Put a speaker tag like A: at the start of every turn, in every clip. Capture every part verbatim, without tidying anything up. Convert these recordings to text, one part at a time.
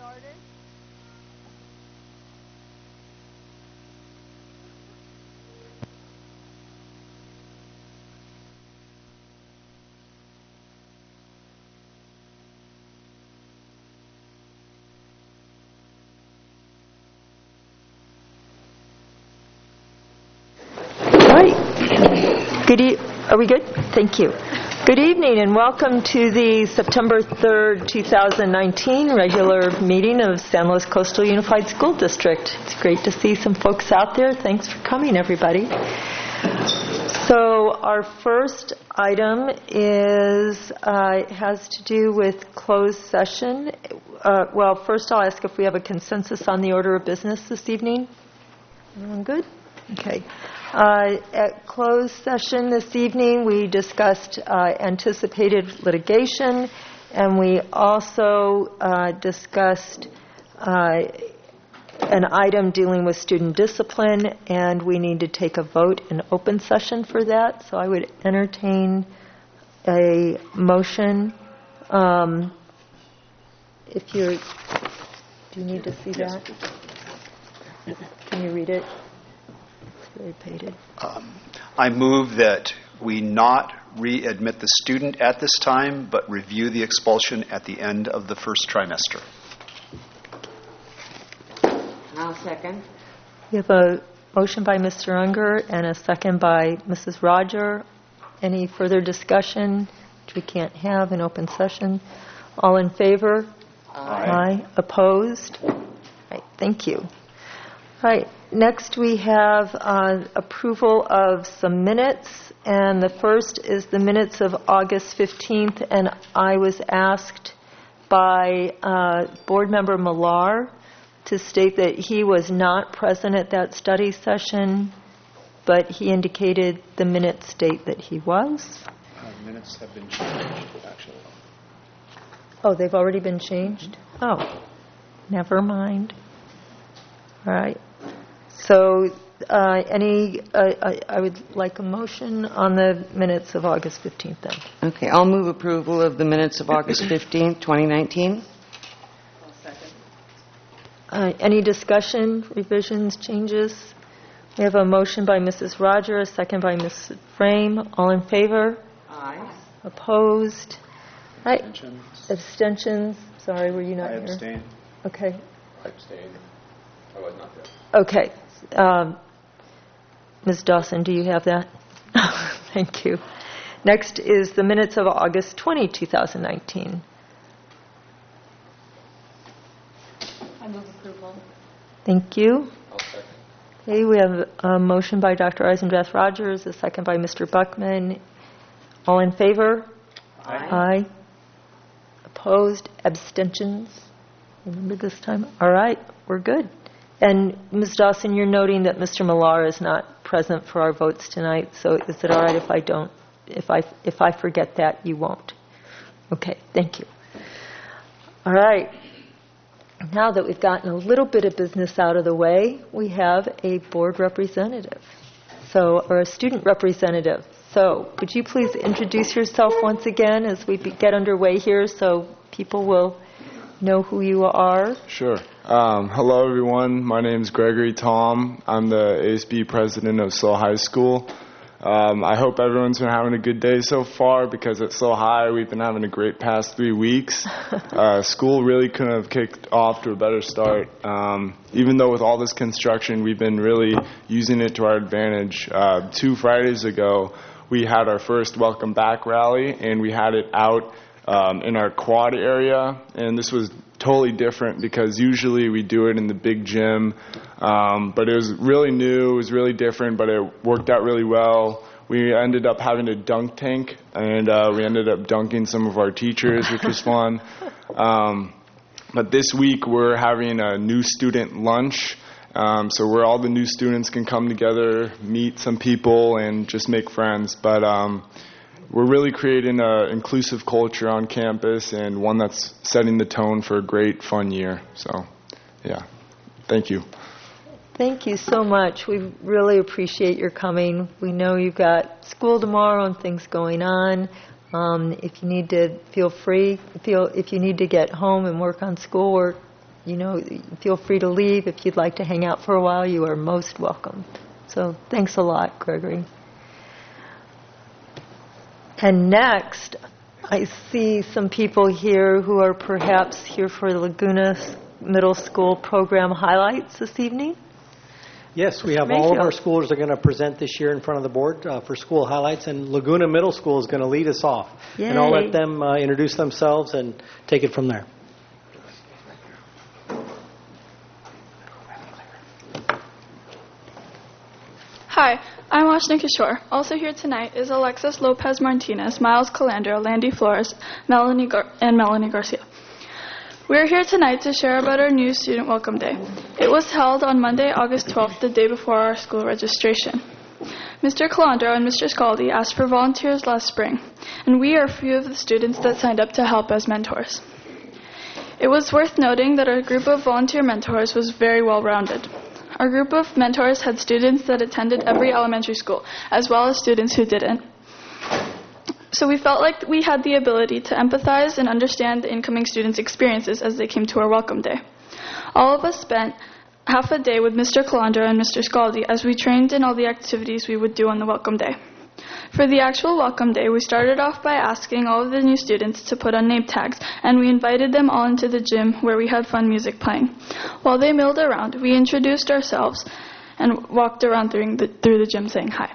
A: started. All right. Good e- Are we good? Thank you. Good evening and welcome to the September third, twenty nineteen regular meeting of San Luis Coastal Unified School District. It's great to see some folks out there. Thanks for coming, everybody. So our first item is uh, has to do with closed session. Uh, well, first I'll ask if we have a consensus on the order of business this evening. Everyone good? Okay. Uh, at closed session this evening, we discussed uh, anticipated litigation, and we also uh, discussed uh, an item dealing with student discipline, and we need to take a vote in open session for that. So I would entertain a motion. Um, if you're, do you need to see that? Can you read it? Very pated.
B: Um, I move that we not readmit the student at this time, but review the expulsion at the end of the first trimester.
C: I'll second.
A: We have a motion by Mister Unger and a second by Missus Roger. Any further discussion, which we can't have in open session? All in favor?
B: Aye.
A: Aye. Opposed? Right. Thank you. All right. Next, we have uh, approval of some minutes, and the first is the minutes of August fifteenth, and I was asked by uh, Board Member Millar to state that he was not present at that study session, but he indicated the minutes state that he was.
B: Uh, minutes have been changed, actually.
A: Oh, they've already been changed? Oh, never mind. All right. So uh, any, uh, I, I would like a motion on the minutes of August fifteenth then.
C: Okay, I'll move approval of the minutes of August fifteenth, twenty nineteen.
D: I'll second.
A: Uh, any discussion, revisions, changes? We have a motion by Missus Roger, a second by Missus Frame. All in favor?
C: Aye.
A: Opposed? Right.
B: Abstentions.
A: Abstentions? Sorry, were you not
B: I
A: here?
B: abstain.
A: Okay.
E: I abstained. I was not there.
A: Okay. Um, Miz Dawson, do you have that? Thank you. Next is the minutes of August twentieth, twenty nineteen.
D: I move approval.
A: Thank you.
E: I'll second.
A: Okay, we have a motion by Doctor Eisendrath Rogers, a second by Mister Buckman. All in favor?
C: Aye.
A: Aye. Opposed? Abstentions? Remember this time? All right, we're good. And Miz Dawson, you're noting that Mister Millar is not present for our votes tonight, so is it all right if I don't, if I if I forget that, you won't? Okay, thank you. All right. Now that we've gotten a little bit of business out of the way, we have a board representative, so or a student representative. So, could you please introduce yourself once again as we be, get underway here, so people will know who you are?
F: Sure. Um, hello, everyone. My name is Gregory Tom. I'm the A S B president of Seoul High School. Um, I hope everyone's been having a good day so far, because at Seoul High we've been having a great past three weeks. Uh, school really couldn't have kicked off to a better start. Um, even though with all this construction, we've been really using it to our advantage. Uh, two Fridays ago, we had our first Welcome Back rally, and we had it out um, in our quad area, and this was totally different because usually we do it in the big gym, um, but it was really new, it was really different, but it worked out really well. We ended up having a dunk tank, and uh, we ended up dunking some of our teachers, which was fun. Um, but this week we're having a new student lunch, um, so where all the new students can come together, meet some people, and just make friends. But um, we're really creating an inclusive culture on campus, and one that's setting the tone for a great, fun year. So, yeah. Thank you.
A: Thank you so much. We really appreciate your coming. We know you've got school tomorrow and things going on. Um, if you need to feel free, feel if you need to get home and work on schoolwork, you know, feel free to leave. If you'd like to hang out for a while, you are most welcome. So thanks a lot, Gregory. And next, I see some people here who are perhaps here for the Laguna Middle School program highlights this evening.
G: Yes, we have
A: Mister
G: all of
A: Mayfield.
G: our schools are going to present this year in front of the board uh, for school highlights, and Laguna Middle School is going to lead us off.
A: Yay.
G: And I'll let them uh, introduce themselves and take it from there.
H: Hi, I'm Ashna Kishore. Also here tonight is Alexis Lopez Martinez, Miles Calandro, Landy Flores, Melanie Gar- and Melanie Garcia. We are here tonight to share about our new Student Welcome Day. It was held on Monday, August twelfth, the day before our school registration. Mister Calandro and Mister Scaldi asked for volunteers last spring, and we are a few of the students that signed up to help as mentors. It was worth noting that our group of volunteer mentors was very well-rounded. Our group of mentors had students that attended every elementary school, as well as students who didn't. So we felt like we had the ability to empathize and understand the incoming students' experiences as they came to our welcome day. All of us spent half a day with Mister Calandro and Mister Scaldi as we trained in all the activities we would do on the welcome day. For the actual welcome day, we started off by asking all of the new students to put on name tags, and we invited them all into the gym where we had fun music playing. While they milled around, we introduced ourselves and walked around through the, through the gym saying hi.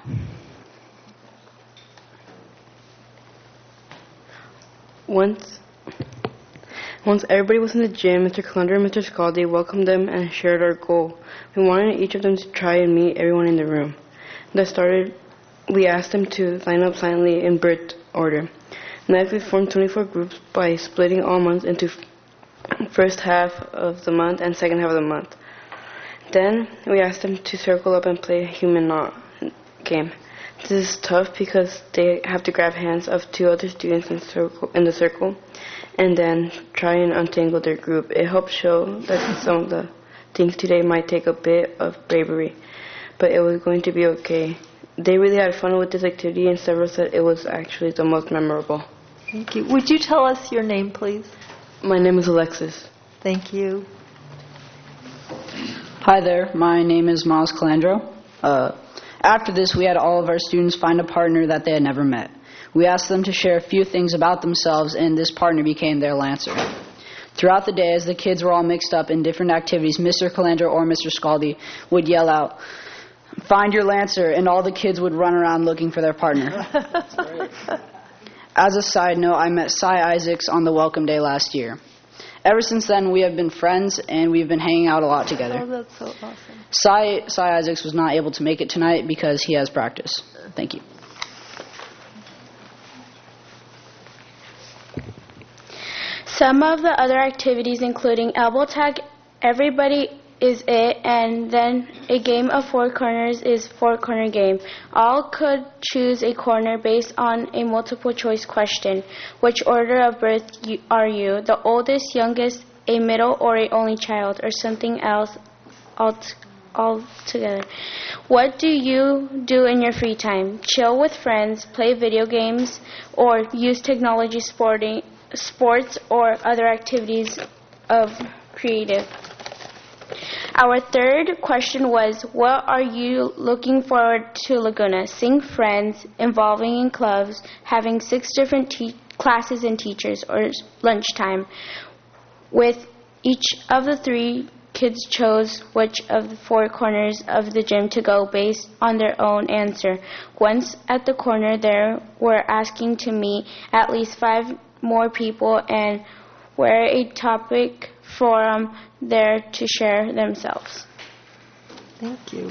I: Once once everybody was in the gym, Mister Calandro and Mister Scaldi welcomed them and shared our goal. We wanted each of them to try and meet everyone in the room. That started, we asked them to line up silently in birth order. Next, we formed twenty-four groups by splitting all months into first half of the month and second half of the month. Then, we asked them to circle up and play a human knot game. This is tough because they have to grab hands of two other students in, circle, in the circle and then try and untangle their group. It helps show that some of the things today might take a bit of bravery, but it was going to be okay. They really had fun with this activity, and several said it was actually the most memorable.
A: Thank you. Would you tell us your name, please?
I: My name is Alexis.
A: Thank you.
J: Hi there, my name is Miles Calandro. Uh, after this, we had all of our students find a partner that they had never met. We asked them to share a few things about themselves, and this partner became their Lancer. Throughout the day, as the kids were all mixed up in different activities, Mister Calandro or Mister Scaldi would yell out, "Find your Lancer," and all the kids would run around looking for their partner. As a side note, I met Cy Isaacs on the welcome day last year. Ever since then, we have been friends, and we've been hanging out a lot together.
A: Oh, that's so awesome.
J: Cy, Cy Isaacs was not able to make it tonight because he has practice. Thank you.
K: Some of the other activities including elbow tag, everybody is it, and then a game of four corners is four corner game. All could choose a corner based on a multiple choice question. Which order of birth you, are you? The oldest, youngest, a middle, or a only child, or something else all, all together. What do you do in your free time? Chill with friends, play video games, or use technology, sporting, sports, or other activities of creative. Our third question was, what are you looking forward to Laguna? Seeing friends, involving in clubs, having six different te- classes and teachers, or lunchtime. With each of the three, kids chose which of the four corners of the gym to go based on their own answer. Once at the corner, they were asking to meet at least five more people and were a topic forum there to share themselves.
A: Thank you.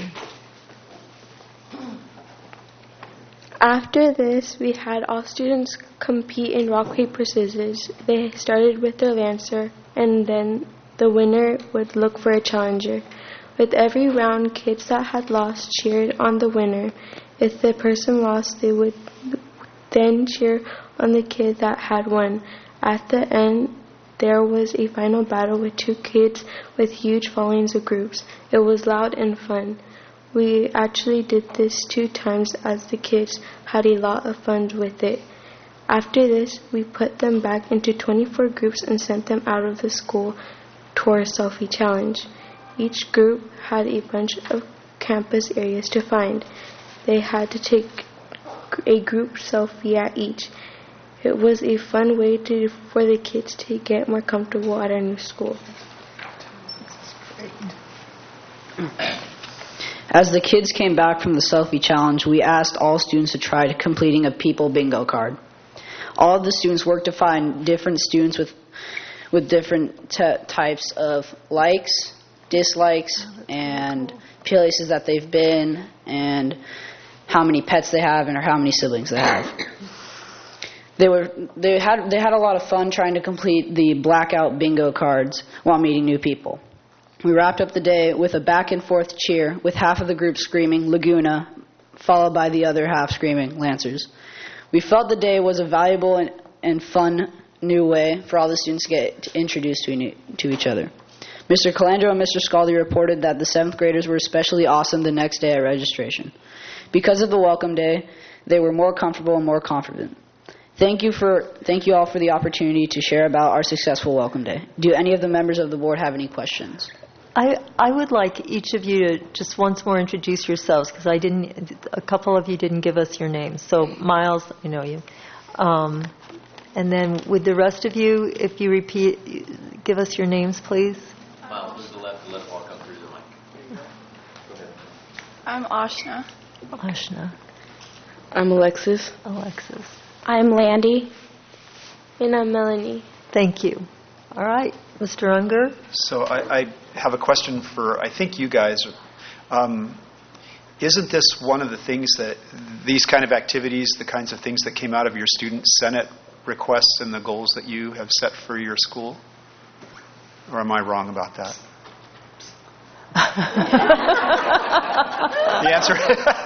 L: After this, we had all students compete in rock, paper, scissors. They started with their Lancer, and then the winner would look for a challenger. With every round, kids that had lost cheered on the winner. If the person lost, they would then cheer on the kid that had won. At the end, there was a final battle with two kids with huge followings of groups. It was loud and fun. We actually did this two times as the kids had a lot of fun with it. After this, we put them back into twenty-four groups and sent them out of the school. tour selfie challenge. Each group had a bunch of campus areas to find. They had to take a group selfie at each. It was a fun way to, for the kids to get more comfortable at our new school.
J: As the kids came back from the selfie challenge, we asked all students to try completing a people bingo card. All of the students worked to find different students with with different t- types of likes, dislikes, and places that they've been, and how many pets they have, and or how many siblings they have. They were they had they had a lot of fun trying to complete the blackout bingo cards while meeting new people. We wrapped up the day with a back and forth cheer, with half of the group screaming Laguna, followed by the other half screaming Lancers. We felt the day was a valuable and, and fun new way for all the students to get introduced to, to each other. Mister Calandro and Mister Scaldi reported that the seventh graders were especially awesome the next day at registration. Because of the welcome day, they were more comfortable and more confident. Thank you for thank you all for the opportunity to share about our successful welcome day. Do any of the members of the board have any questions?
A: I, I would like each of you to just once more introduce yourselves, because I didn't. A couple of you didn't give us your names. So Miles, I know you, um, and then with the rest of you, if you repeat, give us your names, please.
E: Miles, move to the left and let Paul come through the mic. Go ahead.
H: I'm Ashna.
A: Ashna.
L: I'm Alexis.
A: Alexis.
L: I'm Landy. And I'm Melanie.
A: Thank you. All right, Mister Unger.
B: So I, I have a question for, I think you guys. Um, isn't this one of the things that, these kind of activities, the kinds of things that came out of your student Senate requests and the goals that you have set for your school? Or am I wrong about that? The answer?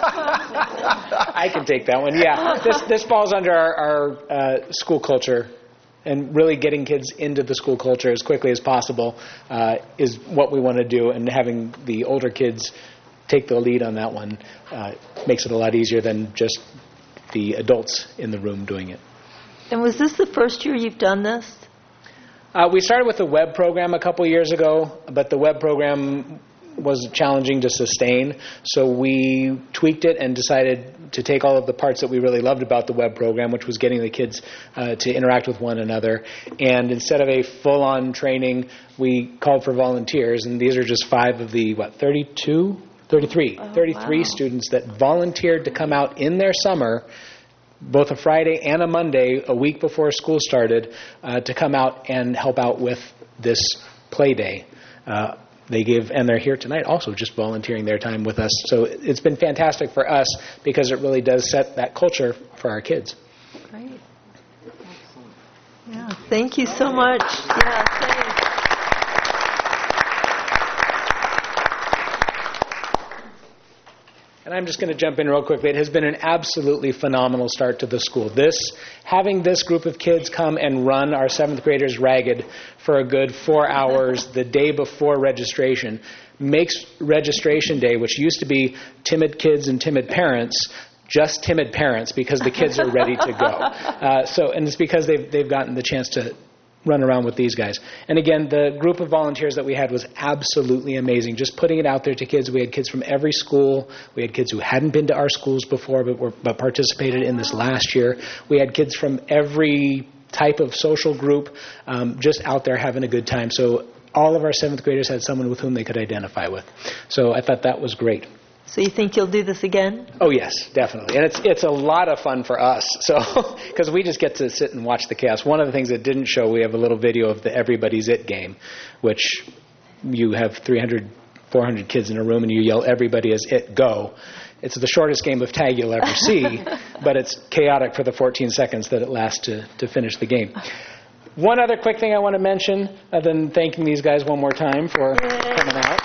M: I can take that one. Yeah, this this falls under our, our uh, school culture, and really getting kids into the school culture as quickly as possible uh, is what we want to do. And having the older kids take the lead on that one uh, makes it a lot easier than just the adults in the room doing it.
A: And was this the first year you've done this?
M: Uh, we started with the web program a couple years ago, but the web program was challenging to sustain, so we tweaked it and decided to take all of the parts that we really loved about the web program, which was getting the kids uh, to interact with one another, and instead of a full-on training, we called for volunteers, and these are just five of the, what, thirty-two? thirty-three.
A: Oh,
M: thirty-three
A: wow.
M: students that volunteered to come out in their summer, both a Friday and a Monday, a week before school started, uh, to come out and help out with this play day. Uh, They give, and they're here tonight also just volunteering their time with us. So it's been fantastic for us because it really does set that culture for our kids.
A: Great. Yeah, thank you so much. Yeah, thanks.
M: And I'm just going to jump in real quickly. It has been an absolutely phenomenal start to the school. This, having this group of kids come and run our seventh graders ragged for a good four hours the day before registration makes registration day, which used to be timid kids and timid parents, just timid parents because the kids are ready to go. Uh, so, and it's because they've they've gotten the chance to run around with these guys. And again, the group of volunteers that we had was absolutely amazing. Just putting it out there to kids. We had kids from every school. We had kids who hadn't been to our schools before but were but participated in this last year. We had kids from every type of social group um, just out there having a good time. So all of our seventh graders had someone with whom they could identify with. So I thought that was great.
A: So you think you'll do this again?
M: Oh, yes, definitely. And it's it's a lot of fun for us, so because we just get to sit and watch the chaos. One of the things that didn't show, we have a little video of the Everybody's It game, which you have three hundred, four hundred kids in a room and you yell, "Everybody is it, go." It's the shortest game of tag you'll ever see, but it's chaotic for the fourteen seconds that it lasts to, to finish the game. One other quick thing I want to mention, other than thanking these guys one more time for Yay. coming out.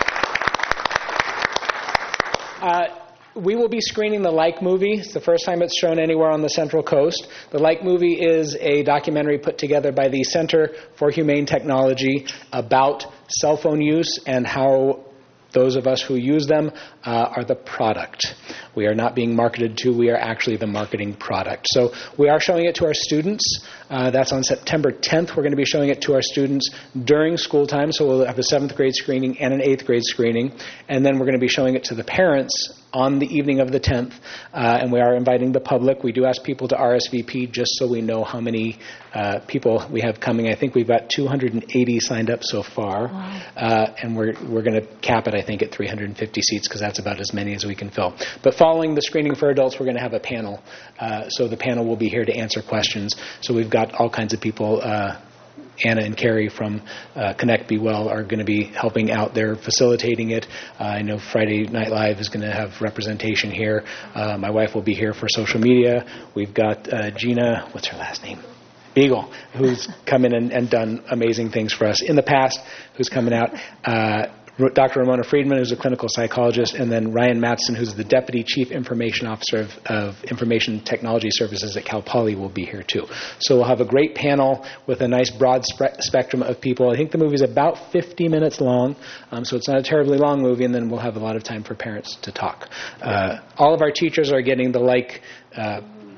M: Uh, we will be screening the Like movie. It's the first time it's shown anywhere on the Central Coast. The Like movie is a documentary put together by the Center for Humane Technology about cell phone use and how those of us who use them uh, are the product. We are not being marketed to. We are actually the marketing product. So we are showing it to our students. Uh, that's on September tenth. We're going to be showing it to our students during school time. So we'll have a seventh grade screening and an eighth grade screening. And then we're going to be showing it to the parents on the evening of the tenth, uh, and we are inviting the public. We do ask people to R S V P just so we know how many uh, people we have coming. I think we've got two hundred eighty signed up so far, wow. uh, and we're we're going to cap it, I think, at three hundred fifty seats because that's about as many as we can fill. But following the screening for adults, we're going to have a panel. Uh, so the panel will be here to answer questions. So we've got all kinds of people. Uh, Anna and Carrie from uh, Connect Be Well are going to be helping out. They're facilitating it. Uh, I know Friday Night Live is going to have representation here. Uh, my wife will be here for social media. We've got uh, Gina, what's her last name? Beagle, who's come in and, and done amazing things for us in the past, who's coming out. Uh, Doctor Ramona Friedman, who's a clinical psychologist, and then Ryan Matson, who's the Deputy Chief Information Officer of, of Information Technology Services at Cal Poly, will be here too. So we'll have a great panel with a nice broad spe- spectrum of people. I think the movie's about fifty minutes long, um, so it's not a terribly long movie, and then we'll have a lot of time for parents to talk. Uh, all of our teachers are getting the like uh,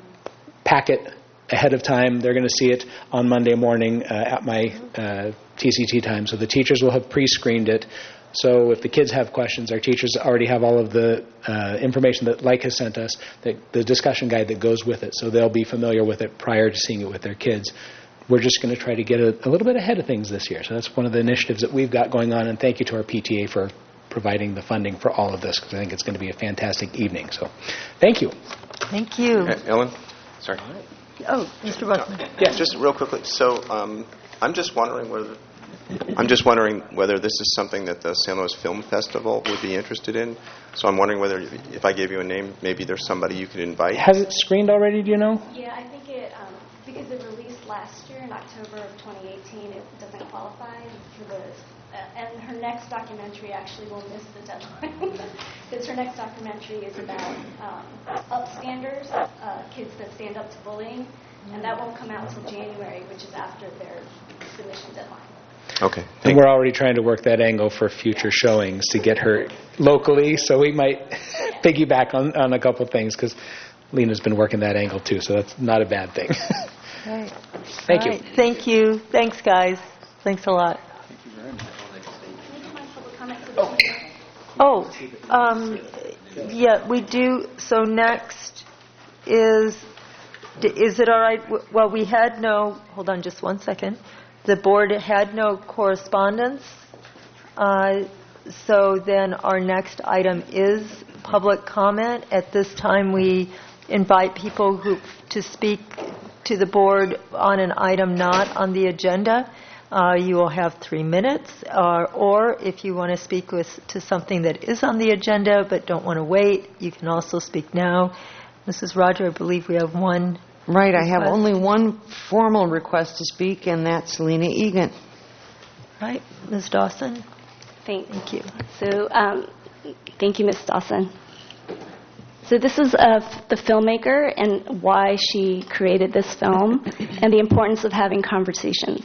M: packet ahead of time. They're going to see it on Monday morning uh, at my uh, T C T time, so the teachers will have pre-screened it. So if the kids have questions, our teachers already have all of the uh, information that Like has sent us, the, the discussion guide that goes with it, so they'll be familiar with it prior to seeing it with their kids. We're just going to try to get a, a little bit ahead of things this year. So that's one of the initiatives that we've got going on, and thank you to our P T A for providing the funding for all of this, because I think it's going to be a fantastic evening. So thank you.
A: Thank you.
N: Uh, Ellen? Sorry.
A: Oh, Mister Buckman.
N: Yeah, just real quickly. So um, I'm just wondering whether... I'm just wondering whether this is something that the San Luis Film Festival would be interested in. So I'm wondering whether, if I gave you a name, maybe there's somebody you could invite.
M: Has it screened already, do you know?
O: Yeah, I think it, um, because it released last year in October of twenty eighteen, it doesn't qualify for the, uh, and her next documentary actually will miss the deadline. Because her next documentary is about um, upstanders, uh, kids that stand up to bullying, and that won't come out until January, which is after their submission deadline.
N: Okay.
M: And we're already trying to work that angle for future showings to get her locally, so we might piggyback on, on a couple things, because Lena's been working that angle too, so that's not a bad thing.
A: Right.
M: Thank
A: All
M: you.
A: right. Thank you. Thanks, guys. Thanks a lot. Oh, um, yeah, we do. So next is, is it all right? Well, we had no, hold on just one second. The board had no correspondence, uh, so then our next item is public comment. At this time, we invite people who to speak to the board on an item not on the agenda. Uh, you will have three minutes, uh, or if you want to speak with, to something that is on the agenda but don't want to wait, you can also speak now. Missus Roger, I believe we have one.
C: Right, I have
A: request.
C: only one formal request to speak, and that's Lena Egan.
A: Right, Miz Dawson.
P: Thank,
A: thank you.
P: So, um, thank you, Miz Dawson. So this is uh, the filmmaker and why she created this film, and the importance of having conversations.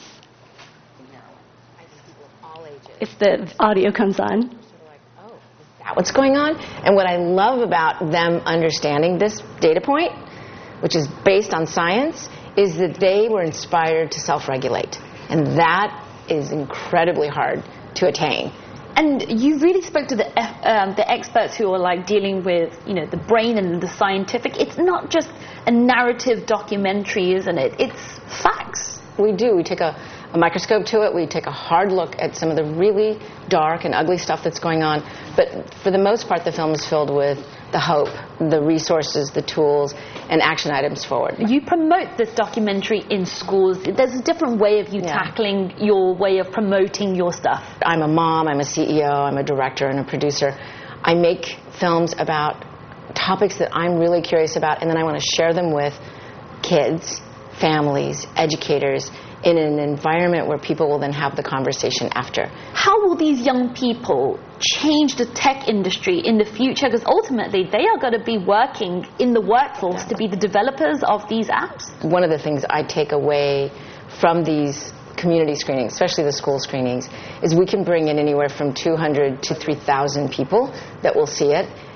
P: If the audio comes on.
Q: What's going on? And what I love about them understanding this data point, which is based on science, is that they were inspired to self-regulate. And that is incredibly hard to attain.
R: And you really spoke to the um, the experts who are like dealing with, you know, the brain and the scientific. It's not just a narrative documentary, isn't it? It's facts.
Q: We do. We take a, a microscope to it. We take a hard look at some of the really dark and ugly stuff that's going on. But for the most part, the film is filled with the hope, the resources, the tools, and action items forward.
R: You promote this documentary in schools. There's a different way of you yeah. tackling your way of promoting your stuff.
Q: I'm a mom, I'm a C E O, I'm a director and a producer. I make films about topics that I'm really curious about, and then I want to share them with kids, families, educators, in an environment where people will then have the conversation after.
R: How will these young people change the tech industry in the future? Because ultimately, they are going to be working in the workforce to be the developers of these apps.
Q: One of the things I take away from these community screenings, especially the school screenings, is we can bring in anywhere from two hundred to three thousand people that will see it.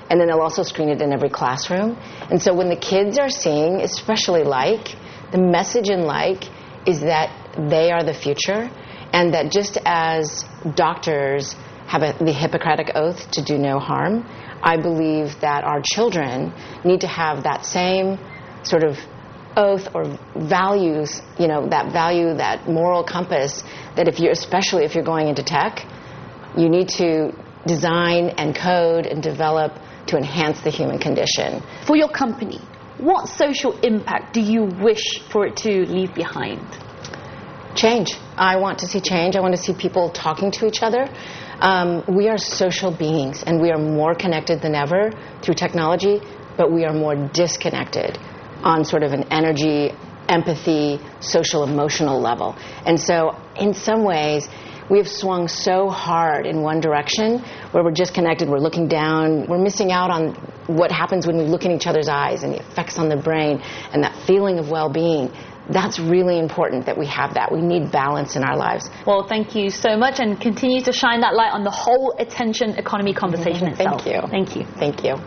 Q: And then they'll also screen it in every classroom. And so when the kids are seeing, especially like, the message in like is that they are the future, and that just as doctors have a, the Hippocratic Oath to do no harm, I believe that our children need to have that same sort of oath or values, you know, that value, that moral compass, that if you're, especially if you're going into tech, you need to design and code and develop to enhance the human condition.
R: For your company, what social impact do you wish for it to leave behind?
Q: Change. I want to see change. I want to see people talking to each other. Um, we are social beings, and we are more connected than ever through technology, but we are more disconnected on sort of an energy, empathy, social, emotional level. And so in some ways, we have swung so hard in one direction where we're disconnected, we're looking down, we're missing out on what happens when we look in each other's eyes and the effects on the brain and that feeling of well-being. That's really important that we have that. We need balance in our lives.
R: Well, thank you so much, and continue to shine that light on the whole attention economy conversation itself.
Q: Thank you.
R: Thank you.
Q: Thank you.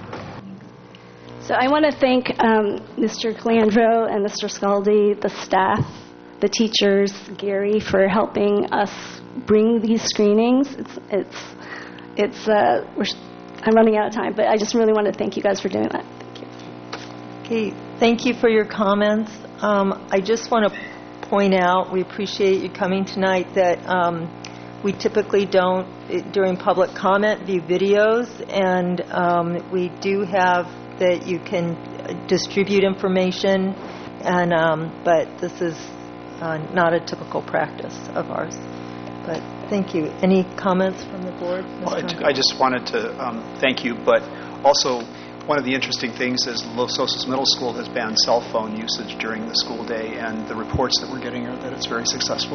P: So I want to thank um, Mister Calandro and Mister Scaldi, the staff, the teachers, Gary, for helping us bring these screenings. It's, it's, it's. Uh, we're, I'm running out of time, but I just really want to thank you guys for doing that. Thank you.
A: Okay, thank you for your comments. Um, I just want to point out, we appreciate you coming tonight, that um, we typically don't, during public comment, view videos, and um, we do have that you can distribute information, and um, but this is uh, not a typical practice of ours. But thank you. Any comments from the board?
B: Well, I, I just wanted to um, thank you, but also one of the interesting things is Los Osos Middle School has banned cell phone usage during the school day, and the reports that we're getting are that it's very successful.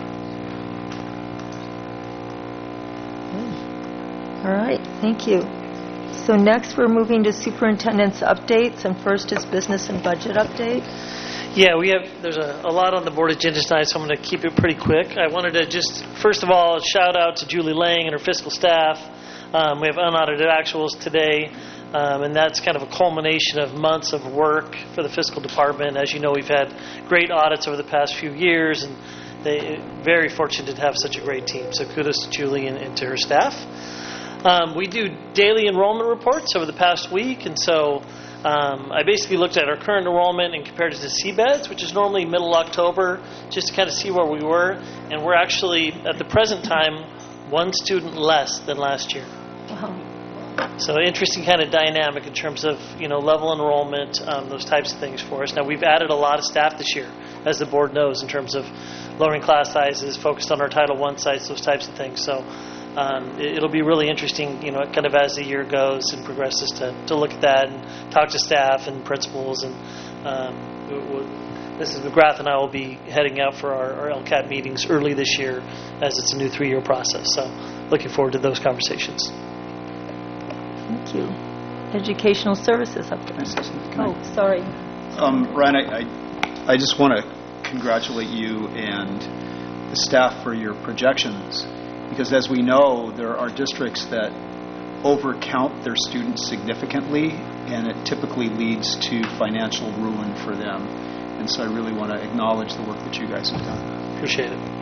A: All right, thank you. So next we're moving to superintendent's updates, and first is business and budget update.
S: Yeah, we have. There's a, a lot on the board agenda tonight, so I'm going to keep it pretty quick. I wanted to just, first of all, shout out to Julie Lang and her fiscal staff. Um, we have unaudited actuals today. Um, and that's kind of a culmination of months of work for the fiscal department. As you know, we've had great audits over the past few years, and they're very fortunate to have such a great team. So kudos to Julie and, and to her staff. Um, we do daily enrollment reports over the past week, and so um, I basically looked at our current enrollment and compared it to C B E D S, which is normally middle October, just to kind of see where we were. And we're actually, at the present time, one student less than last year.
A: Wow.
S: So interesting kind of dynamic in terms of, you know, level enrollment, um, those types of things for us. Now, we've added a lot of staff this year, as the board knows, in terms of lowering class sizes, focused on our Title I sites, those types of things. So um, it, it'll be really interesting, you know, kind of as the year goes and progresses to, to look at that and talk to staff and principals. And um, we'll, we'll, Missus McGrath and I will be heading out for our, our L C A T meetings early this year, as it's a new three-year process. So looking forward to those conversations.
A: Thank you. Educational services update. Oh, sorry.
B: Um, Ryan, I, I, I just want to congratulate you and the staff for your projections, because as we know, there are districts that overcount their students significantly, and it typically leads to financial ruin for them. And so I really want to acknowledge the work that you guys have done.
S: Appreciate it.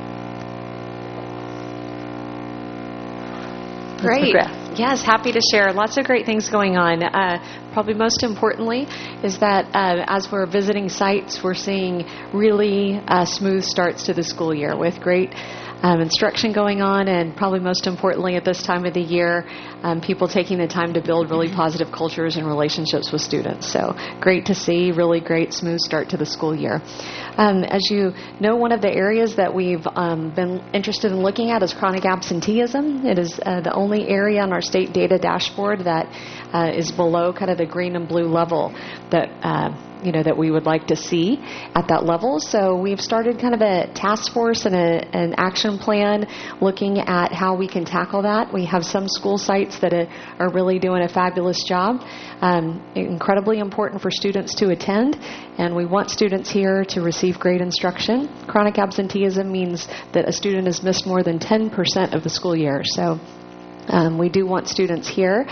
T: Great. Yes, happy to share. Lots of great things going on. Uh, probably most importantly is that uh, as we're visiting sites, we're seeing really uh, smooth starts to the school year with great um, instruction going on, and probably most importantly at this time of the year, um, people taking the time to build really positive cultures and relationships with students. So great to see, really great smooth start to the school year. Um, as you know, one of the areas that we've um, been interested in looking at is chronic absenteeism. It is uh, the only area on our state data dashboard that uh, is below kind of the green and blue level that uh, you know that we would like to see at that level. So we've started kind of a task force and a, an action plan looking at how we can tackle that. We have some school sites that are, are really doing a fabulous job. Um, incredibly important for students to attend, and we want students here to receive great instruction. Chronic absenteeism means that a student has missed more than ten percent of the school year. So um, we do want students here.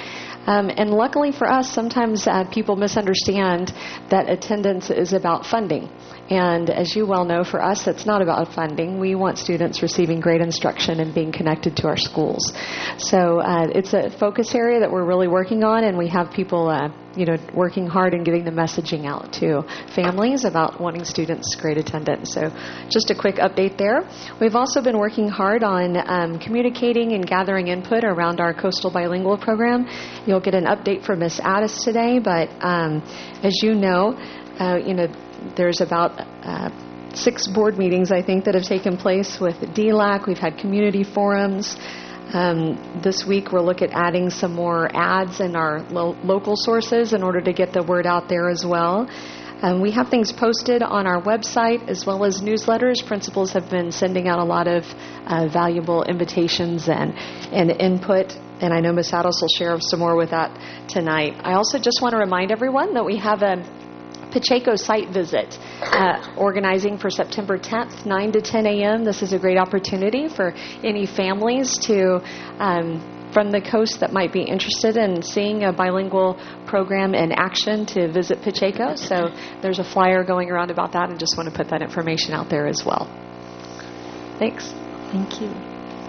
T: Um, and luckily for us, sometimes uh, people misunderstand that attendance is about funding. And as you well know, for us, it's not about funding. We want students receiving great instruction and being connected to our schools. So uh, it's a focus area that we're really working on, and we have people uh, you know, working hard and getting the messaging out to families about wanting students great attendance. So just a quick update there. We've also been working hard on um, communicating and gathering input around our coastal bilingual program. You'll get an update from Miz Addis today, but um, as you know, uh, you know, there's about uh, six board meetings, I think, that have taken place with D LAC. We've had community forums. Um, this week we'll look at adding some more ads in our lo- local sources in order to get the word out there as well. Um, we have things posted on our website as well as newsletters. Principals have been sending out a lot of uh, valuable invitations and, and input, and I know Miz Addis will share some more with that tonight. I also just want to remind everyone that we have a Pacheco site visit uh, organizing for September tenth, nine to ten a.m. This is a great opportunity for any families to um, from the coast that might be interested in seeing a bilingual program in action to visit Pacheco. So there's a flyer going around about that, and just want to put that information out there as well. Thanks.
A: Thank you.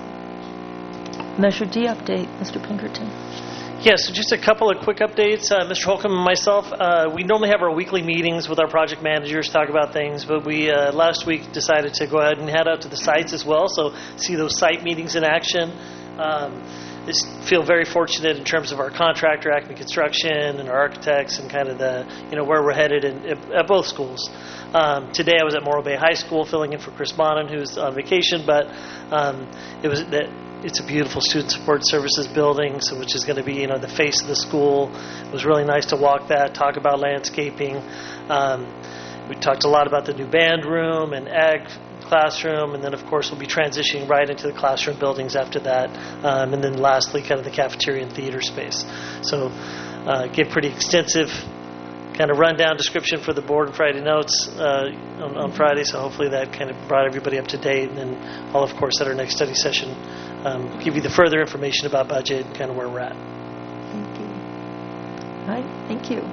A: Measure D update, Mister Pinkerton.
S: Yes, so just a couple of quick updates. Uh, Mister Holcomb and myself, uh, we normally have our weekly meetings with our project managers, talk about things, but we uh, last week decided to go ahead and head out to the sites as well, so see those site meetings in action. Um, just feel very fortunate in terms of our contractor, Acme Construction, and our architects, and kind of the, you know, where we're headed in, at both schools. Um, today I was at Morro Bay High School filling in for Chris Bonin, who's on vacation, but um, it was that. It's a beautiful student support services building, so which is going to be, you know, the face of the school. It was really nice to walk that, talk about landscaping. Um, we talked a lot about the new band room and ag classroom, and then of course we'll be transitioning right into the classroom buildings after that, um, and then lastly kind of the cafeteria and theater space. So uh, give pretty extensive kind of rundown description for the board and Friday notes uh, on, on Friday, so hopefully that kind of brought everybody up to date, and then I'll of course at our next study session Um, give you the further information about budget and kind of where we're at.
A: Thank you. All right, thank you.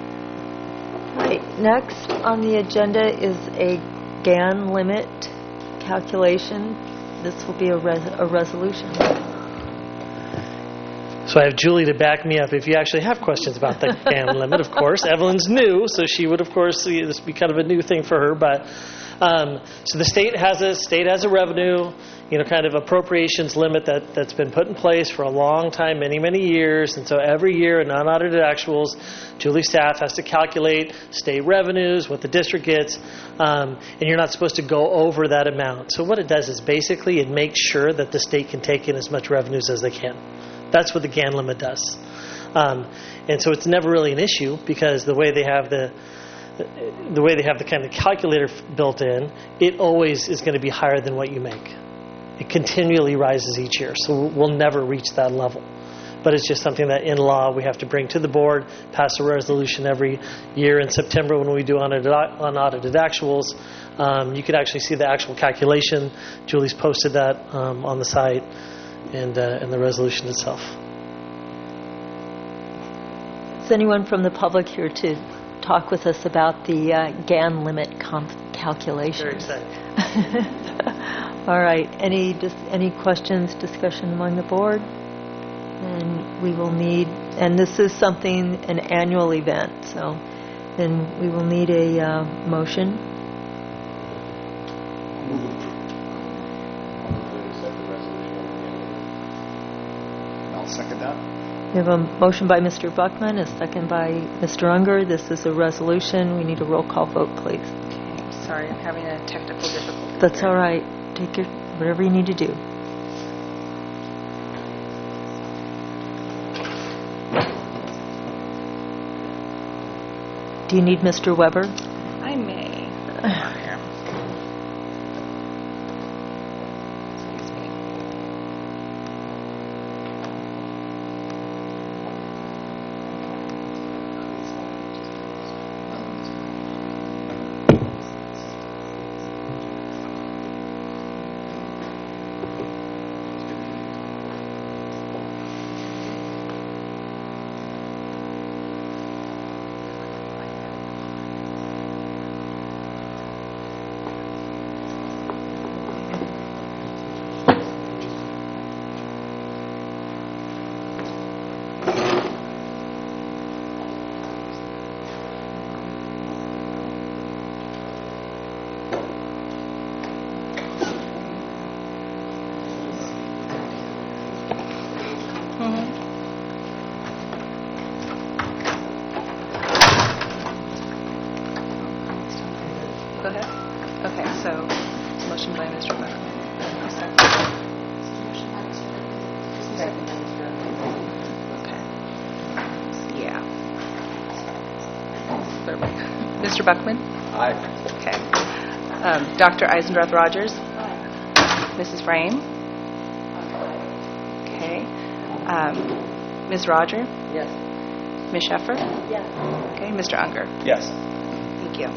A: All right, next on the agenda is a G A N limit calculation. This will be a, res- a resolution.
S: So I have Julie to back me up if you actually have questions about the G A N limit, of course. Evelyn's new, so she would, of course, see this be kind of a new thing for her, but um, so the state has a state has a revenue, you know, kind of appropriations limit that, that's been put in place for a long time, many, many years. And so every year in unaudited actuals, Julie's staff has to calculate state revenues, what the district gets, um, and you're not supposed to go over that amount. So what it does is basically it makes sure that the state can take in as much revenues as they can. That's what the G A N limit does. Um, and so it's never really an issue because the way they have the the way they have the kind of calculator built in, it always is going to be higher than what you make. It continually rises each year, so we'll never reach that level. But it's just something that in law we have to bring to the board, pass a resolution every year in September when we do unaudited, unaudited actuals. Um, you can actually see the actual calculation. Julie's posted that um, on the site and, uh, and the resolution itself.
A: Is anyone from the public here to talk with us about the uh, G A N limit comp- calculation?
S: Very excited.
A: All right. Any dis- any questions, discussion among the board? And we will need, and this is something, an annual event, so then we will need a uh, motion.
B: I'll second that.
A: We have a motion by Mister Buckman, a second by Mister Unger. This is a resolution. We need a roll call vote, please.
D: Okay, sorry, I'm having a technical difficulty.
A: That's
D: here.
A: all right. Take your, whatever you need to do. Do you need Mister Weber?
D: I may. Mister Buckman?
F: Aye.
D: Okay. Um, Doctor Eisendroth Rogers? Missus Frame? Okay. Um, Miz Roger?
C: Yes.
D: Miz Sheffer?
P: Yes.
D: Okay. Mister Unger?
F: Yes.
D: Thank you.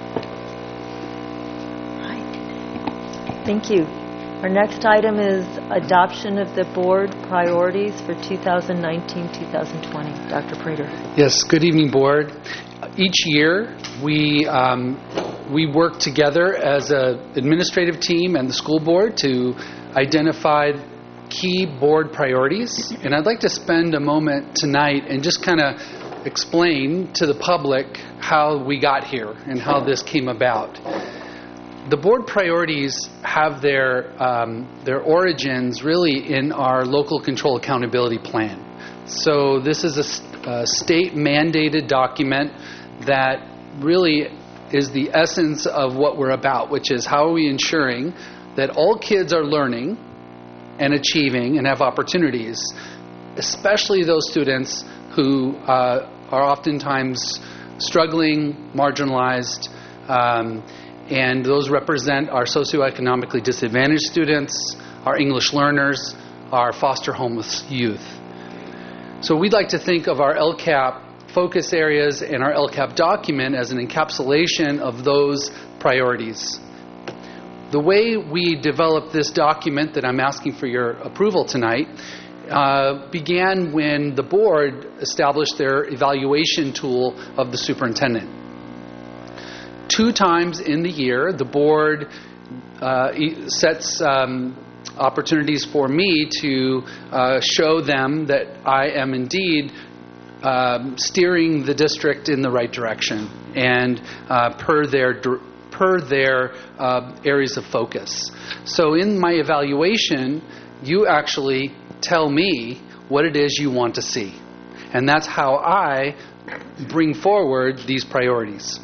A: Thank you. Our next item is adoption of the board priorities for two thousand nineteen to two thousand twenty. Doctor Prater.
U: Yes, good evening, board. Each year, we um, we work together as an administrative team and the school board to identify key board priorities. And I'd like to spend a moment tonight and just kind of explain to the public how we got here and how this came about. The board priorities have their um, their origins really in our local control accountability plan. So this is a, a state-mandated document that really is the essence of what we're about, which is how are we ensuring that all kids are learning and achieving and have opportunities, especially those students who uh, are oftentimes struggling, marginalized, um, and those represent our socioeconomically disadvantaged students, our English learners, our foster homeless youth. So we'd like to think of our L C A P focus areas and our L C A P document as an encapsulation of those priorities. The way we developed this document that I'm asking for your approval tonight uh, began when the board established their evaluation tool of the superintendent. Two times in the year, the board uh, sets um, opportunities for me to uh, show them that I am indeed um, steering the district in the right direction and uh, per their per their uh, areas of focus. So in my evaluation, you actually tell me what it is you want to see. And that's how I bring forward these priorities.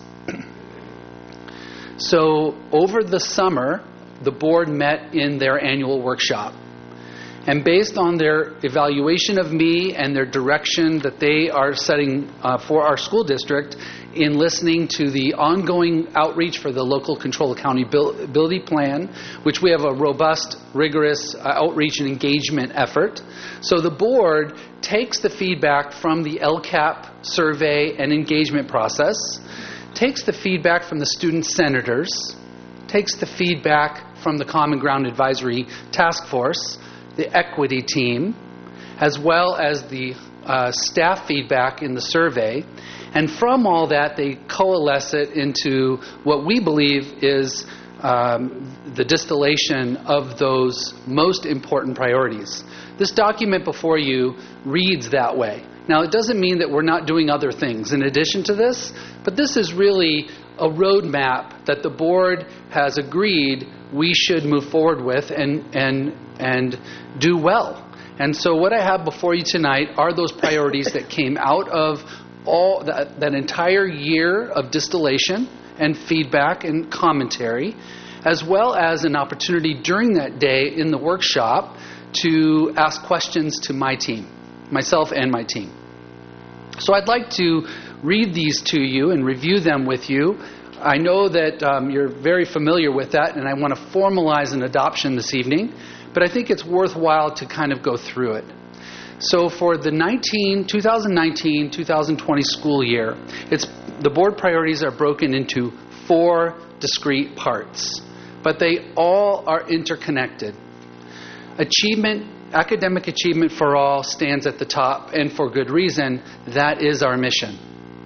U: So over the summer, the board met in their annual workshop. And based on their evaluation of me and their direction that they are setting uh, for our school district in listening to the ongoing outreach for the local control accountability plan, which we have a robust, rigorous uh, outreach and engagement effort. So the board takes the feedback from the L C A P survey and engagement process, takes the feedback from the student senators, takes the feedback from the Common Ground Advisory Task Force, the equity team, as well as the uh, staff feedback in the survey. And from all that, they coalesce it into what we believe is um, the distillation of those most important priorities. This document before you reads that way. Now, it doesn't mean that we're not doing other things in addition to this, but this is really a roadmap that the board has agreed we should move forward with and and and do well. And so what I have before you tonight are those priorities that came out of all that, that entire year of distillation and feedback and commentary, as well as an opportunity during that day in the workshop to ask questions to my team, myself and my team. So I'd like to read these to you and review them with you. I know that um, you're very familiar with that, and I want to formalize an adoption this evening, but I think it's worthwhile to kind of go through it. So for the nineteen, twenty nineteen to twenty twenty school year, it's, the board priorities are broken into four discrete parts, but they all are interconnected. Achievement, academic achievement for all stands at the top, and for good reason. That is our mission.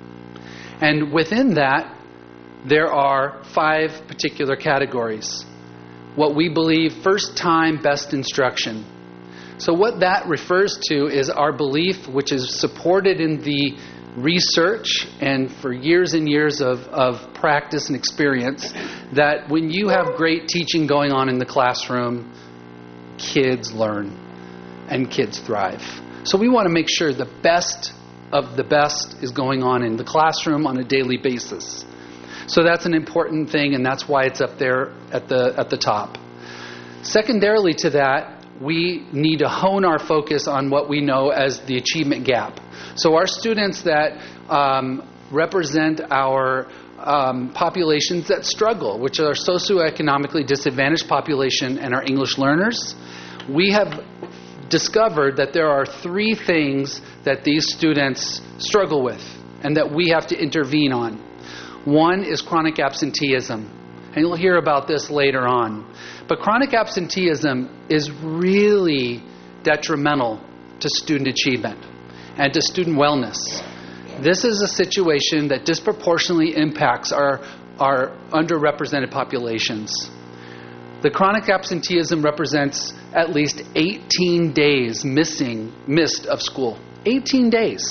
U: And within that, there are five particular categories. What we believe, first time best instruction. So what that refers to is our belief, which is supported in the research and for years and years of, of practice and experience, that when you have great teaching going on in the classroom, kids learn and kids thrive. So we want to make sure the best of the best is going on in the classroom on a daily basis. So that's an important thing, and that's why it's up there at the at the top. Secondarily to that, we need to hone our focus on what we know as the achievement gap. So our students that um, represent our um, populations that struggle, which are socioeconomically disadvantaged population and our English learners. We have discovered that there are three things that these students struggle with and that we have to intervene on. One is chronic absenteeism, and you'll hear about this later on. But chronic absenteeism is really detrimental to student achievement and to student wellness. This is a situation that disproportionately impacts our, our underrepresented populations. The chronic absenteeism represents at least eighteen days missing, missed of school. eighteen days.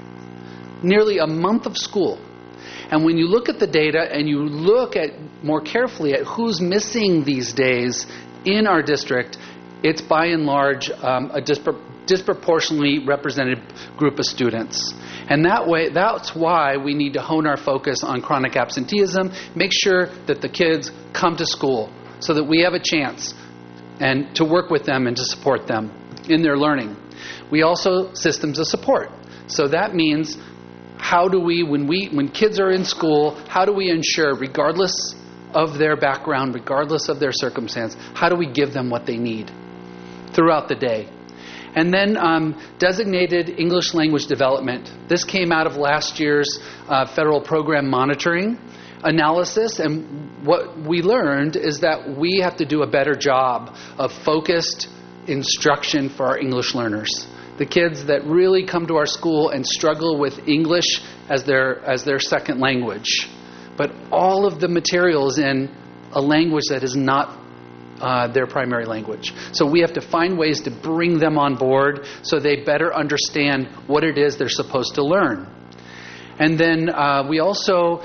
U: Nearly a month of school. And when you look at the data and you look at more carefully at who's missing these days in our district, it's by and large um, a dispro- disproportionately represented group of students. And that way, that's why we need to hone our focus on chronic absenteeism, make sure that the kids come to school so that we have a chance and to work with them and to support them in their learning. We also systems of support. So that means how do we, when we, when kids are in school, how do we ensure, regardless of their background, regardless of their circumstance, how do we give them what they need throughout the day? And then um, designated English language development. This came out of last year's uh, federal program monitoring analysis, and what we learned is that we have to do a better job of focused instruction for our English learners. The kids that really come to our school and struggle with English as their as their second language. But all of the material is in a language that is not uh, their primary language. So we have to find ways to bring them on board so they better understand what it is they're supposed to learn. And then uh, we also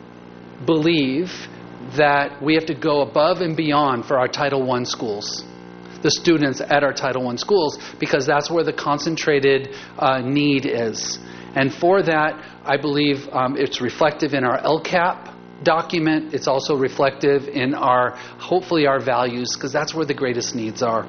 U: believe that we have to go above and beyond for our Title one schools, the students at our Title one schools, because that's where the concentrated uh, need is. And for that, I believe um, it's reflective in our L C A P document. It's also reflective in our, hopefully, our values, because that's where the greatest needs are.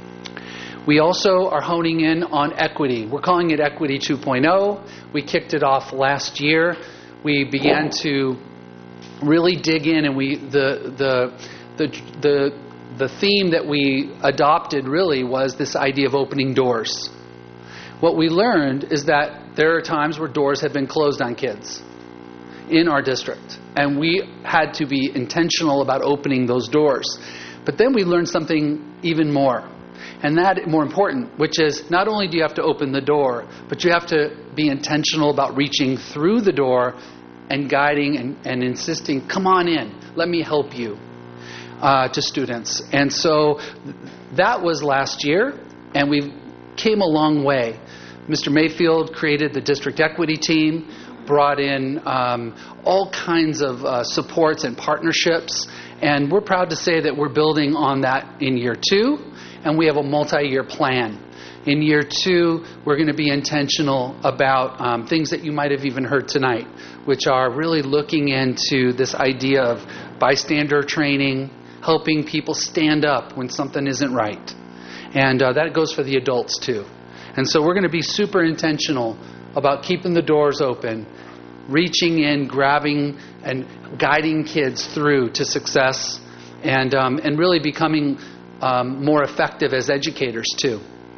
U: We also are honing in on equity. We're calling it Equity two point oh. We kicked it off last year. We began to really dig in, and we the the the the the theme that we adopted really was this idea of opening doors. What we learned is that there are times where doors have been closed on kids in our district, and we had to be intentional about opening those doors. But then we learned something even more, and that more important, which is not only do you have to open the door, but you have to be intentional about reaching through the door and guiding and, and insisting, come on in, let me help you, uh, to students. And so that was last year, and we came a long way. Mister Mayfield created the district equity team, brought in um, all kinds of uh, supports and partnerships, and we're proud to say that we're building on that in year two, and we have a multi-year plan. In year two, we're going to be intentional about um, things that you might have even heard tonight, which are really looking into this idea of bystander training, helping people stand up when something isn't right. And uh, that goes for the adults too. And so we're going to be super intentional about keeping the doors open, reaching in, grabbing, and guiding kids through to success, and um, and really becoming um, more effective as educators too.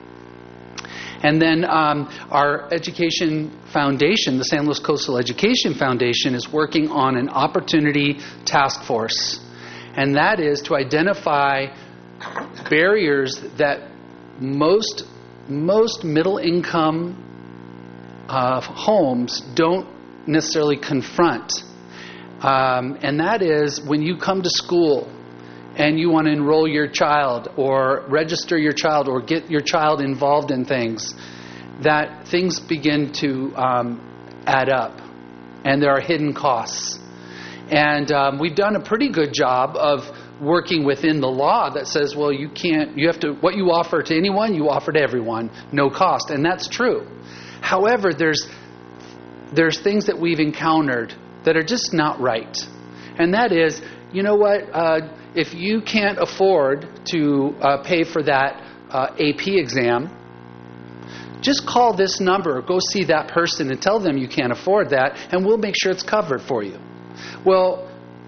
U: And then um, our education foundation, the San Luis Coastal Education Foundation, is working on an opportunity task force. And that is to identify barriers that most most middle-income uh, homes don't necessarily confront. Um, and that is when you come to school and you want to enroll your child or register your child or get your child involved in things, that things begin to um, add up, and there are hidden costs. And um, we've done a pretty good job of working within the law that says, well, you can't, you have to, what you offer to anyone, you offer to everyone, no cost. And that's true. However, there's there's things that we've encountered that are just not right. And that is, you know what, uh, if you can't afford to uh, pay for that uh, A P exam, just call this number, go see that person and tell them you can't afford that, and we'll make sure it's covered for you. Well,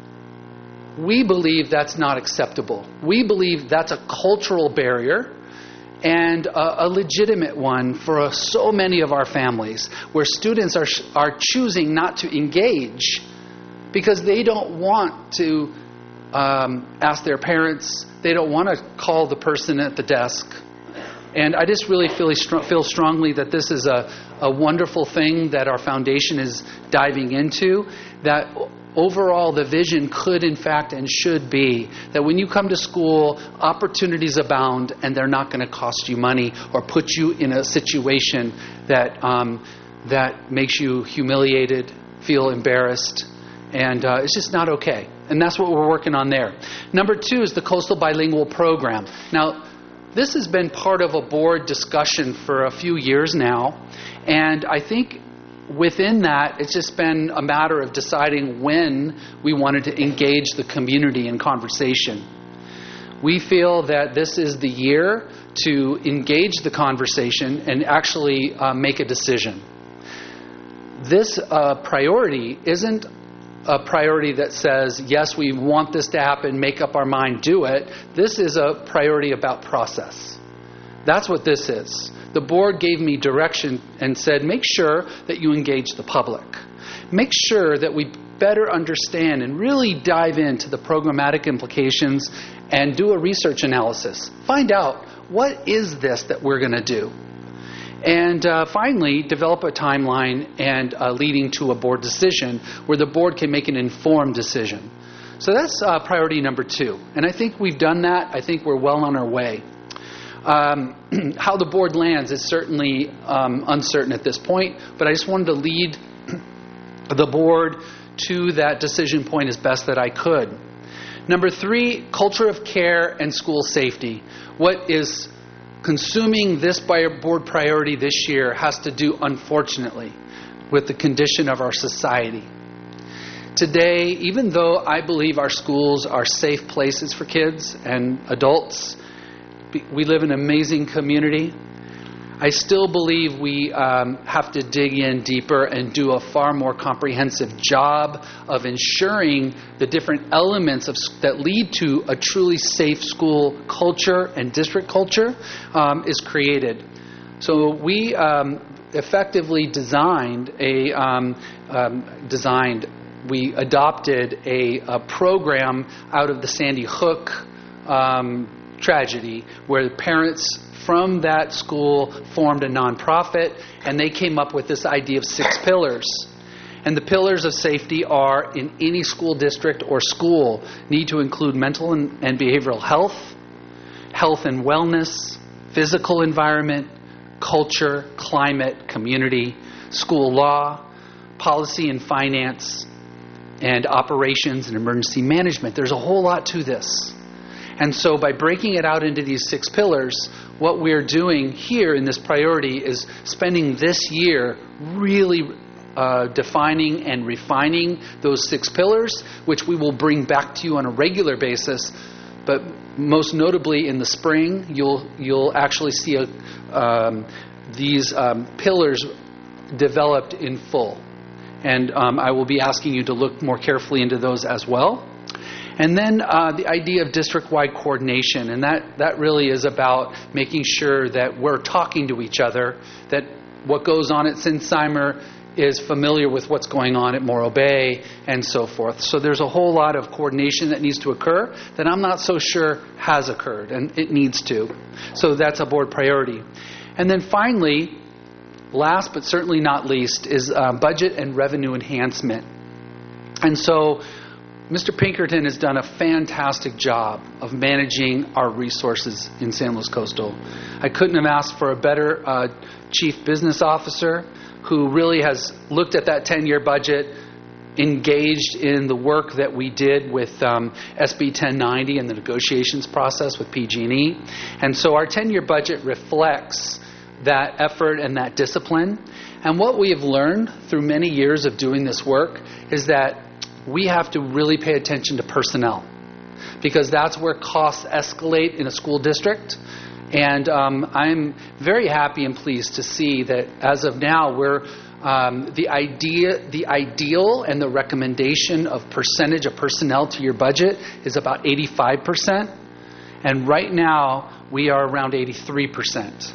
U: we believe that's not acceptable. We believe that's a cultural barrier and a, a legitimate one for uh, so many of our families, where students are are choosing not to engage because they don't want to um, ask their parents. They don't want to call the person at the desk. And I just really feel, feel strongly that this is a, a wonderful thing that our foundation is diving into, that overall the vision could, in fact, and should be that when you come to school, opportunities abound and they're not going to cost you money or put you in a situation that um, that makes you humiliated, feel embarrassed, and uh, it's just not okay. And that's what we're working on there. Number two is the Coastal Bilingual Program. Now, this has been part of a board discussion for a few years now, and I think within that, it's just been a matter of deciding when we wanted to engage the community in conversation. We feel that this is the year to engage the conversation and actually uh, make a decision. This uh, priority isn't a priority that says, yes, we want this to happen, make up our mind, do it. This is a priority about process. That's what this is. The board gave me direction and said, make sure that you engage the public. Make sure that we better understand and really dive into the programmatic implications and do a research analysis. Find out, what is this that we're going to do? And uh, finally, develop a timeline and uh, leading to a board decision where the board can make an informed decision. So that's uh, priority number two. And I think we've done that. I think we're well on our way. Um, how the board lands is certainly um, uncertain at this point, but I just wanted to lead the board to that decision point as best that I could. Number three, culture of care and school safety. What is consuming this board priority this year has to do, unfortunately, with the condition of our society. Today, even though I believe our schools are safe places for kids and adults, we live in an amazing community, I still believe we um, have to dig in deeper and do a far more comprehensive job of ensuring the different elements of, that lead to a truly safe school culture and district culture um, is created. So we um, effectively designed a um, um, designed we adopted a, a program out of the Sandy Hook um, tragedy, where the parents from that school formed a nonprofit, and they came up with this idea of six pillars. And the pillars of safety are, in any school district or school, need to include mental and, and behavioral health, health and wellness, physical environment, culture, climate, community, school law, policy and finance, and operations and emergency management. There's a whole lot to this. And so by breaking it out into these six pillars, what we're doing here in this priority is spending this year really uh, defining and refining those six pillars, which we will bring back to you on a regular basis. But most notably in the spring, you'll you'll actually see a, um, these um, pillars developed in full. And um, I will be asking you to look more carefully into those as well. And then uh, the idea of district-wide coordination, and that, that really is about making sure that we're talking to each other, that what goes on at Sinsheimer is familiar with what's going on at Morro Bay, and so forth. So there's a whole lot of coordination that needs to occur that I'm not so sure has occurred, and it needs to. So that's a board priority. And then finally, last but certainly not least, is uh, budget and revenue enhancement. And so Mister Pinkerton has done a fantastic job of managing our resources in San Luis Coastal. I couldn't have asked for a better uh, chief business officer who really has looked at that ten-year budget, engaged in the work that we did with um, S B ten ninety and the negotiations process with P G and E. And so our ten-year budget reflects that effort and that discipline. And what we have learned through many years of doing this work is that we have to really pay attention to personnel, because that's where costs escalate in a school district. And um, I'm very happy and pleased to see that as of now we're um, the idea, the ideal and the recommendation of percentage of personnel to your budget is about eighty-five percent. And right now, we are around eighty-three percent.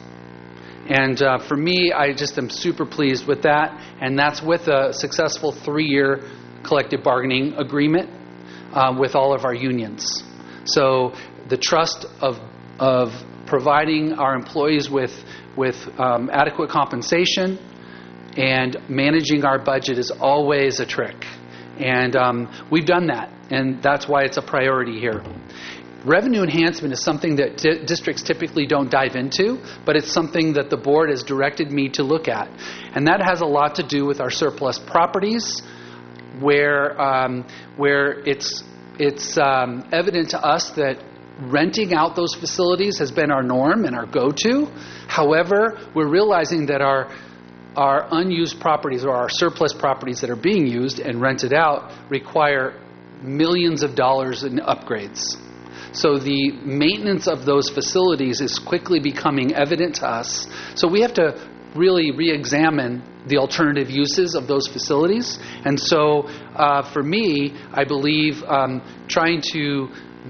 U: And uh, for me, I just am super pleased with that. And that's with a successful three-year collective bargaining agreement uh, with all of our unions. So the trust of of providing our employees with with um, adequate compensation and managing our budget is always a trick. And um, we've done that, and that's why it's a priority here. Revenue enhancement is something that di- districts typically don't dive into, but it's something that the board has directed me to look at. And that has a lot to do with our surplus properties, where um, where it's it's um, evident to us that renting out those facilities has been our norm and our go-to. However, we're realizing that our our unused properties or our surplus properties that are being used and rented out require millions of dollars in upgrades. So the maintenance of those facilities is quickly becoming evident to us. So we have to really re-examine the alternative uses of those facilities. And so uh, for me, I believe um, trying to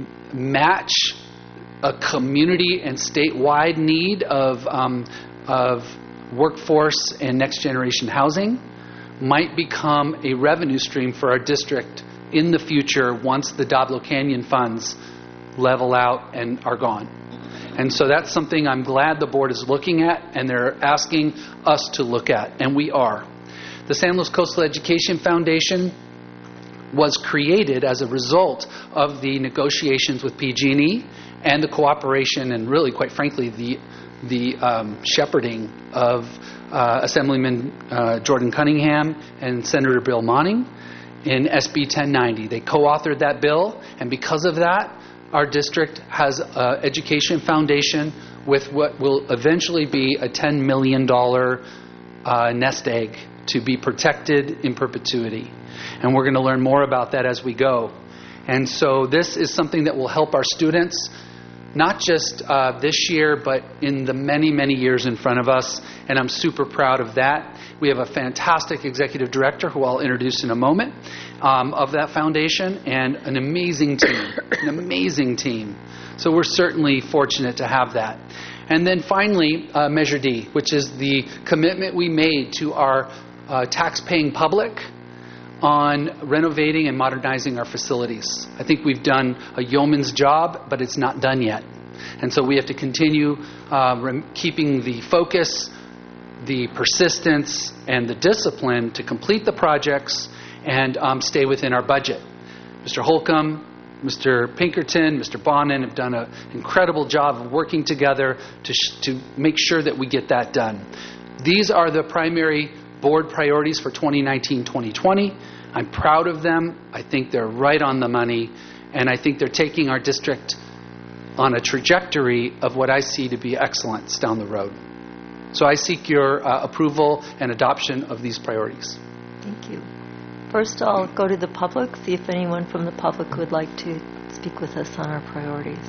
U: match a community and statewide need of um, of workforce and next generation housing might become a revenue stream for our district in the future once the Diablo Canyon funds level out and are gone. And so that's something I'm glad the board is looking at and they're asking us to look at, and we are. The San Luis Coastal Education Foundation was created as a result of the negotiations with P G and E and the cooperation and really, quite frankly, the the um, shepherding of uh, Assemblyman uh, Jordan Cunningham and Senator Bill Monning in S B ten ninety. They co-authored that bill, and because of that, our district has an education foundation with what will eventually be a ten million dollars uh, nest egg to be protected in perpetuity. And we're going to learn more about that as we go. And so this is something that will help our students, not just uh, this year, but in the many, many years in front of us. And I'm super proud of that. We have a fantastic executive director who I'll introduce in a moment um, of that foundation, and an amazing team, an amazing team. So we're certainly fortunate to have that. And then finally, uh, Measure D, which is the commitment we made to our uh, tax-paying public on renovating and modernizing our facilities. I think we've done a yeoman's job, but it's not done yet. And so we have to continue uh, rem- keeping the focus, the persistence, and the discipline to complete the projects and um, stay within our budget. Mister Holcomb, Mister Pinkerton, Mister Bonin have done an incredible job of working together to, sh- to make sure that we get that done. These are the primary board priorities for twenty nineteen twenty twenty. I'm proud of them. I think they're right on the money, and I think they're taking our district on a trajectory of what I see to be excellence down the road. So I seek your uh, approval and adoption of these priorities.
A: Thank you. First, I'll go to the public, see if anyone from the public would like to speak with us on our priorities.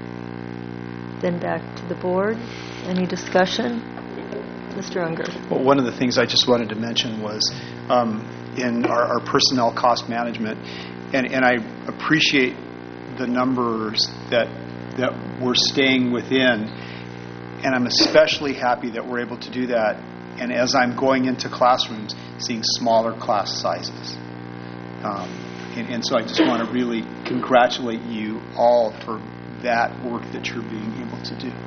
A: Then back to the board. Any discussion? Mister Unger.
B: Well, one of the things I just wanted to mention was um, in our, our personnel cost management, and, and I appreciate the numbers that that we're staying within, and I'm especially happy that we're able to do that. And as I'm going into classrooms, seeing smaller class sizes. Um, and, and so I just want to really congratulate you all for that work that you're being able to do.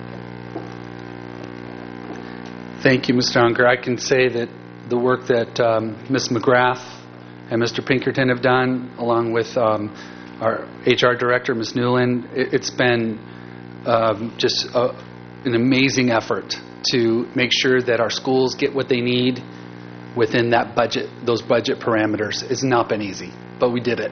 U: Thank you, Mister Unger. I can say that the work that um, Miz McGrath and Mister Pinkerton have done, along with um, our H R director, Miz Newland, it, it's been um, just a, an amazing effort to make sure that our schools get what they need within that budget, those budget parameters. It's not been easy, but we did it.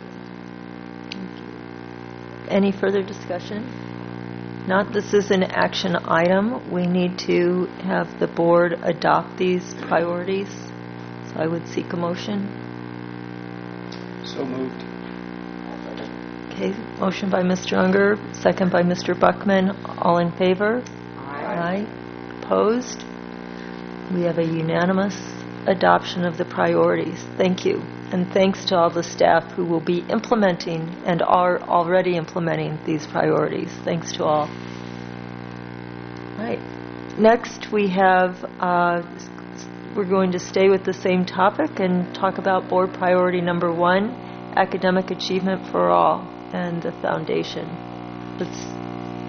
A: Any further discussion? Not, this is an action item. We need to have the board adopt these priorities. So I would seek a motion.
B: So moved.
A: Okay, motion by Mister Unger, second by Mister Buckman. All in favor?
C: Aye.
A: Aye. Opposed? We have a unanimous adoption of the priorities. Thank you. And thanks to all the staff who will be implementing and are already implementing these priorities. Thanks to all. All right. Next, we have, uh, we're going to stay with the same topic and talk about board priority number one, academic achievement for all, and the foundation. Let's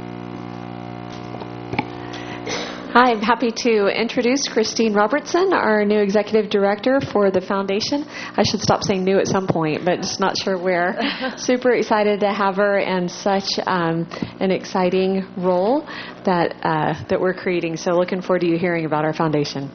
T: Hi, I'm happy to introduce Christine Robertson, our new executive director for the foundation. I should stop saying new at some point, but just not sure where. Super excited to have her, and such um, an exciting role that uh, that we're creating. So looking forward to you hearing about our foundation.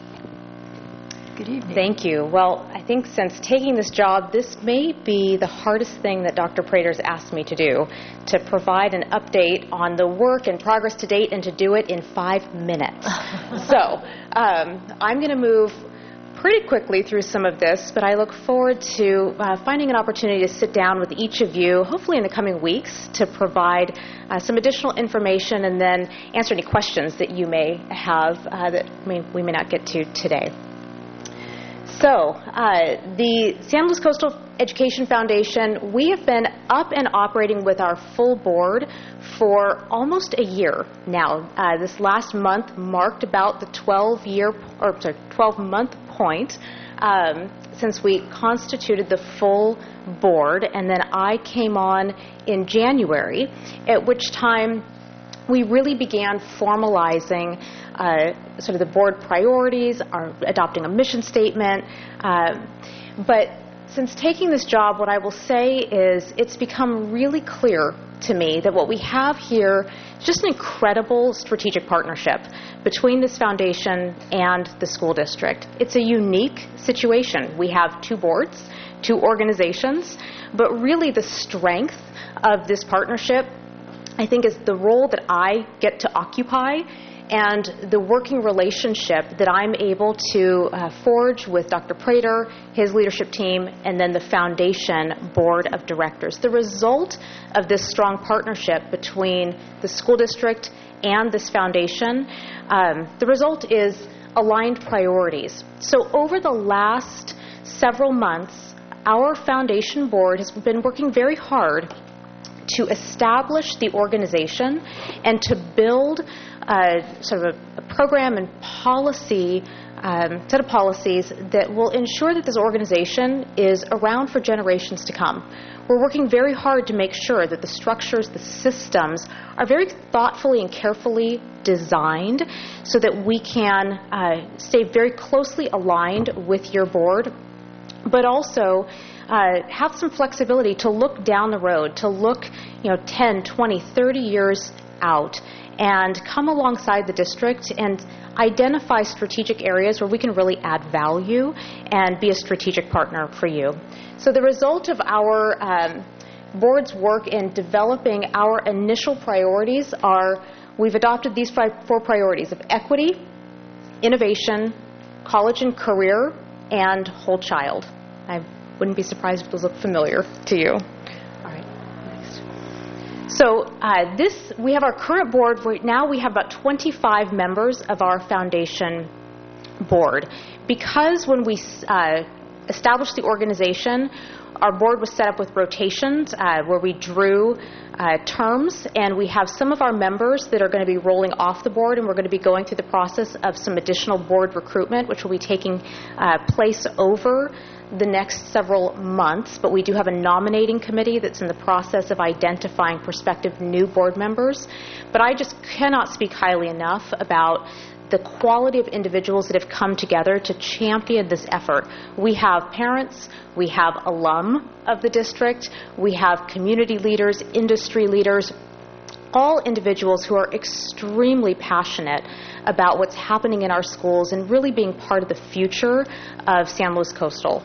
A: Good evening.
G: Thank you. Well, I think since taking this job, this may be the hardest thing that Doctor Prater's asked me to do, to provide an update on the work and progress to date, and to do it in five minutes. So um, I'm going to move pretty quickly through some of this, but I look forward to uh, finding an opportunity to sit down with each of you, hopefully in the coming weeks, to provide uh, some additional information and then answer any questions that you may have uh, that may, we may not get to today. So, uh, the San Luis Coastal Education Foundation, we have been up and operating with our full board for almost a year now. Uh, this last month marked about the twelve-year, or sorry, twelve-month point um, since we constituted the full board, and then I came on in January, at which time we really began formalizing uh, sort of the board priorities, our adopting a mission statement. Uh, but since taking this job, what I will say is it's become really clear to me that what we have here is just an incredible strategic partnership between this foundation and the school district. It's a unique situation. We have two boards, two organizations, but really the strength of this partnership, I think, is the role that I get to occupy and the working relationship that I'm able to uh, forge with Doctor Prater, his leadership team, and then the foundation board of directors. The result of this strong partnership between the school district and this foundation, um, the result is aligned priorities. So over the last several months, our foundation board has been working very hard to establish the organization and to build uh, sort of a, a program and policy, um, set of policies that will ensure that this organization is around for generations to come. We're working very hard to make sure that the structures, the systems, are very thoughtfully and carefully designed so that we can uh, stay very closely aligned with your board, but also Uh, have some flexibility to look down the road, to look, you know, ten, twenty, thirty years out and come alongside the district and identify strategic areas where we can really add value and be a strategic partner for you. So the result of our um, board's work in developing our initial priorities are, we've adopted these five, four priorities of equity, innovation, college and career, and whole child. I wouldn't be surprised if those look familiar to you. All right, next. So uh, this, we have our current board. Right now we have about twenty-five members of our foundation board. Because when we uh, established the organization, our board was set up with rotations uh, where we drew uh, terms, and we have some of our members that are going to be rolling off the board, and we're going to be going through the process of some additional board recruitment, which will be taking uh, place over the next several months. But we do have a nominating committee that's in the process of identifying prospective new board members. But I just cannot speak highly enough about the quality of individuals that have come together to champion this effort. We have parents, we have alum of the district, we have community leaders, industry leaders, all individuals who are extremely passionate about what's happening in our schools and really being part of the future of San Luis Coastal.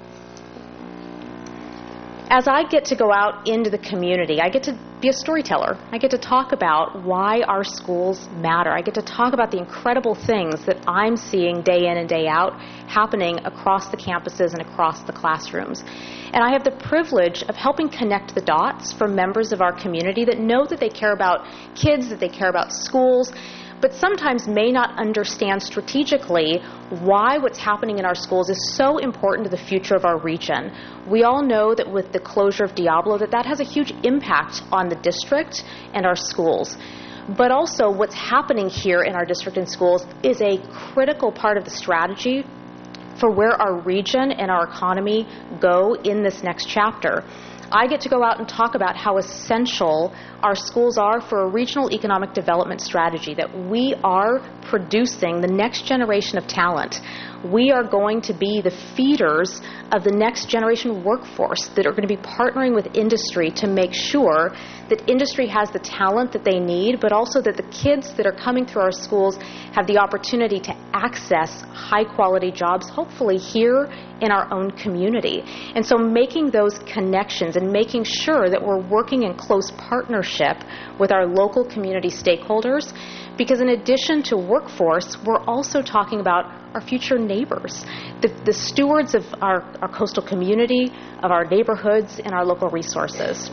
G: As I get to go out into the community, I get to be a storyteller. I get to talk about why our schools matter. I get to talk about the incredible things that I'm seeing day in and day out happening across the campuses and across the classrooms. And I have the privilege of helping connect the dots for members of our community that know that they care about kids, that they care about schools, but sometimes may not understand strategically why what's happening in our schools is so important to the future of our region. We all know that with the closure of Diablo, that that has a huge impact on the district and our schools. But also what's happening here in our district and schools is a critical part of the strategy for where our region and our economy go in this next chapter. I get to go out and talk about how essential our schools are for a regional economic development strategy, that we are producing the next generation of talent. We are going to be the feeders of the next generation workforce that are going to be partnering with industry to make sure that industry has the talent that they need, but also that the kids that are coming through our schools have the opportunity to access high-quality jobs, hopefully here in our own community. And so making those connections and making sure that we're working in close partnership with our local community stakeholders, because in addition to workforce, we're also talking about our future neighbors, the, the stewards of our, our coastal community, of our neighborhoods, and our local resources.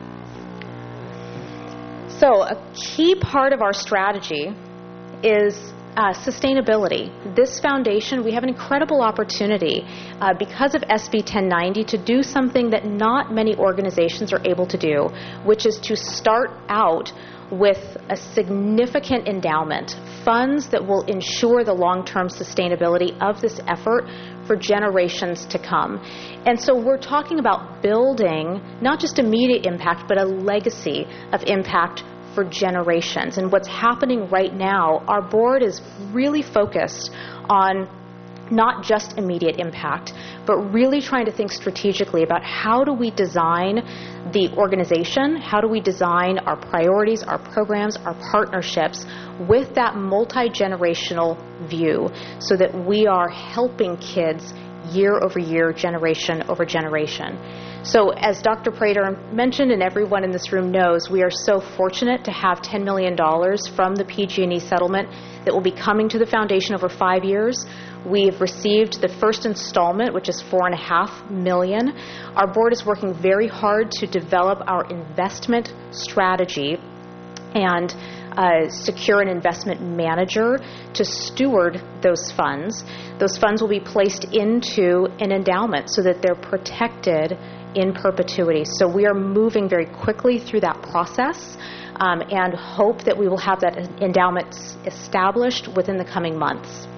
G: So a key part of our strategy is uh, sustainability. This foundation, we have an incredible opportunity uh, because of S B ten ninety to do something that not many organizations are able to do, which is to start out with a significant endowment, funds that will ensure the long-term sustainability of this effort for generations to come. And so we're talking about building not just immediate impact, but a legacy of impact for generations. And what's happening right now, our board is really focused on not just immediate impact, but really trying to think strategically about how do we design the organization, how do we design our priorities, our programs, our partnerships with that multi-generational view so that we are helping kids year over year, generation over generation. So as Doctor Prater mentioned and everyone in this room knows, we are so fortunate to have ten million dollars from the P G and E settlement that will be coming to the foundation over five years. We've received the first installment, which is four and a half million. Our board is working very hard to develop our investment strategy and uh, secure an investment manager to steward those funds. Those funds will be placed into an endowment so that they're protected in perpetuity. So we are moving very quickly through that process um, and hope that we will have that endowment established within the coming months.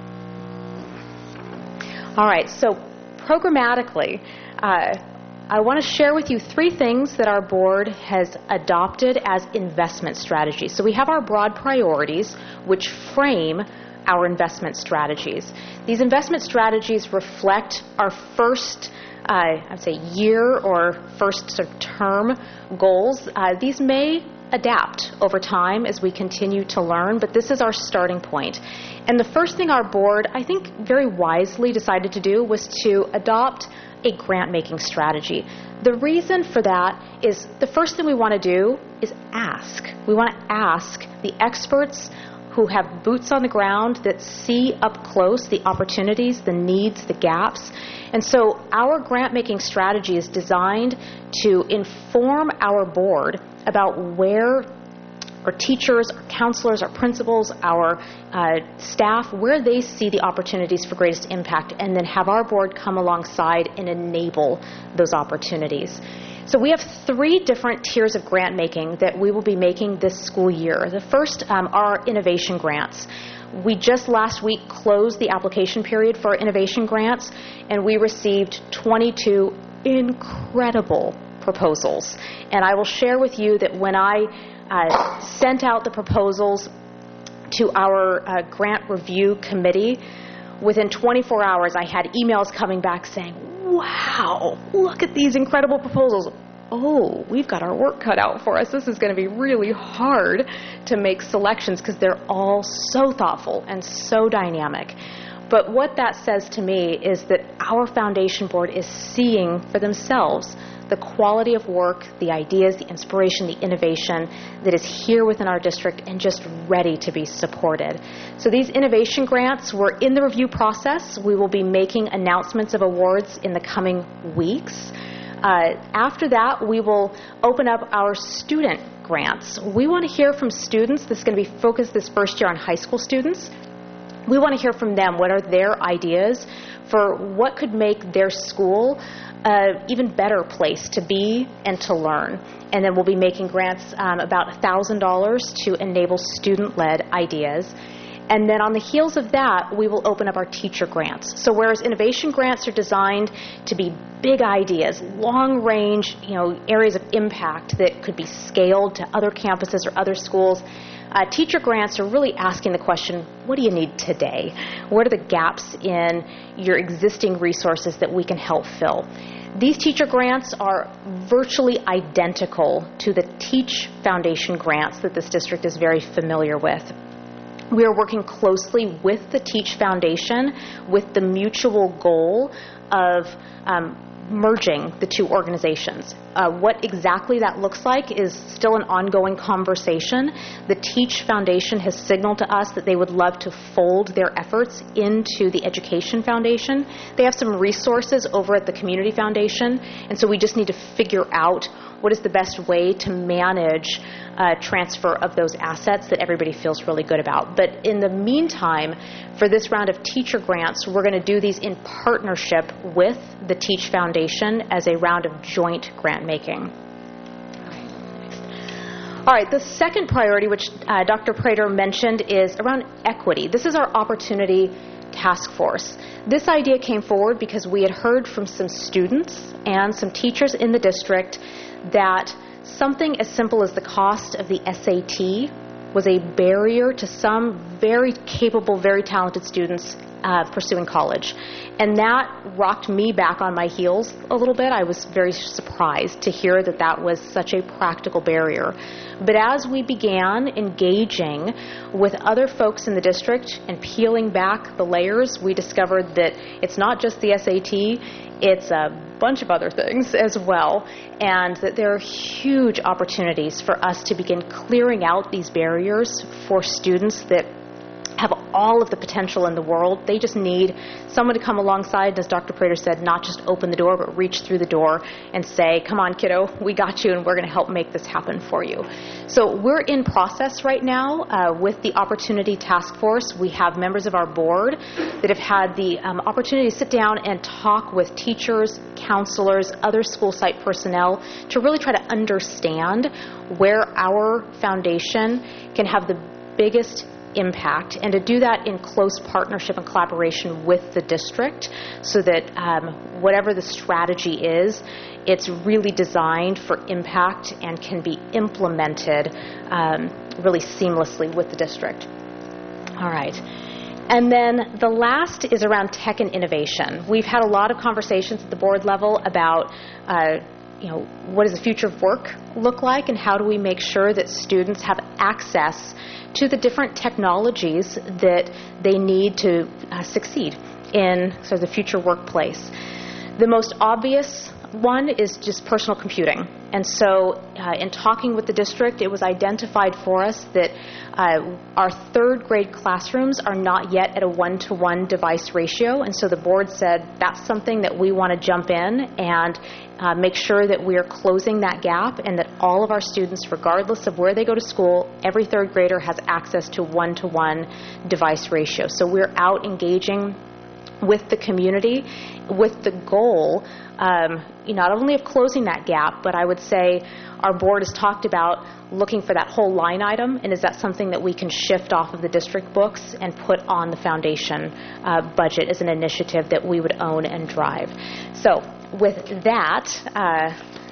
G: All right, so programmatically, uh, I want to share with you three things that our board has adopted as investment strategies. So we have our broad priorities, which frame our investment strategies. These investment strategies reflect our first Uh, I'd say year or first sort of term goals. Uh, these may adapt over time as we continue to learn, but this is our starting point. And the first thing our board, I think very wisely decided to do was to adopt a grant-making strategy. The reason for that is the first thing we want to do is ask. We want to ask the experts who have boots on the ground that see up close the opportunities, the needs, the gaps. And so our grant-making strategy is designed to inform our board about where our teachers, our counselors, our principals, our uh, staff, where they see the opportunities for greatest impact, and then have our board come alongside and enable those opportunities. So we have three different tiers of grant making that we will be making this school year. The first um, are innovation grants. We just last week closed the application period for innovation grants, and we received twenty-two incredible proposals. And I will share with you that when I uh, sent out the proposals to our uh, grant review committee, within twenty-four hours I had emails coming back saying, wow, look at these incredible proposals. Oh, we've got our work cut out for us. This is going to be really hard to make selections because they're all so thoughtful and so dynamic. But what that says to me is that our foundation board is seeing for themselves the quality of work, the ideas, the inspiration, the innovation that is here within our district and just ready to be supported. So these innovation grants, we're in the review process. We will be making announcements of awards in the coming weeks. Uh, after that, we will open up our student grants. We want to hear from students. This is going to be focused this first year on high school students. We want to hear from them. What are their ideas for what could make their school an even better place to be and to learn? And then we'll be making grants um, about one thousand dollars to enable student-led ideas. And then on the heels of that, we will open up our teacher grants. So whereas innovation grants are designed to be big ideas, long-range, you know, areas of impact that could be scaled to other campuses or other schools, Uh, teacher grants are really asking the question, what do you need today? What are the gaps in your existing resources that we can help fill? These teacher grants are virtually identical to the Teach Foundation grants that this district is very familiar with. We are working closely with the Teach Foundation with the mutual goal of um, merging the two organizations. Uh, what exactly that looks like is still an ongoing conversation. The Teach Foundation has signaled to us that they would love to fold their efforts into the Education Foundation. They have some resources over at the Community Foundation, and so we just need to figure out what is the best way to manage uh, transfer of those assets that everybody feels really good about. But in the meantime, for this round of teacher grants, we're going to do these in partnership with the Teach Foundation as a round of joint grant making. All right, the second priority, which uh, Doctor Prater mentioned, is around equity. This is our opportunity task force. This idea came forward because we had heard from some students and some teachers in the district that something as simple as the cost of the S A T was a barrier to some very capable, very talented students uh, pursuing college. And that rocked me back on my heels a little bit. I was very surprised to hear that that was such a practical barrier. But as we began engaging with other folks in the district and peeling back the layers, we discovered that it's not just the S A T, it's a bunch of other things as well, and that there are huge opportunities for us to begin clearing out these barriers for students that have all of the potential in the world. They just need someone to come alongside, as Doctor Prater said, not just open the door, but reach through the door and say, come on, kiddo, we got you, and we're going to help make this happen for you. So we're in process right now uh, with the Opportunity Task Force. We have members of our board that have had the um, opportunity to sit down and talk with teachers, counselors, other school site personnel to really try to understand where our foundation can have the biggest impact, and to do that in close partnership and collaboration with the district so that um, whatever the strategy is, it's really designed for impact and can be implemented um, really seamlessly with the district. All right. And then the last is around tech and innovation. We've had a lot of conversations at the board level about uh, you know, what does the future of work look like, and how do we make sure that students have access to the different technologies that they need to uh, succeed in sort of the future workplace. The most obvious one is just personal computing. And so uh, in talking with the district, it was identified for us that uh, our third grade classrooms are not yet at a one-to-one device ratio. And so the board said that's something that we want to jump in and uh, make sure that we are closing that gap, and that all of our students, regardless of where they go to school, every third grader has access to one-to-one device ratio. So we're out engaging with the community with the goal um, not only of closing that gap, but I would say our board has talked about looking for that whole line item, and is that something that we can shift off of the district books and put on the foundation uh, budget as an initiative that we would own and drive. So with that, uh,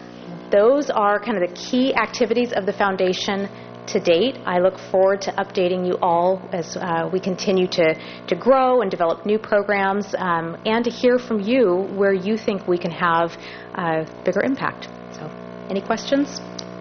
G: those are kind of the key activities of the foundation to date. I look forward to updating you all as uh, we continue to, to grow and develop new programs, um, and to hear from you where you think we can have uh, bigger impact. So, any questions?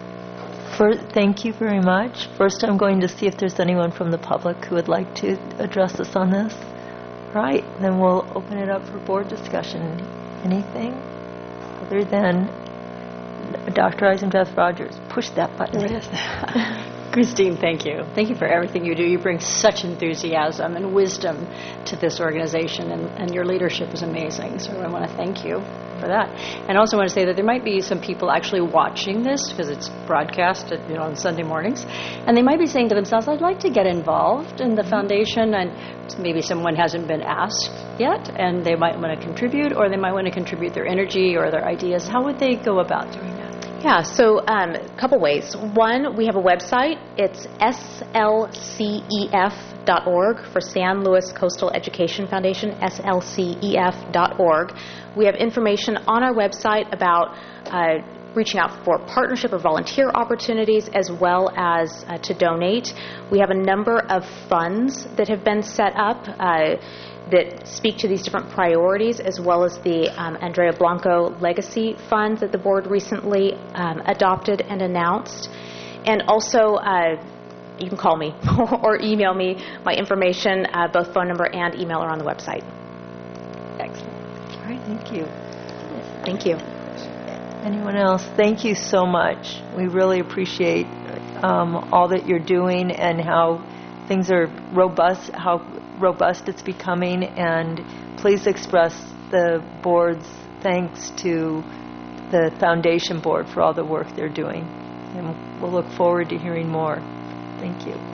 A: For, thank you very much. First, I'm going to see if there's anyone from the public who would like to address us on this. Right, then we'll open it up for board discussion. Anything other than Doctor Eisendrath Rogers? Push that button.
G: Yes.
I: Christine, thank you. Thank you for everything you do. You bring such enthusiasm and wisdom to this organization, and, and your leadership is amazing. So I want to thank you for that. And I also want to say that there might be some people actually watching this, because it's broadcast at, you know, on Sunday mornings, and they might be saying to themselves, I'd like to get involved in the foundation, and maybe someone hasn't been asked yet, and they might want to contribute, or they might want to contribute their energy or their ideas. How would they go about doing that?
G: Yeah, so um, a couple ways. One, we have a website. It's S L C E F dot org for San Luis Coastal Education Foundation, S L C E F dot org. We have information on our website about uh, reaching out for partnership or volunteer opportunities, as well as uh, to donate. We have a number of funds that have been set up uh, that speak to these different priorities, as well as the um, Andrea Blanco Legacy Fund that the board recently um, adopted and announced. And also, uh, you can call me or email me. My information, uh, both phone number and email, are on the website.
A: Excellent. All right, thank you.
G: Thank you.
A: Anyone else? Thank you so much. We really appreciate um, all that you're doing and how things are robust, how robust it's becoming, and please express the board's thanks to the foundation board for all the work they're doing, and we'll look forward to hearing more. Thank you.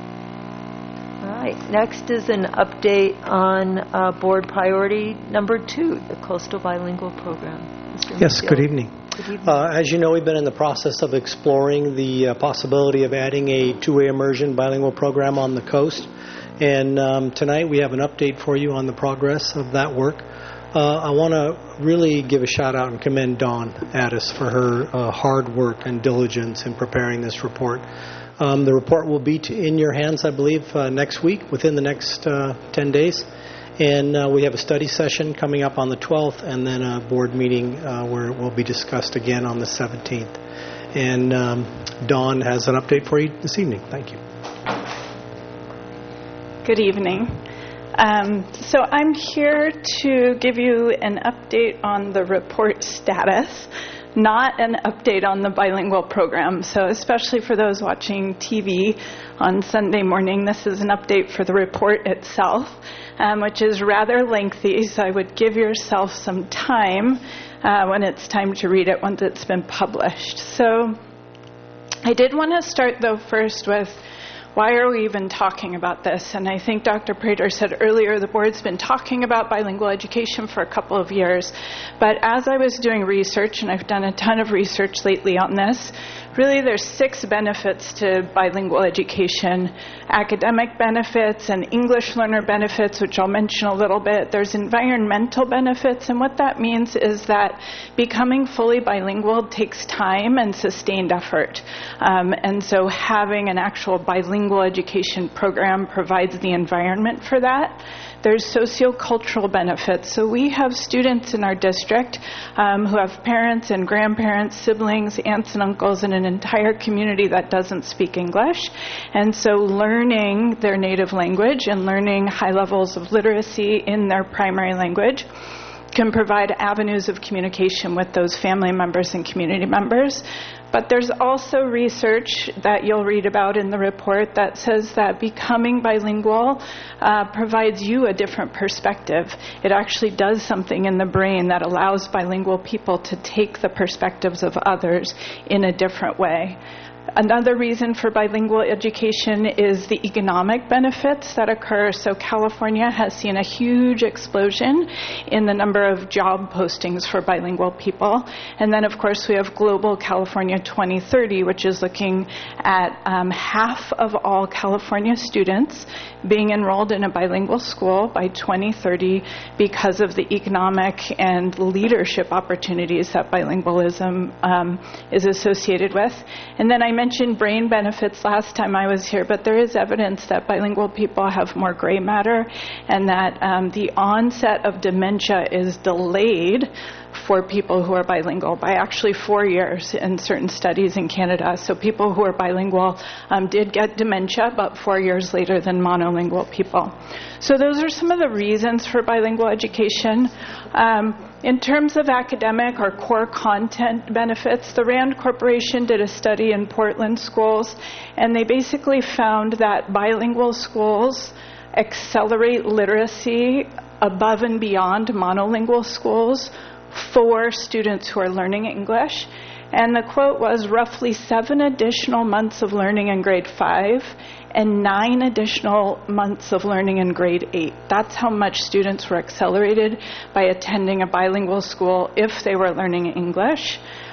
A: All right, next is an update on uh, board priority number two, the Coastal Bilingual Program. Mister
V: Yes,
A: McGill.
V: good evening.
A: Good evening.
V: Uh, as you know, we've been in the process of exploring the uh, possibility of adding a two-way immersion bilingual program on the coast. And um, tonight we have an update for you on the progress of that work. Uh, I want to really give a shout out and commend Dawn Addis for her uh, hard work and diligence in preparing this report. Um, the report will be to, in your hands, I believe, uh, next week, within the next uh, ten days. And uh, we have a study session coming up on the twelfth, and then a board meeting uh, where it will be discussed again on the seventeenth. And um, Dawn has an update for you this evening. Thank you.
W: Good evening. Um, so I'm here to give you an update on the report status, not an update on the bilingual program. So especially for those watching T V on Sunday morning, this is an update for the report itself, um, which is rather lengthy, so I would give yourself some time uh, when it's time to read it once it's been published. So I did want to start, though, first with why are we even talking about this? And I think Doctor Prater said earlier the board's been talking about bilingual education for a couple of years. But as I was doing research, and I've done a ton of research lately on this, really there's six benefits to bilingual education. Academic benefits and English learner benefits, which I'll mention a little bit. There's environmental benefits, and what that means is that becoming fully bilingual takes time and sustained effort. Um, and so having an actual bilingual education program provides the environment for that. There's sociocultural benefits. So we have students in our district um, who have parents and grandparents, siblings, aunts and uncles, and an entire community that doesn't speak English. And so learning their native language and learning high levels of literacy in their primary language can provide avenues of communication with those family members and community members. But there's also research that you'll read about in the report that says that becoming bilingual uh, provides you a different perspective. It actually does something in the brain that allows bilingual people to take the perspectives of others in a different way. Another reason for bilingual education is the economic benefits that occur. So California has seen a huge explosion in the number of job postings for bilingual people. And then, of course, we have Global California twenty thirty, which is looking at um, half of all California students being enrolled in a bilingual school by twenty thirty because of the economic and leadership opportunities that bilingualism um, is associated with. And then I mentioned brain benefits last time I was here, but there is evidence that bilingual people have more gray matter and that um, the onset of dementia is delayed for people who are bilingual by actually four years in certain studies in Canada. So people who are bilingual um, did get dementia about four years later than monolingual people. So those are some of the reasons for bilingual education. Um, in terms of academic or core content benefits, the RAND Corporation did a study in Portland schools, and they basically found that bilingual schools accelerate literacy above and beyond monolingual schools for students who are learning English. And the quote was roughly seven additional months of learning in grade five and nine additional months of learning in grade eight. That's how much students were accelerated by attending a bilingual school if they were learning English.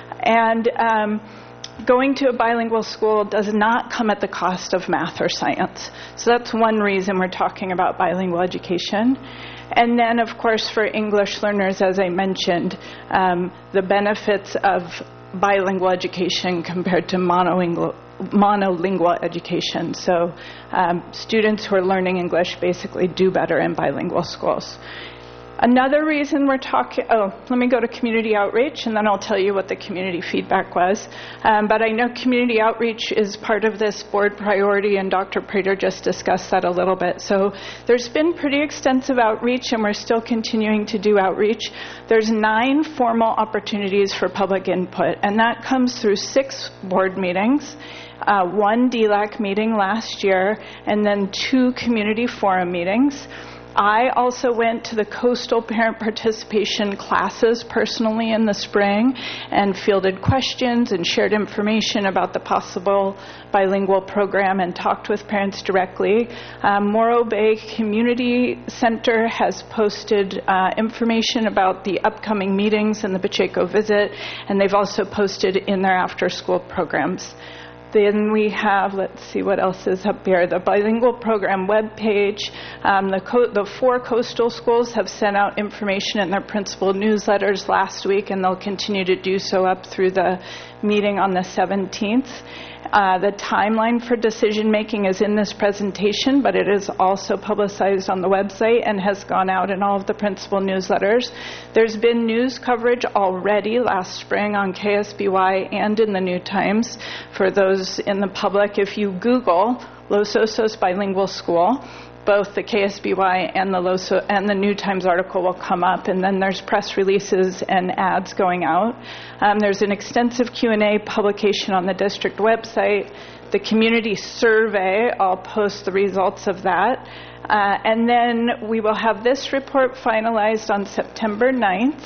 W: And um, going to a bilingual school does not come at the cost of math or science. So that's one reason we're talking about bilingual education. And then, of course, for English learners, as I mentioned, um, the benefits of bilingual education compared to monolingual, monolingual education. So um, students who are learning English basically do better in bilingual schools. Another reason we're talking, oh, let me go to community outreach, and then I'll tell you what the community feedback was. Um, but I know community outreach is part of this board priority, and Doctor Prater just discussed that a little bit. So there's been pretty extensive outreach, and we're still continuing to do outreach. There's nine formal opportunities for public input, and that comes through six board meetings, uh, one D LAC meeting last year, and then two community forum meetings. I also went to the coastal parent participation classes personally in the spring and fielded questions and shared information about the possible bilingual program and talked with parents directly. Um, Morro Bay Community Center has posted uh, information about the upcoming meetings and the Pacheco visit, and they've also posted in their after-school programs. Then we have, let's see what else is up here, the bilingual program webpage. Um, the, co- the four coastal schools have sent out information in their principal newsletters last week, and they'll continue to do so up through the meeting on the seventeenth. Uh, the timeline for decision making is in this presentation, but it is also publicized on the website and has gone out in all of the principal newsletters. There's been news coverage already last spring on K S B Y and in the New Times for those in the public. If you Google Los Osos Bilingual School, both the K S B Y and the Los and the New Times article will come up, and then there's press releases and ads going out. Um, there's an extensive Q and A publication on the district website. The community survey, I'll post the results of that. Uh, and then we will have this report finalized on September ninth,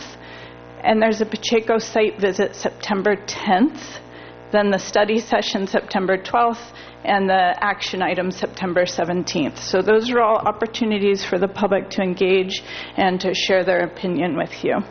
W: and there's a Pacheco site visit September tenth, then the study session September twelfth, and the action item September seventeenth. So those are all opportunities for the public to engage and to share their opinion with you.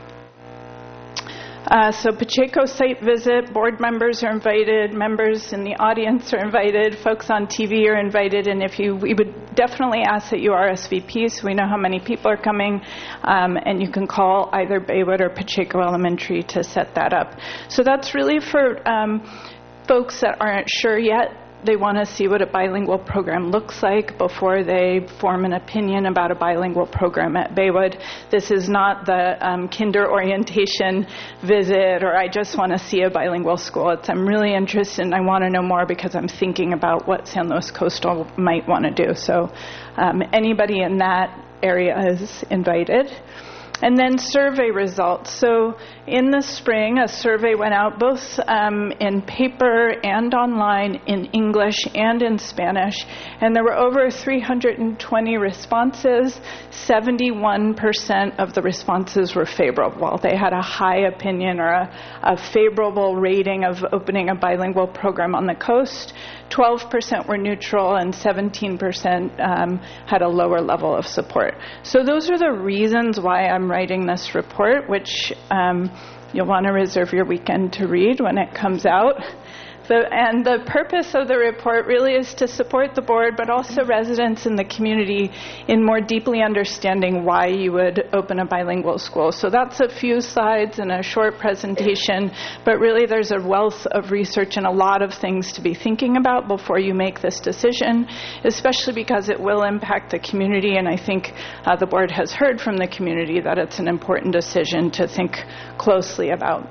W: Uh, so Pacheco site visit, board members are invited, members in the audience are invited, folks on T V are invited, and if you, we would definitely ask that you R S V P so we know how many people are coming, um, and you can call either Baywood or Pacheco Elementary to set that up. So that's really for um, folks that aren't sure yet. They want to see what a bilingual program looks like before they form an opinion about a bilingual program at Baywood. This is not the um, kinder orientation visit, or I just want to see a bilingual school. It's I'm really interested and I want to know more because I'm thinking about what San Luis Coastal might want to do. So um, anybody in that area is invited. And then survey results. So in the spring, a survey went out both um, in paper and online, in English and in Spanish, and there were over three hundred twenty responses. seventy-one percent of the responses were favorable. They had a high opinion or a, a favorable rating of opening a bilingual program on the coast. twelve percent were neutral, and seventeen percent um, had a lower level of support. So those are the reasons why I'm writing this report, which um, you'll want to reserve your weekend to read when it comes out. The, and the purpose of the report really is to support the board, but also residents in the community in more deeply understanding why you would open a bilingual school. So that's a few slides and a short presentation, but really there's a wealth of research and a lot of things to be thinking about before you make this decision, especially because it will impact the community, and I think uh, the board has heard from the community that it's an important decision to think closely about.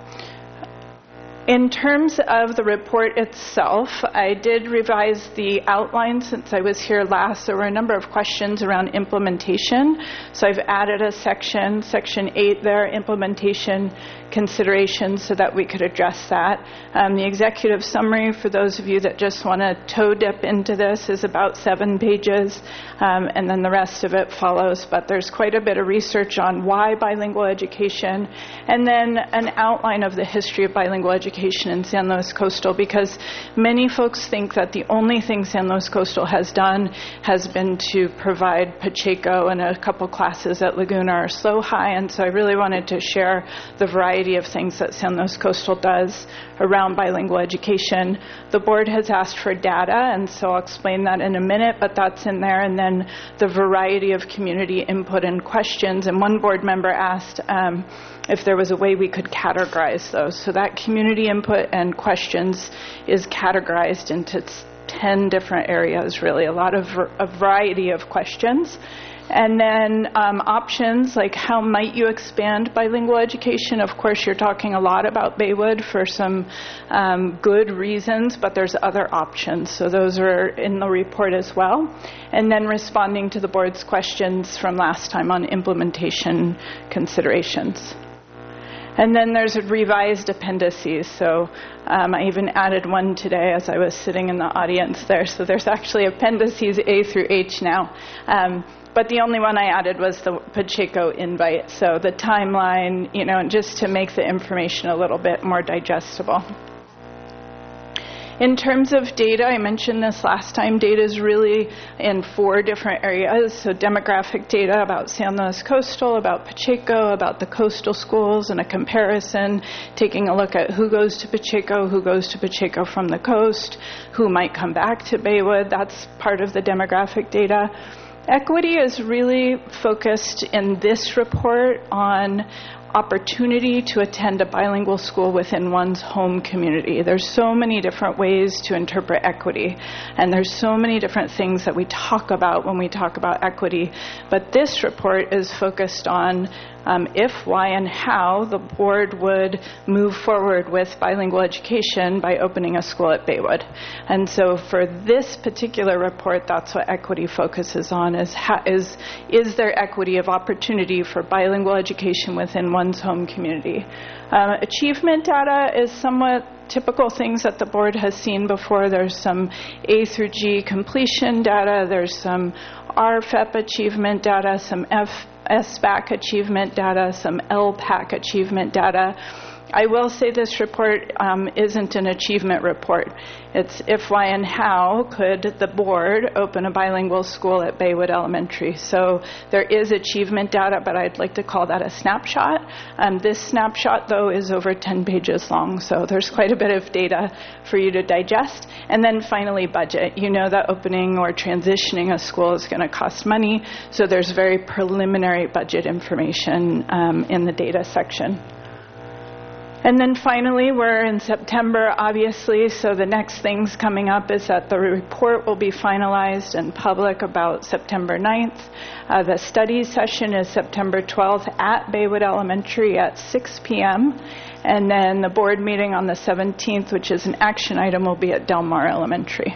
W: In terms of the report itself, I did revise the outline since I was here last. There were a number of questions around implementation. So I've added a section, section eight there, implementation considerations, so that we could address that. Um, the executive summary, for those of you that just want to toe dip into this, is about seven pages, um, and then the rest of it follows. But there's quite a bit of research on why bilingual education, and then an outline of the history of bilingual education in San Luis Coastal, because many folks think that the only thing San Luis Coastal has done has been to provide Pacheco and a couple classes at Laguna or Slow High, and so I really wanted to share the variety of things that San Luis Coastal does around bilingual education. The board has asked for data, and so I'll explain that in a minute, but that's in there, and then the variety of community input and questions. And one board member asked um, if there was a way we could categorize those. So that community input and questions is categorized into ten different areas, really, a lot of a variety of questions. And then um, options, like how might you expand bilingual education? Of course, you're talking a lot about Baywood for some um, good reasons, but there's other options. So those are in the report as well. And then responding to the board's questions from last time on implementation considerations. And then there's a revised appendices. So um, I even added one today as I was sitting in the audience there. So there's actually appendices A through H now. Um, But the only one I added was the Pacheco invite, so the timeline, you know, just to make the information a little bit more digestible. In terms of data, I mentioned this last time, data is really in four different areas. So demographic data about San Luis Coastal, about Pacheco, about the coastal schools, and a comparison, taking a look at who goes to Pacheco, who goes to Pacheco from the coast, who might come back to Baywood. That's part of the demographic data. Equity is really focused in this report on opportunity to attend a bilingual school within one's home community. There's so many different ways to interpret equity, and there's so many different things that we talk about when we talk about equity. But this report is focused on um, if, why, and how the board would move forward with bilingual education by opening a school at Baywood. And so for this particular report, that's what equity focuses on, is, how, is, is there equity of opportunity for bilingual education within one's home community. Um, achievement data is somewhat typical things that the board has seen before. There's some A through G completion data, there's some R F E P achievement data, some F S B A C achievement data, some L P A C achievement data. I will say this report um, isn't an achievement report. It's if, why, and how could the board open a bilingual school at Baywood Elementary. So there is achievement data, but I'd like to call that a snapshot. Um, this snapshot, though, is over ten pages long, so there's quite a bit of data for you to digest. And then finally, budget. You know that opening or transitioning a school is going to cost money, so there's very preliminary budget information um, in the data section. And then finally, we're in September, obviously, so the next things coming up is that the report will be finalized and public about September ninth. Uh, the study session is September twelfth at Baywood Elementary at six p.m. And then the board meeting on the seventeenth, which is an action item, will be at Del Mar Elementary.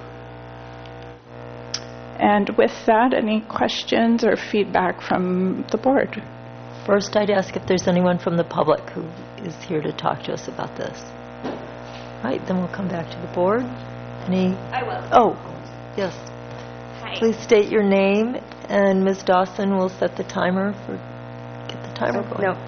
W: And with that, any questions or feedback from the board?
A: First, I'd ask if there's anyone from the public who is here to talk to us about this. Right, then we'll come back to the board. Any?
O: I will.
A: Oh, yes.
O: Hi.
A: Please state your name, and Miz Dawson will set the timer for, get the timer going.
E: No.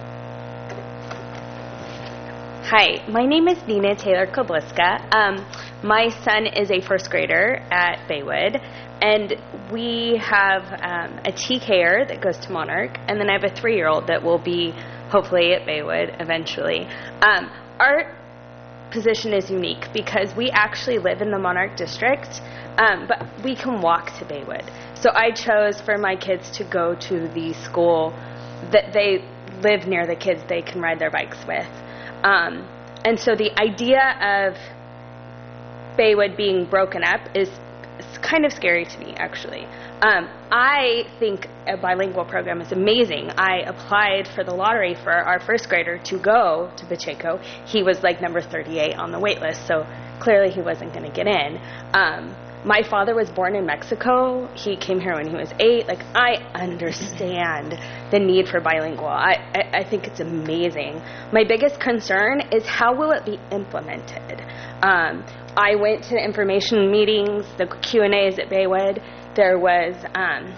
E: Hi, my name is Nina Taylor Kobliska. Um, my son is a first grader at Baywood, and we have um, a T K-er that goes to Monarch, and then I have a three-year-old that will be hopefully at Baywood eventually. Um, our position is unique because we actually live in the Monarch District, um, but we can walk to Baywood. So I chose for my kids to go to the school that they live near the kids they can ride their bikes with. Um, and so the idea of Baywood being broken up is, is kind of scary to me, actually. Um, I think a bilingual program is amazing. I applied for the lottery for our first grader to go to Pacheco. He was like number thirty-eight on the wait list, so clearly he wasn't going to get in. Um, my father was born in Mexico. He came here when he was eight. Like, I understand the need for bilingual. I, I, I think it's amazing. My biggest concern is how will it be implemented? Um, I went to information meetings, the Q and A's at Baywood. There was um,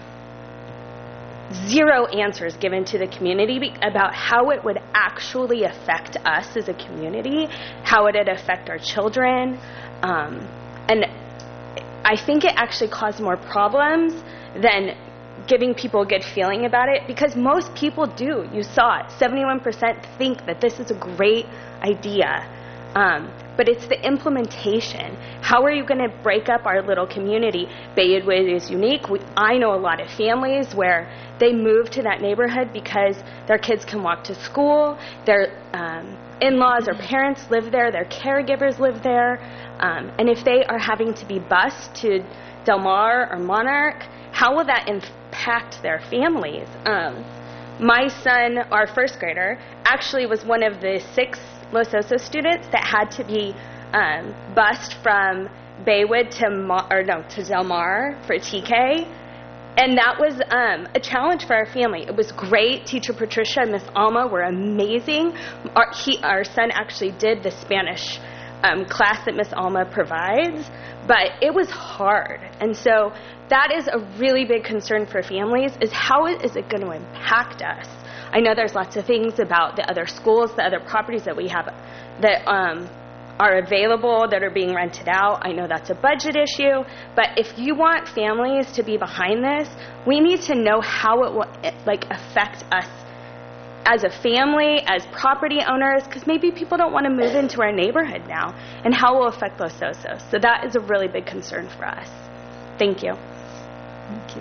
E: zero answers given to the community be- about how it would actually affect us as a community, how it would affect our children. Um, and I think it actually caused more problems than giving people a good feeling about it, because most people do. You saw it. seventy-one percent think that this is a great idea. Um, but it's the implementation. How are you going to break up our little community? Baywood is unique. We, I know a lot of families where they move to that neighborhood because their kids can walk to school, their um, in-laws or parents live there, their caregivers live there, um, and if they are having to be bused to Del Mar or Monarch, how will that impact their families? Um, my son, our first grader, actually was one of the six Los Osos students that had to be um, bused from Baywood to Mo- or no to Del Mar for T K, and that was um, a challenge for our family. It was great. Teacher Patricia and Miss Alma were amazing. Our, he, our son actually did the Spanish um, class that Miss Alma provides, but it was hard, and so that is a really big concern for families. Is how is it going to impact us? I know there's lots of things about the other schools, the other properties that we have that um, are available, that are being rented out. I know that's a budget issue, but if you want families to be behind this, we need to know how it will like affect us as a family, as property owners, because maybe people don't want to move into our neighborhood now, and how it will affect Los Osos. So that is a really big concern for us. Thank you.
A: Thank you.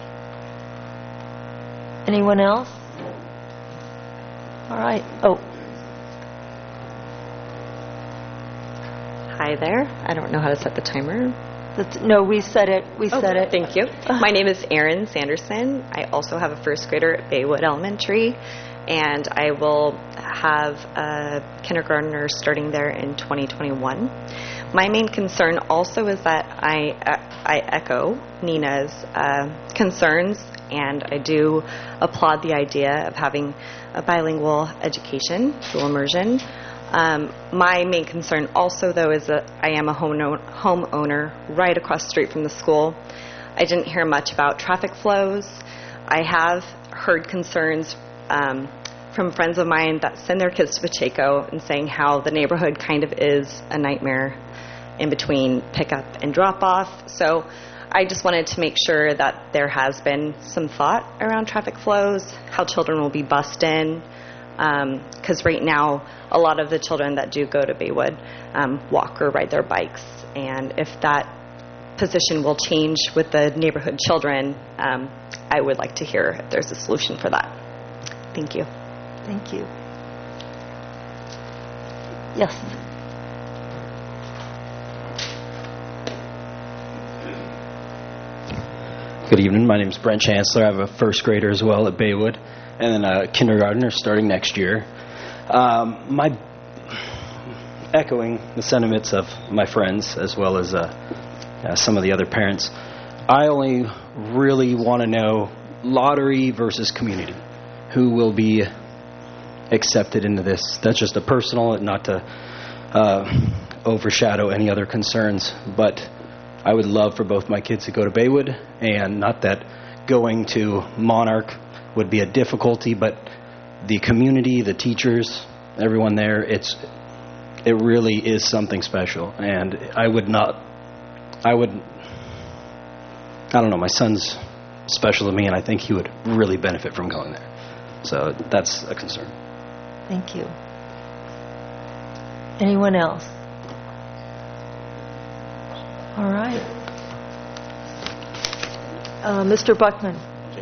A: Anyone else? All right. Oh.
H: Hi there. I don't know how to set the timer.
A: That's, no, we set it. We
H: oh,
A: set it.
H: Thank you. My name is Erin Sanderson. I also have a first grader at Baywood Elementary, and I will have a kindergartner starting there in twenty twenty-one. My main concern also is that I, I echo Nina's uh, concerns, and I do applaud the idea of having a bilingual education, dual immersion. Um, my main concern also, though, is that I am a home homeowner right across the street from the school. I didn't hear much about traffic flows. I have heard concerns um, from friends of mine that send their kids to Pacheco and saying how the neighborhood kind of is a nightmare in between pickup and drop-off. So I just wanted to make sure that there has been some thought around traffic flows, how children will be bused in, because um, right now a lot of the children that do go to Baywood um, walk or ride their bikes, and if that position will change with the neighborhood children, um, I would like to hear if there's a solution for that. Thank you.
A: Thank you. Yes.
J: Good evening. My name is Brent Chancellor. I have a first grader as well at Baywood, and then a kindergartner starting next year. Um, my echoing the sentiments of my friends as well as uh, uh, some of the other parents, I only really want to know lottery versus community. Who will be accepted into this? That's just a personal, not to uh, overshadow any other concerns, but I would love for both my kids to go to Baywood, and not that going to Monarch would be a difficulty, but the community, the teachers, everyone there, it's it really is something special. And I would not, I would, I don't know, my son's special to me, and I think he would really benefit from going there. So that's a concern.
A: Thank you. Anyone else? All right. Uh, Mister Buckman.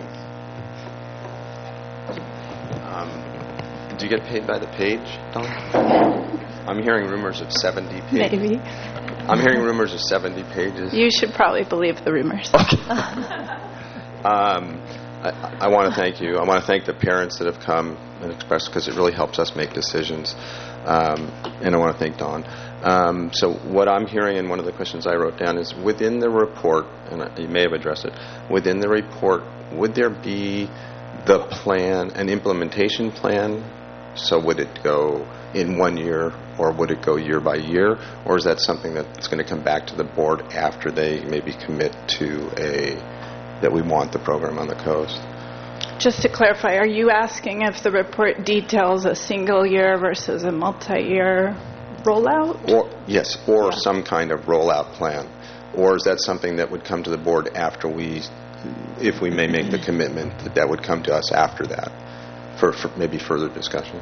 K: Um, do you get paid by the page, Don? I'm hearing rumors of seventy pages.
W: Maybe.
K: I'm hearing rumors of seventy pages.
W: You should probably believe the rumors.
K: Um, I, I want to thank you. I want to thank the parents that have come and expressed, because it really helps us make decisions. Um, and I want to thank Dawn. Um, so what I'm hearing, and one of the questions I wrote down, is within the report, and you may have addressed it, within the report, would there be the plan, an implementation plan? So would it go in one year, or would it go year by year? Or is that something that's going to come back to the board after they maybe commit to a, that we want the program on the coast?
W: Just to clarify, are you asking if the report details a single year versus a multi-year rollout?
K: Or, yes, or yeah. some kind of rollout plan. Or is that something that would come to the board after we, if we may make the commitment, that that would come to us after that for, for maybe further discussion?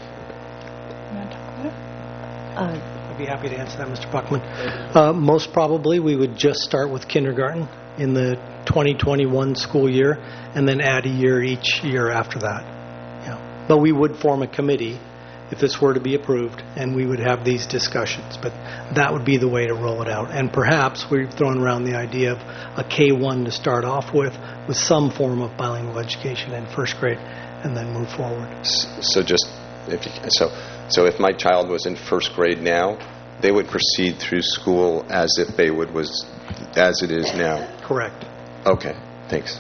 V: Uh, I'd be happy to answer that, Mister Buckman. Uh, most probably we would just start with kindergarten in the twenty twenty-one school year and then add a year each year after that. Yeah. But we would form a committee if this were to be approved, and we would have these discussions. But that would be the way to roll it out. And perhaps we've thrown around the idea of a K one to start off with, with some form of bilingual education in first grade, and then move forward.
K: So just, if you, so, so if my child was in first grade now, they would proceed through school as if Baywood was, as it is now?
V: Correct.
K: Okay, thanks.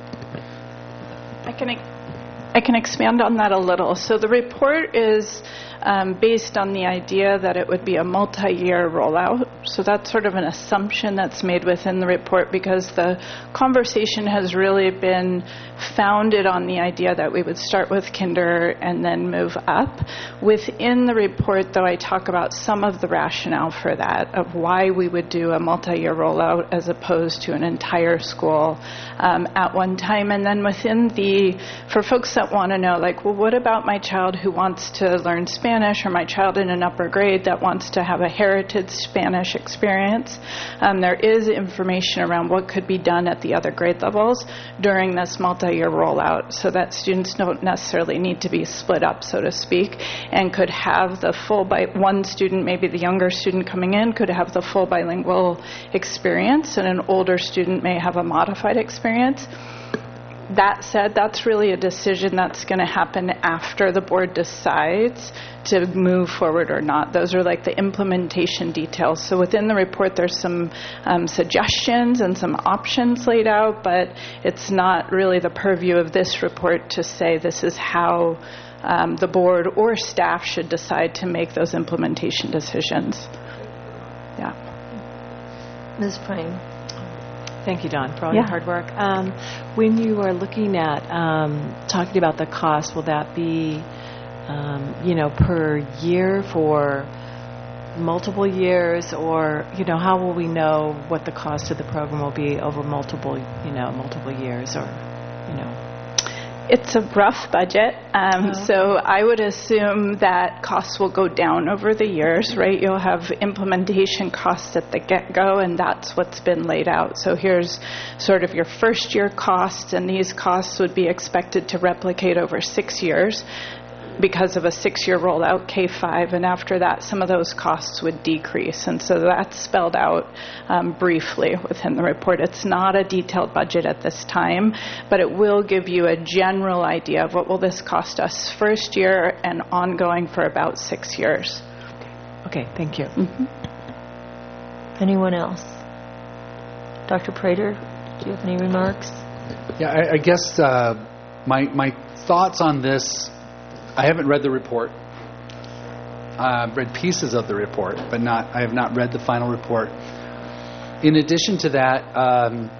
W: I can I can expand on that a little. So the report is um, based on the idea that it would be a multi-year rollout. So that's sort of an assumption that's made within the report, because the conversation has really been founded on the idea that we would start with kinder and then move up. Within the report, though, I talk about some of the rationale for that, of why we would do a multi-year rollout as opposed to an entire school um, at one time. And then within the, for folks that want to know, like, well, what about my child who wants to learn Spanish, or my child in an upper grade that wants to have a heritage Spanish experience? Um, there is information around what could be done at the other grade levels during this multi-year rollout, so that students don't necessarily need to be split up, so to speak, and could have the full, bi- one student, maybe the younger student coming in, could have the full bilingual experience, and an older student may have a modified experience. That said, that's really a decision that's going to happen after the board decides to move forward or not. Those are like the implementation details. So within the report, there's some um, suggestions and some options laid out, but it's not really the purview of this report to say this is how um, the board or staff should decide to make those implementation decisions. Yeah.
A: Miz Frame.
L: Thank you, Dawn, for all
W: Yeah.
L: your hard work. Um, when you are looking at um, talking about the cost, will that be, um, you know, per year for multiple years, or, you know, how will we know what the cost of the program will be over multiple, you know, multiple years, or, you know?
W: It's a rough budget, um,
L: Oh.
W: so I would assume that costs will go down over the years, right? You'll have implementation costs at the get-go, and that's what's been laid out. So here's sort of your first-year costs, and these costs would be expected to replicate over six years because of a six-year rollout, K five, and after that, some of those costs would decrease. And so that's spelled out um, briefly within the report. It's not a detailed budget at this time, but it will give you a general idea of what will this cost us first year and ongoing for about six years.
L: Okay, thank you.
W: Mm-hmm.
A: Anyone else? Doctor Prater, do you have any remarks?
U: Yeah, I, I guess uh, my my thoughts on this. I haven't read the report. Uh, I've read pieces of the report, but not. I have not read the final report. In addition to that, um,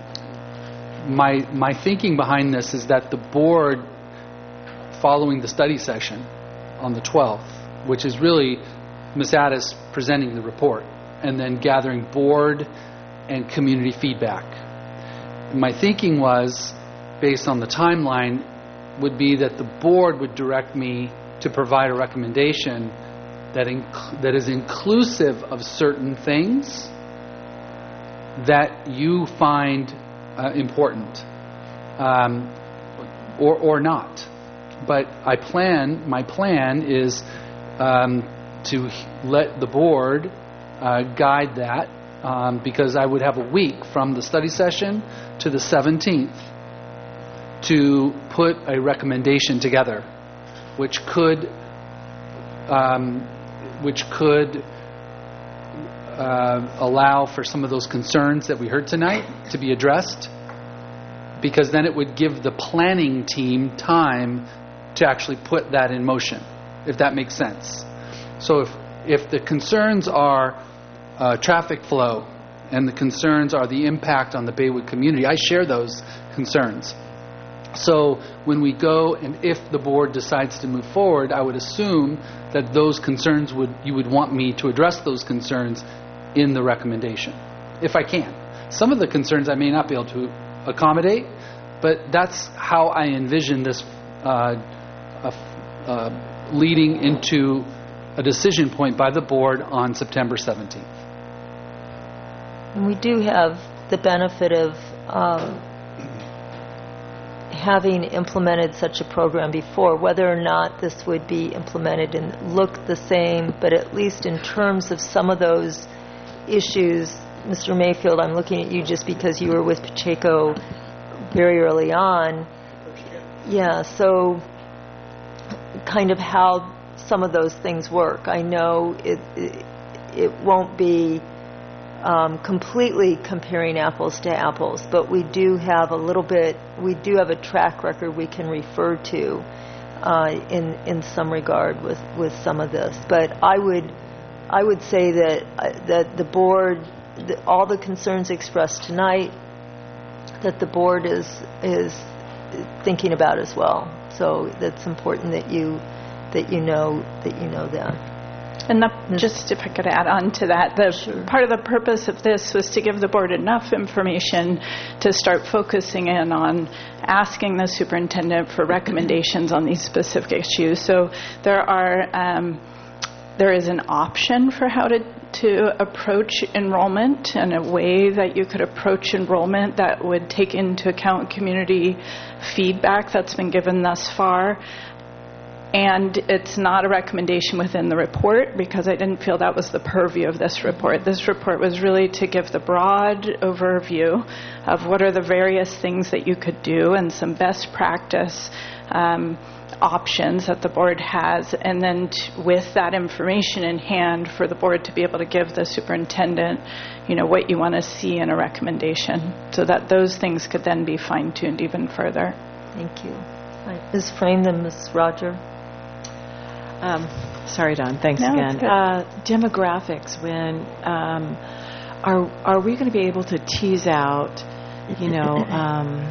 U: my my thinking behind this is that the board, following the study session on the twelfth, which is really Miz Addis presenting the report, and then gathering board and community feedback. My thinking was, based on the timeline, would be that the board would direct me to provide a recommendation that inc- that is inclusive of certain things, that you find uh, important, um, or or not. But I plan. My plan is um, to let the board uh, guide that, um, because I would have a week from the study session to the seventeenth to put a recommendation together, which could, um, which could. Uh, allow for some of those concerns that we heard tonight to be addressed, because then it would give the planning team time to actually put that in motion, if that makes sense. So if if the concerns are uh, traffic flow and the concerns are the impact on the Baywood community, I share those concerns. So when we go, and if the board decides to move forward, I would assume that those concerns would, you would want me to address those concerns in the recommendation, if I can. Some of the concerns I may not be able to accommodate, but that's how I envision this uh, uh, uh, leading into a decision point by the board on September seventeenth.
A: And we do have the benefit of um, having implemented such a program before, whether or not this would be implemented and look the same, but at least in terms of some of those issues, Mister Mayfield, I'm looking at you just because you were with Pacheco very early on. Yeah, so kind of how some of those things work. I know it it, it won't be um, completely comparing apples to apples, but we do have a little bit, we do have a track record we can refer to uh, in in some regard with, with some of this. But I would I would say that uh, that the board, the, all the concerns expressed tonight, that the board is is thinking about as well. So that's important that you that you know that you know that.
W: And that, just if I could add on to that, the sure. part of the purpose of this was to give the board enough information to start focusing in on asking the superintendent for recommendations on these specific issues. So there are. Um, There is an option for how to, to approach enrollment, and a way that you could approach enrollment that would take into account community feedback that's been given thus far. And it's not a recommendation within the report, because I didn't feel that was the purview of this report. This report was really to give the broad overview of what are the various things that you could do and some best practice um, options that the board has, and then t- with that information in hand for the board to be able to give the superintendent, you know, what you want to see in a recommendation, so that those things could then be fine-tuned even further.
A: Thank you. Right. Miz Frame, then Miz Roger.
L: Um, sorry, Don. Thanks
W: no,
L: again. Uh, demographics. When um, are are we going to be able to tease out, you know, um,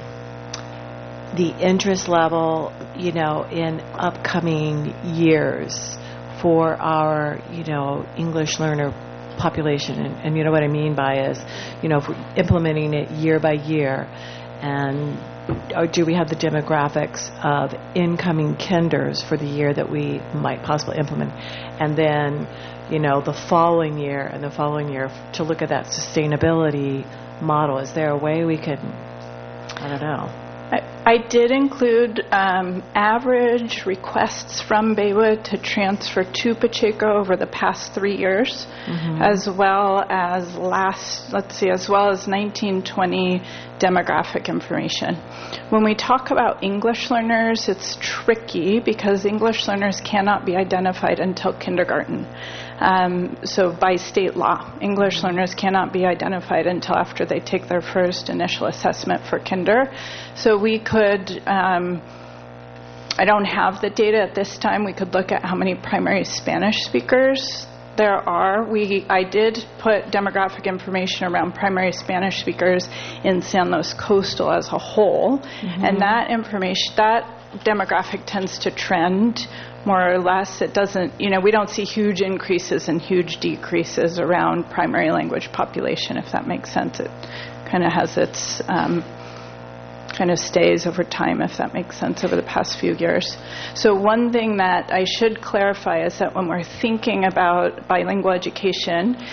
L: the interest level, you know, in upcoming years for our, you know, English learner population? And, and you know what I mean by is, you know, if we're implementing it year by year, and or do we have the demographics of incoming kinders for the year that we might possibly implement, and then, you know, the following year and the following year to look at that sustainability model? Is there a way we could, I don't know.
W: I, I did include um, average requests from Baywood to transfer to Pacheco over the past three years, mm-hmm. as well as last, let's see, as well as nineteen twenty demographic information. When we talk about English learners, it's tricky because English learners cannot be identified until kindergarten. Um, so by state law, English learners cannot be identified until after they take their first initial assessment for kinder. So we could, um, I don't have the data at this time, we could look at how many primary Spanish speakers there are. We, I did put demographic information around primary Spanish speakers in San Luis Coastal as a whole, mm-hmm. and that information, that demographic tends to trend more or less. It doesn't, you know, we don't see huge increases and huge decreases around primary language population, if that makes sense. It kind of has its, um, kind of stays over time, if that makes sense, over the past few years. So one thing that I should clarify is that when we're thinking about bilingual education,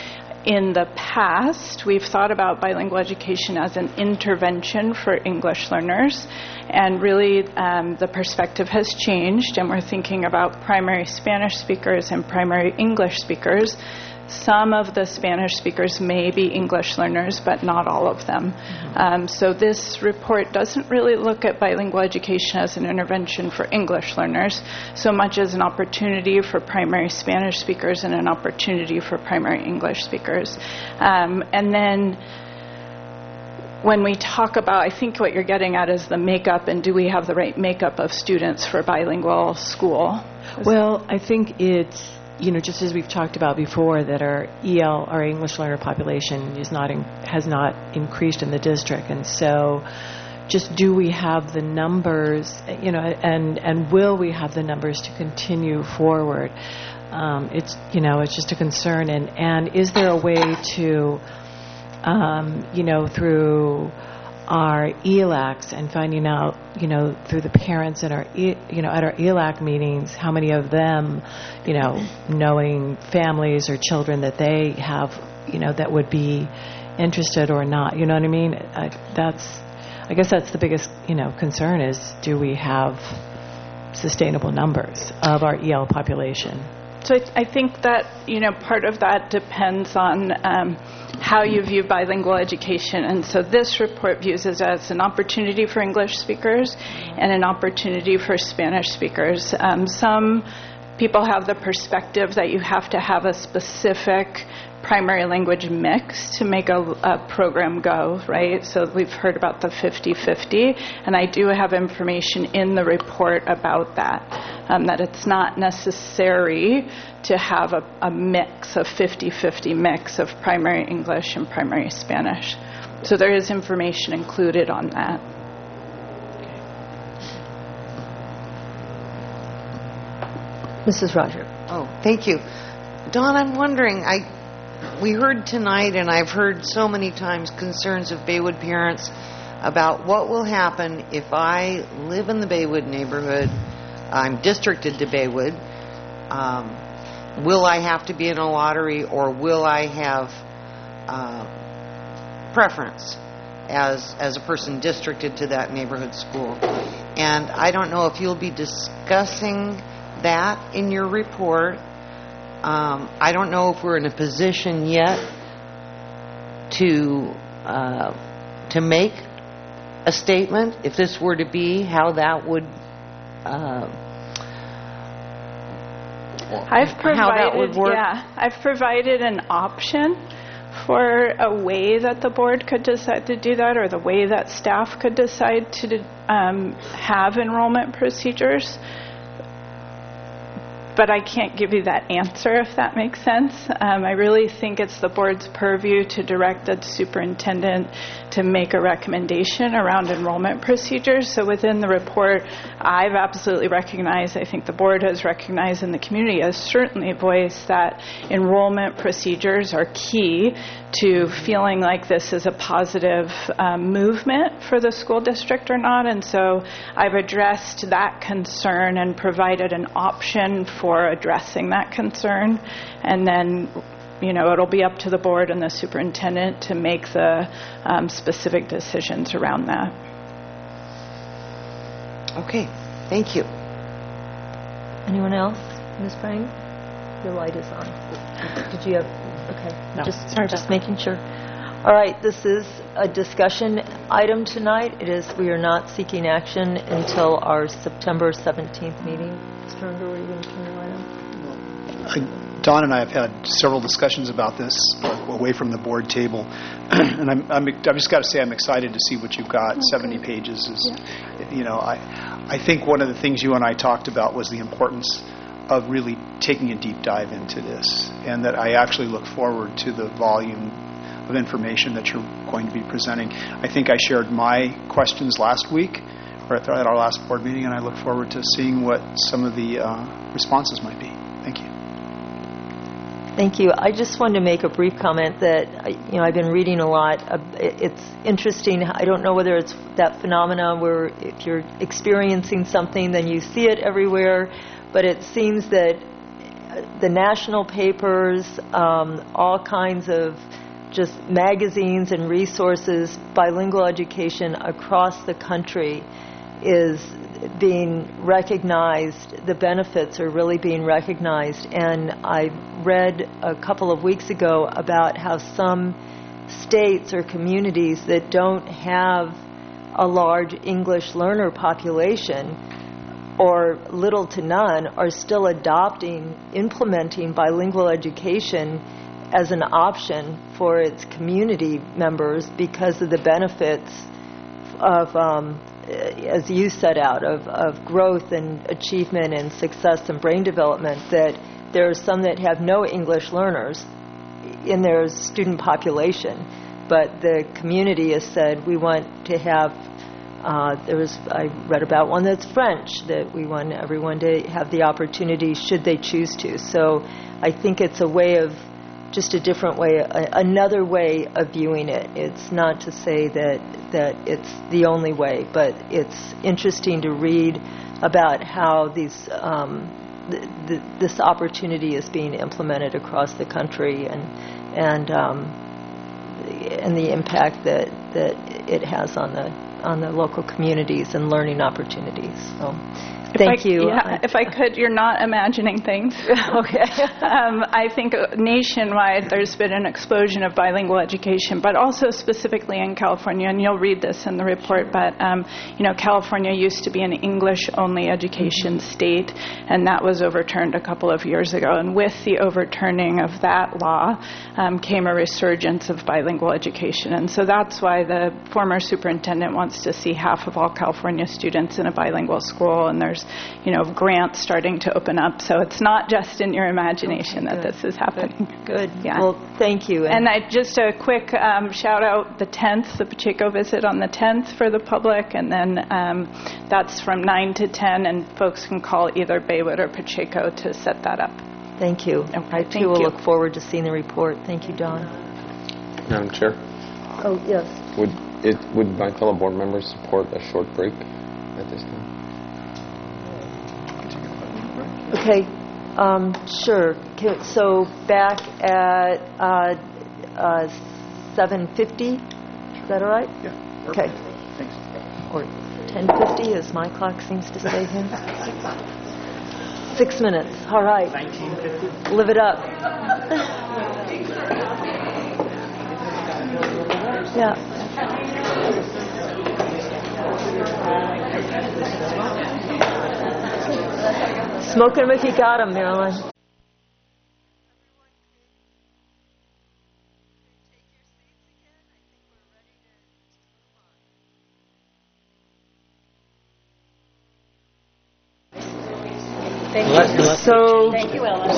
W: in the past, we've thought about bilingual education as an intervention for English learners, and really um, the perspective has changed, and we're thinking about primary Spanish speakers and primary English speakers. Some of the Spanish speakers may be English learners, but not all of them. Mm-hmm. Um, so this report doesn't really look at bilingual education as an intervention for English learners, so much as an opportunity for primary Spanish speakers and an opportunity for primary English speakers. Um, and then when we talk about, I think what you're getting at is the makeup, and do we have the right makeup of students for bilingual school?
L: Well, I think it's, you know, just as we've talked about before, that our E L, our English learner population, is not in, has not increased in the district, and so just do we have the numbers, you know, and and will we have the numbers to continue forward? Um, it's, you know, it's just a concern, and and is there a way to, um, you know, through our E L A Cs and finding out, you know, through the parents in our, e- you know, at our E L A C meetings, how many of them, you know, knowing families or children that they have, you know, that would be interested or not, you know what I mean? I, that's, I guess that's the biggest, you know, concern is, do we have sustainable numbers of our E L population?
W: So I, th- I think that, you know, part of that depends on um, how you view bilingual education. And so this report views it as an opportunity for English speakers and an opportunity for Spanish speakers. Um, some people have the perspective that you have to have a specific primary language mix to make a, a program go, right? So we've heard about the fifty-fifty, and I do have information in the report about that, um, that it's not necessary to have a, a mix, a fifty-fifty mix of primary English and primary Spanish. So there is information included on that.
A: Missus Roger.
C: Oh, thank you. Dawn, I'm wondering, I we heard tonight, and I've heard so many times, concerns of Baywood parents about what will happen if I live in the Baywood neighborhood, I'm districted to Baywood, um, will I have to be in a lottery, or will I have uh, preference as as a person districted to that neighborhood school? And I don't know if you'll be discussing that in your report. Um, I don't know if we're in a position yet to uh, to make a statement. If this were to be, how that would uh,
W: I've provided,
C: how that would work.
W: Yeah, I've provided an option for a way that the board could decide to do that, or the way that staff could decide to um, have enrollment procedures. But I can't give you that answer, if that makes sense. Um, I really think it's the board's purview to direct the superintendent to make a recommendation around enrollment procedures. So within the report, I've absolutely recognized, I think the board has recognized, and the community has certainly voiced, that enrollment procedures are key to feeling like this is a positive um, movement for the school district or not. And so I've addressed that concern and provided an option for addressing that concern. And then, you know, it'll be up to the board and the superintendent to make the um, specific decisions around that.
C: Okay, thank you.
A: Anyone else? Miz Brang? Your light is on. Did you have... Okay.
I: No.
A: Just, Sorry just making sure. All right, this is a discussion item tonight. It is, we are not seeking action until our September seventeenth meeting. Mister Unger, were you going to turn your light on?
B: Dawn and I have had several discussions about this away from the board table, and I'm, I'm, I've just got to say I'm excited to see what you've got. Okay. seventy pages is, yeah. you know, I, I think one of the things you and I talked about was the importance of really taking a deep dive into this, and that I actually look forward to the volume of information that you're going to be presenting. I think I shared my questions last week, or at our last board meeting, and I look forward to seeing what some of the uh, responses might be. Thank you.
A: Thank you. I just wanted to make a brief comment that, you know, I've been reading a lot. It's interesting. I don't know whether it's that phenomenon where if you're experiencing something, then you see it everywhere. But it seems that the national papers, um, all kinds of just magazines and resources, bilingual education across the country is being recognized. The benefits are really being recognized. And I read a couple of weeks ago about how some states or communities that don't have a large English learner population, or little to none, are still adopting, implementing bilingual education as an option for its community members because of the benefits of, um, as you set out, of, of growth and achievement and success and brain development, that there are some that have no English learners in their student population, but the community has said we want to have, uh, there was, I read about one that's French, that we want everyone to have the opportunity should they choose to. So I think it's a way of, just a different way, a, another way of viewing it. It's not to say that, that it's the only way, but it's interesting to read about how these um, th- th- this opportunity is being implemented across the country, and and um, and the impact that, that it has on the on the local communities and learning opportunities. So.
W: If
A: Thank
W: I,
A: you.
W: Yeah,
A: I,
W: if I could, you're not imagining things.
A: Okay.
W: um, I think nationwide there's been an explosion of bilingual education, but also specifically in California, and you'll read this in the report, but um, you know, California used to be an English-only education mm-hmm. state, and that was overturned a couple of years ago. And with the overturning of that law um, came a resurgence of bilingual education. And so that's why the former superintendent wants to see half of all California students in a bilingual school, and there's you know, grants starting to open up. So it's not just in your imagination okay, that this is happening.
A: Good.
W: Yeah.
A: Well, thank you.
W: And, and I, just a quick um, shout out the tenth, the Pacheco visit on the tenth for the public, and then um, that's from nine to ten, and folks can call either Baywood or Pacheco to set that up.
A: Thank you.
W: Okay,
A: I too
W: thank
A: will
W: you.
A: look forward to seeing the report. Thank you, Don.
K: Madam Chair?
A: Oh, yes.
K: Would, it, would my fellow board members support a short break at this time?
A: Okay, um, sure. Okay, so back at uh, uh, seven fifty, is that all right?
B: Yeah.
A: Okay.
B: Thanks.
A: Or ten fifty, as my clock seems to say here. Six minutes, all right.
B: nineteen fifty.
A: Live it up. Yeah. Smoke 'em if you got 'em, Marilyn.
I: Thank you.
A: So,
I: Thank you, Ellen.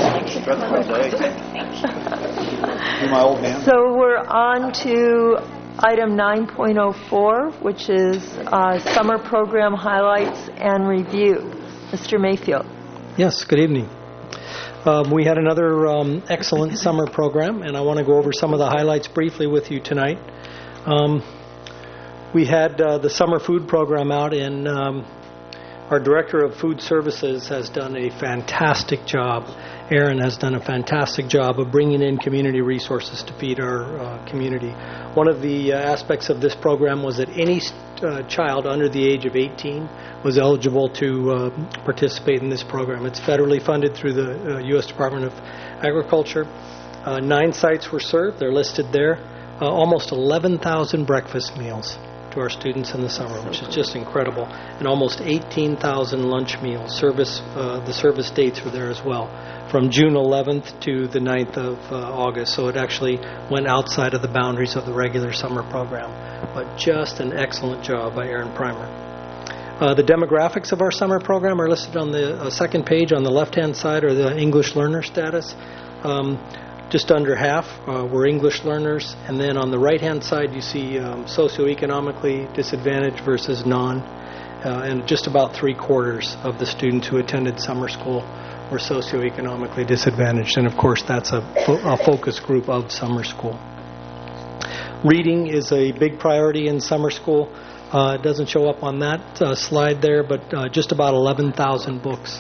B: You're my old man.
A: So we're on to item nine point oh four, which is uh, summer program highlights and review. Mister Mayfield.
V: Yes, good evening. Um, we had another um, excellent summer program, and I want to go over some of the highlights briefly with you tonight. Um, we had uh, the summer food program out, and um, our Director of Food Services has done a fantastic job. Aaron has done a fantastic job of bringing in community resources to feed our uh, community. One of the uh, aspects of this program was that any uh, child under the age of eighteen was eligible to uh, participate in this program. It's federally funded through the uh, U S Department of Agriculture. Uh, nine sites were served. They're listed there. Uh, almost eleven thousand breakfast meals to our students in the summer, which is just incredible. And almost eighteen thousand lunch meals. Service, uh, the service dates were there as well, from June eleventh to the ninth of uh, August. So it actually went outside of the boundaries of the regular summer program. But just an excellent job by Aaron Primer. Uh, the demographics of our summer program are listed on the uh, second page. On the left-hand side are the English learner status. Um, just under half uh, were English learners. And then on the right-hand side, you see um, socioeconomically disadvantaged versus non. Uh, and just about three-quarters of the students who attended summer school were socioeconomically disadvantaged. And, of course, that's a, fo- a focus group of summer school. Reading is a big priority in summer school. Uh, it doesn't show up on that uh, slide there, but uh, just about eleven thousand books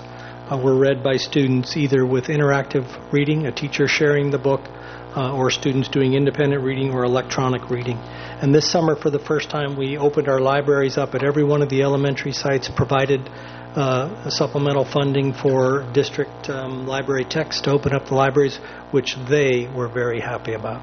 V: uh, were read by students either with interactive reading, a teacher sharing the book, uh, or students doing independent reading or electronic reading. And this summer, for the first time, we opened our libraries up at every one of the elementary sites, provided uh, supplemental funding for district um, library techs to open up the libraries, which they were very happy about.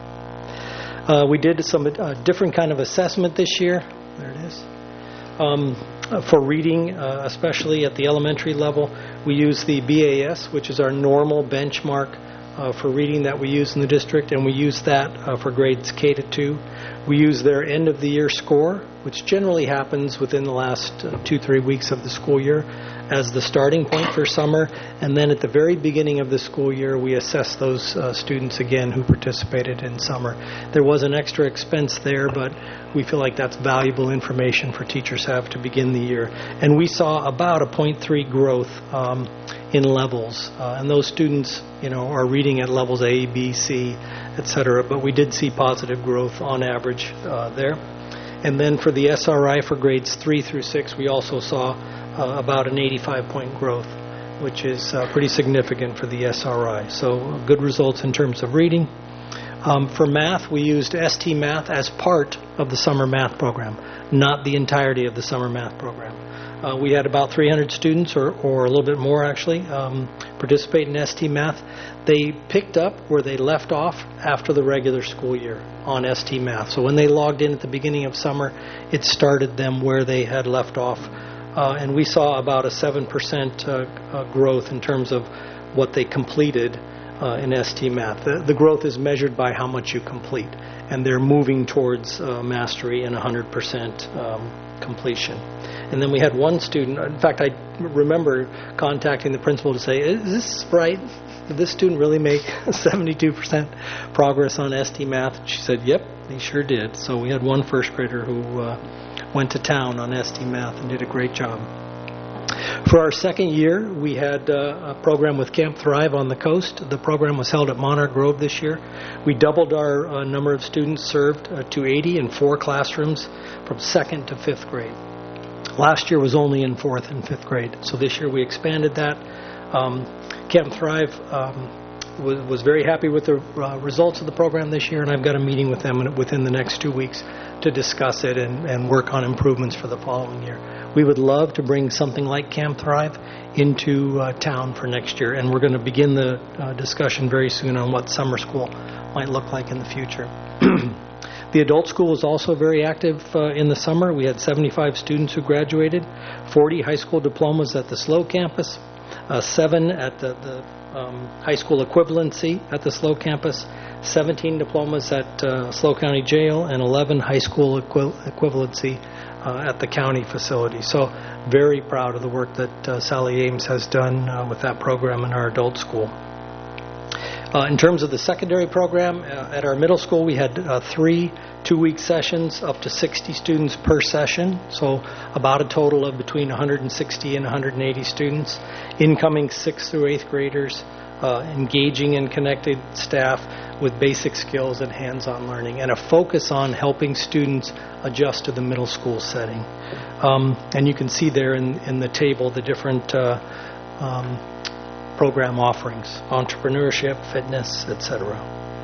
V: Uh, we did some uh, different kind of assessment this year. There it is. Um, for reading, uh, especially at the elementary level, we use the B A S, which is our normal benchmark uh, for reading that we use in the district, and we use that uh, for grades K to two. We use their end of the year score, which generally happens within the last uh, two, three weeks of the school year, as the starting point for summer. And then at the very beginning of the school year, we assess those uh, students again who participated in summer. There was an extra expense there, but we feel like that's valuable information for teachers to have to begin the year. And we saw about a zero point three growth um, in levels. Uh, and those students, you know, are reading at levels A, B, C, et cetera. But we did see positive growth on average uh, there. And then for the S R I for grades three through six, we also saw uh, about an eighty-five point growth, which is uh, pretty significant for the S R I. So uh, good results in terms of reading. Um, for math, we used S T Math as part of the summer math program, not the entirety of the summer math program. Uh, we had about three hundred students, or, or a little bit more actually, um, participate in S T Math. They picked up where they left off after the regular school year on S T Math. So when they logged in at the beginning of summer, it started them where they had left off. Uh, and we saw about a seven percent uh, uh, growth in terms of what they completed uh, in S T Math. The, the growth is measured by how much you complete, and they're moving towards uh, mastery and one hundred percent um, completion. And then we had one student, in fact, I remember contacting the principal to say, is this right? Did this student really make seventy-two percent progress on S T Math? She said, yep, he sure did. So we had one first grader who uh, went to town on S T Math and did a great job. For our second year, we had uh, a program with Camp Thrive on the coast. The program was held at Monarch Grove this year. We doubled our uh, number of students served uh, to eighty in four classrooms from second to fifth grade. Last year was only in fourth and fifth grade, so this year we expanded that. Um, Camp Thrive um, was, was very happy with the uh, results of the program this year, and I've got a meeting with them within the next two weeks to discuss it and, and work on improvements for the following year. We would love to bring something like Camp Thrive into uh, town for next year, and we're going to begin the uh, discussion very soon on what summer school might look like in the future. The adult school was also very active uh, in the summer. We had seventy-five students who graduated, forty high school diplomas at the SLO campus, uh, seven at the, the um, high school equivalency at the SLO campus, seventeen diplomas at uh, SLO County Jail, and eleven high school equi- equivalency uh, at the county facility. So very proud of the work that uh, Sally Ames has done uh, with that program in our adult school. Uh, in terms of the secondary program, uh, at our middle school we had uh, three two-week sessions, up to sixty students per session, so about a total of between one hundred sixty and one hundred eighty students. Incoming sixth through eighth graders, uh, engaging and connected staff with basic skills and hands-on learning, and a focus on helping students adjust to the middle school setting. Um, and you can see there in, in the table the different uh, um, program offerings: entrepreneurship, fitness, et cetera.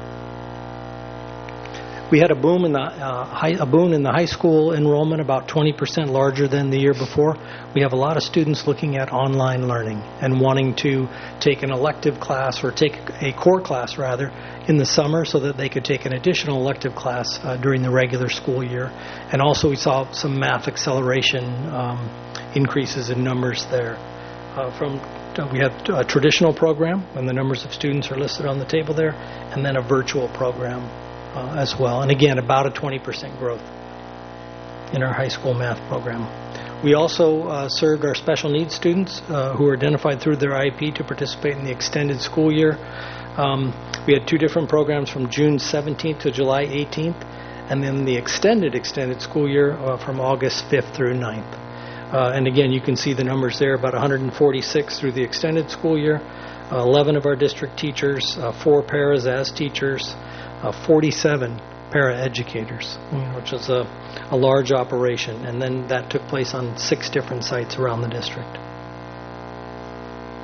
V: We had a boom in the uh, high, a boom in the high school enrollment, about twenty percent larger than the year before. We have a lot of students looking at online learning and wanting to take an elective class, or take a core class rather, in the summer, so that they could take an additional elective class uh, during the regular school year. And also we saw some math acceleration um, increases in numbers there. Uh, from We have a traditional program, and the numbers of students are listed on the table there, and then a virtual program uh, as well. And again, about a twenty percent growth in our high school math program. We also uh, served our special needs students uh, who were identified through their I E P to participate in the extended school year. Um, we had two different programs from June seventeenth to July eighteenth, and then the extended extended school year uh, from August fifth through ninth. Uh, and again, you can see the numbers there, about one hundred forty-six through the extended school year, uh, eleven of our district teachers, uh, four paras as teachers, uh, forty-seven para-educators, which is a, a large operation. And then that took place on six different sites around the district.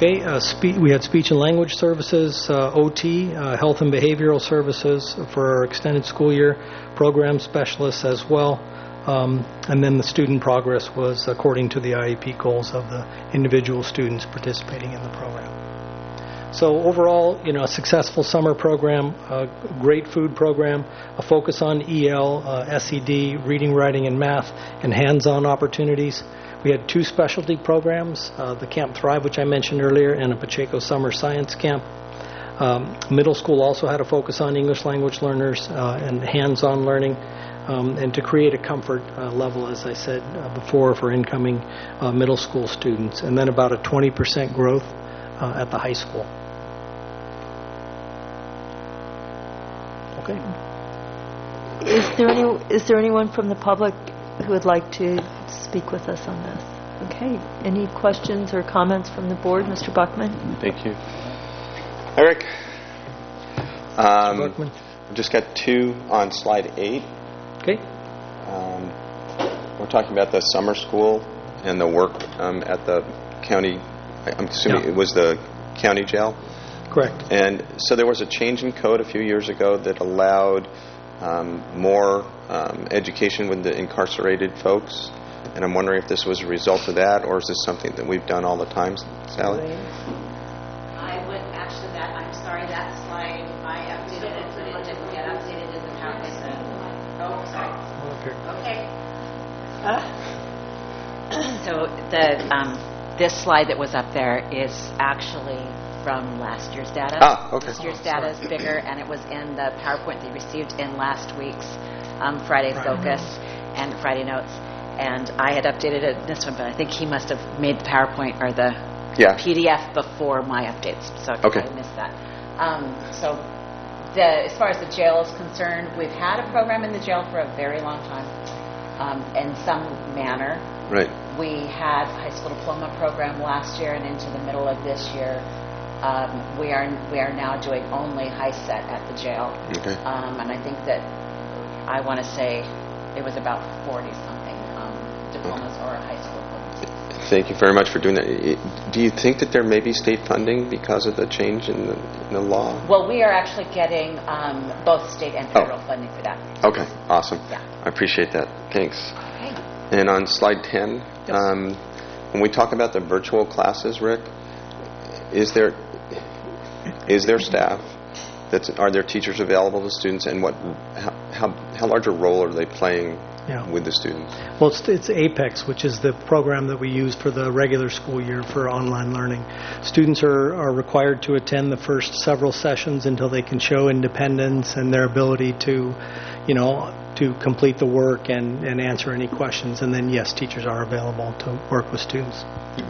V: Okay, uh, spe- we had speech and language services, uh, O T, uh, health and behavioral services for our extended school year, program specialists as well. Um, and then the student progress was according to the I E P goals of the individual students participating in the program. So overall, you know, a successful summer program, a great food program, a focus on E L, uh, S E D, reading, writing, and math, and hands-on opportunities. We had two specialty programs, uh, the Camp Thrive, which I mentioned earlier, and a Pacheco Summer Science Camp. Um, middle school also had a focus on English language learners uh, and hands-on learning, um, and to create a comfort uh, level, as I said uh, before, for incoming uh, middle school students, and then about a twenty percent growth uh, at the high school. Okay.
A: Is there any is there anyone from the public who would like to speak with us on this? Okay. Any questions or comments from the board? Mister Buckman?
K: Thank you. Eric? Um, Mister Buckman? We've just got two on slide eight.
V: Okay.
K: Um, we're talking about the summer school and the work um, at the county, I'm assuming
V: Yeah.
K: it was the county jail?
V: Correct.
K: And so there was a change in code a few years ago that allowed um, more um, education with the incarcerated folks. And I'm wondering if this was a result of that, or is this something that we've done all the time, Sally?
M: I would actually, that, I'm sorry, that slide, I updated it, but it didn't get updated in the PowerPoint. Oh, sorry. Okay.
N: So the um, this slide that was up there is actually from last year's data.
K: Ah, okay.
N: Last year's data is bigger, and it was in the PowerPoint that you received in last week's um, Friday
V: Right.
N: Focus and Friday Notes. And I had updated it in this one, but I think he must have made the PowerPoint or the
K: Yeah.
N: P D F before my updates, so
K: Okay.
N: I missed that. Um, so the, as far as the jail is concerned, we've had a program in the jail for a very long time, um, in some manner.
K: Right.
N: We had a high school diploma program last year, and into the middle of this year, um, we are we are now doing only high set at the jail.
K: Okay.
N: Um, and I think that I want to say it was about forty something um, diplomas or high school diplomas.
K: Thank you very much for doing that. I- Do you think that there may be state funding because of the change in the, in the law?
N: Well, we are actually getting um, both state and federal
K: Oh.
N: funding for that.
K: Okay, awesome.
N: Yeah.
K: I appreciate that. Thanks.
N: Okay.
K: And on slide ten, um, when we talk about the virtual classes, Rick, is there is there staff? That's, are there teachers available to students, and what how how, how large a role are they playing
V: Yeah.
K: with the students?
V: Well, it's, it's APEX, which is the program that we use for the regular school year for online learning. Students are, are required to attend the first several sessions until they can show independence and their ability to, you know, to complete the work and, and answer any questions. And then, yes, teachers are available to work with students.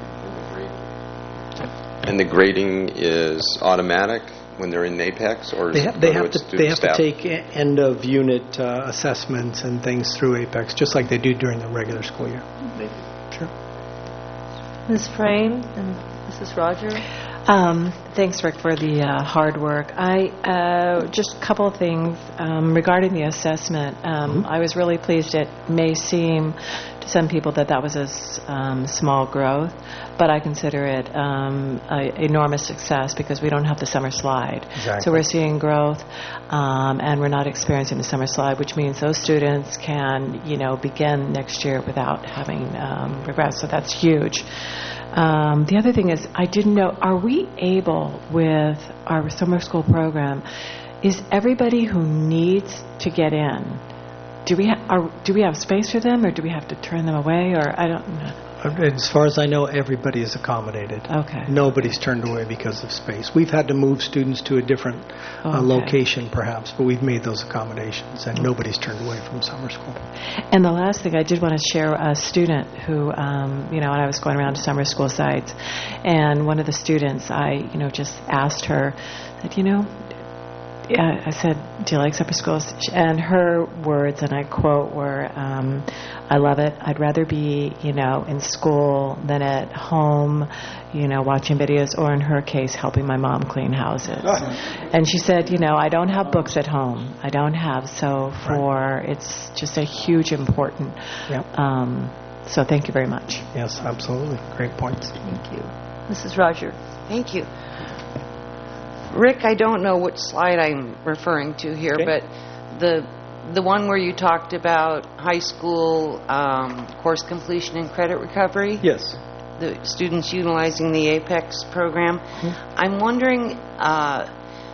K: And the grading is automatic when they're in APEX, or is
V: They,
K: it
V: ha- they
K: go
V: have
K: its
V: to
K: student
V: they have
K: staff?
V: to take e- end of unit uh, assessments and things through APEX, just like they do during the regular school year. Sure.
A: Miz Frame and Missus Roger?
L: Um, thanks, Rick, for the uh, hard work. I uh, just a couple of things um, regarding the assessment. Um, I was really pleased. It may seem to some people that that was a s- um, small growth, but I consider it um, an enormous success because we don't have the summer slide.
V: Exactly.
L: So we're seeing growth, um, and we're not experiencing the summer slide, which means those students can, you know, begin next year without having um, regrets. So that's huge. Um, the other thing is, I didn't know, are we able with our summer school program, is everybody who needs to get in, do we, ha- are, do we have space for them, or do we have to turn them away, or I don't know?
V: As far as I know, everybody is accommodated.
L: Okay.
V: Nobody's turned away because of space. We've had to move students to a different uh,
L: Okay.
V: location, perhaps, but we've made those accommodations, and nobody's turned away from summer school.
L: And the last thing, I did want to share a student who, um, you know, and I was going around to summer school sites, and one of the students, I, you know, just asked her, that, you know, yeah, I said, do you like summer schools? And her words, and I quote, were, um, I love it. I'd rather be, you know, in school than at home, you know, watching videos, or in her case, helping my mom clean houses. And she said, you know, I don't have books at home. I don't have, so for, it's just a huge important.
V: Yep.
L: Um, so thank you very much.
V: Yes, absolutely. Great points.
A: Thank you.
I: Missus Roger.
C: Thank you. Rick, I don't know which slide I'm referring to here,
V: Okay.
C: but the the one where you talked about high school um, course completion and credit recovery.
V: Yes.
C: The students utilizing the APEX program.
V: Mm-hmm.
C: I'm wondering, uh,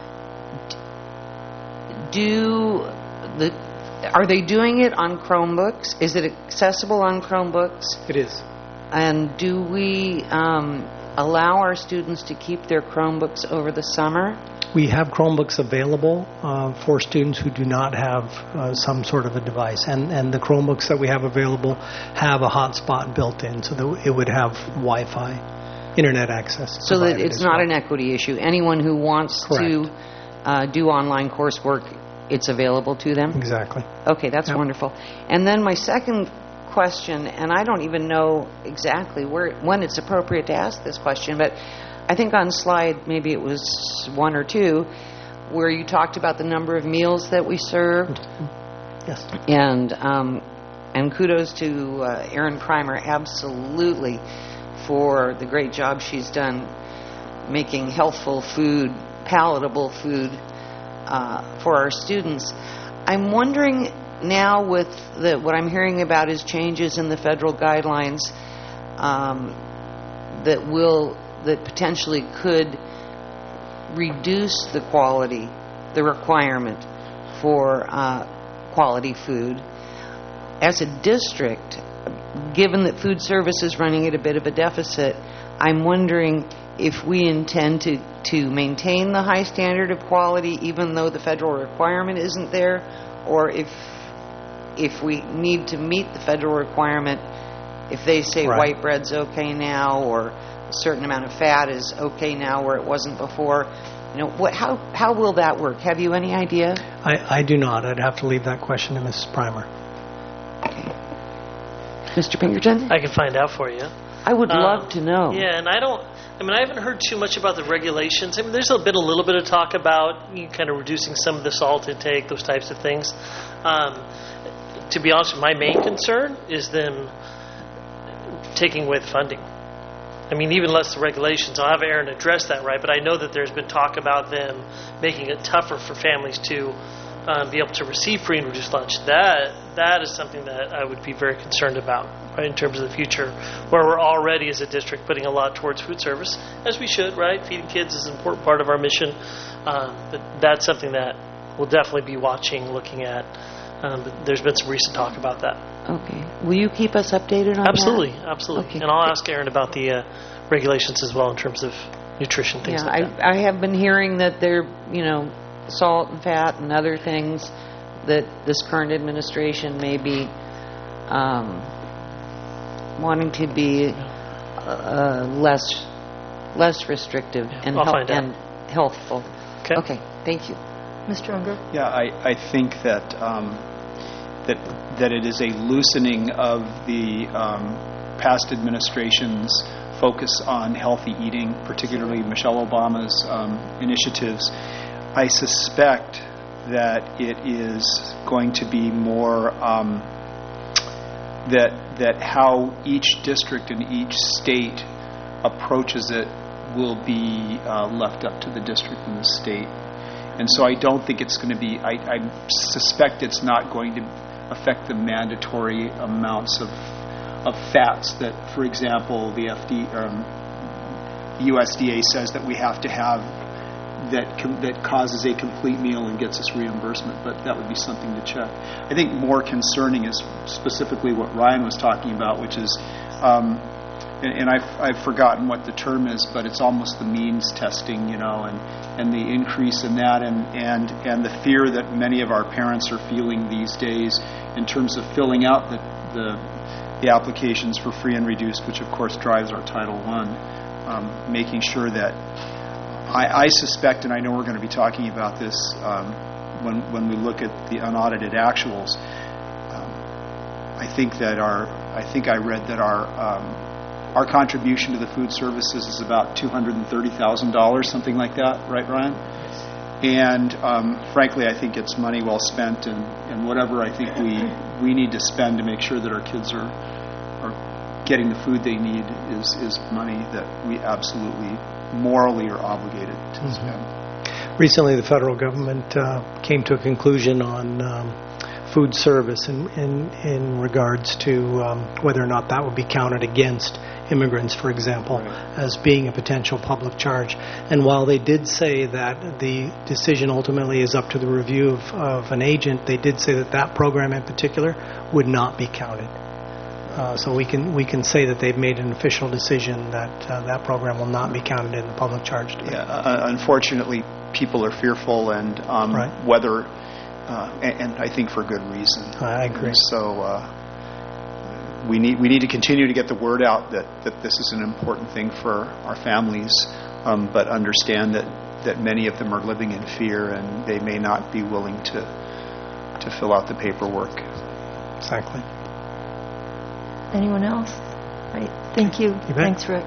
C: do the are they doing it on Chromebooks? Is it accessible on Chromebooks?
V: It is.
C: And do we um, allow our students to keep their Chromebooks over the summer?
V: We have Chromebooks available uh, for students who do not have uh, some sort of a device. And, and the Chromebooks that we have available have a hotspot built in so that it would have Wi-Fi, internet access.
C: So that
V: provided
C: it's
V: as
C: not
V: well.
C: an equity issue. Anyone who wants to uh, do online coursework, it's available to them?
V: Exactly.
C: Okay, that's
V: Yep.
C: wonderful. And then my second question, and I don't even know exactly where when it's appropriate to ask this question, but I think on slide, maybe it was one or two, where you talked about the number of meals that we served.
V: Yes.
C: And um, and kudos to uh, Erin Primer, absolutely, for the great job she's done making healthful food, palatable food uh, for our students. I'm wondering now with the, what I'm hearing about is changes in the federal guidelines um, that will that potentially could reduce the quality, the requirement for uh, quality food. As a district, given that food service is running at a bit of a deficit, I'm wondering if we intend to, to maintain the high standard of quality even though the federal requirement isn't there, or if if we need to meet the federal requirement, if they say
V: Right.
C: white bread's okay now or a certain amount of fat is okay now where it wasn't before. You know, what, how how will that work? Have you any idea?
V: I, I do not. I'd have to leave that question to Missus Primer.
C: Mister Pinkerton?
Q: I can find out for you.
C: I would
Q: Um,
C: love to know.
Q: Yeah, and I don't. I mean, I haven't heard too much about the regulations. I mean, there's been a little bit of talk about you know, kind of reducing some of the salt intake, those types of things. Um, to be honest, my main concern is them taking away the funding. I mean, even less the regulations. I'll have Aaron address that, right? But I know that there's been talk about them making it tougher for families to um, be able to receive free and reduced lunch. That that is something that I would be very concerned about, right, in terms of the future, where we're already as a district putting a lot towards food service, as we should, right? Feeding kids is an important part of our mission. Um, but that's something that we'll definitely be watching, looking at. Um, but there's been some recent talk about that.
C: Okay. Will you keep us updated on
Q: Absolutely,
C: that?
Q: absolutely.
C: Okay.
Q: And I'll ask Aaron about the uh, regulations as well in terms of nutrition, things
C: Yeah,
Q: like that.
C: I, I have been hearing that there, you know, salt and fat and other things that this current administration may be um, wanting to be uh, less less restrictive and,
Q: I'll
C: hel-
Q: find out.
C: and healthful.
Q: Okay.
C: Okay. Thank you.
I: Mister Unger?
B: Yeah, I, I think that um, that that it is a loosening of the um, past administration's focus on healthy eating, particularly Michelle Obama's um, initiatives. I suspect that it is going to be more um, that that how each district in each state approaches it will be uh, left up to the district and the state. And so I don't think it's going to be, I, I suspect it's not going to affect the mandatory amounts of of fats that, for example, the F D, um, U S D A says that we have to have that com- that causes a complete meal and gets us reimbursement, but that would be something to check. I think more concerning is specifically what Ryan was talking about, which is, um, and, and I've, I've forgotten what the term is, but it's almost the means testing, you know, and, and the increase in that, and, and, and the fear that many of our parents are feeling these days in terms of filling out the, the, the applications for free and reduced, which of course drives our Title One, um, making sure that I, I suspect, and I know we're going to be talking about this um, when when we look at the unaudited actuals. Um, I think that our, I think I read that our um, our contribution to the food services is about two hundred and thirty thousand dollars, something like that, right, Ryan? Yes. And um, frankly, I think it's money well spent, and, and whatever I think we we need to spend to make sure that our kids are are getting the food they need is, is money that we absolutely morally are obligated to mm-hmm. spend.
V: Recently, the federal government uh, came to a conclusion on um, food service in, in, in regards to um, whether or not that would be counted against immigrants, for example, right. as being a potential public charge. And while they did say that the decision ultimately is up to the review of, of an agent, they did say that that program in particular would not be counted. Uh, so we can we can say that they've made an official decision that uh, that program will not be counted in the public charge debate.
B: Yeah, uh, unfortunately, people are fearful, and um,
V: right.
B: whether, uh, and, and I think for good reason.
V: I agree.
B: And so uh, we need we need to continue to get the word out that, that this is an important thing for our families, um, but understand that, that many of them are living in fear, and they may not be willing to to fill out the paperwork.
V: Exactly.
A: Anyone else? Right. Thank you.
V: you
A: Thanks, Rick.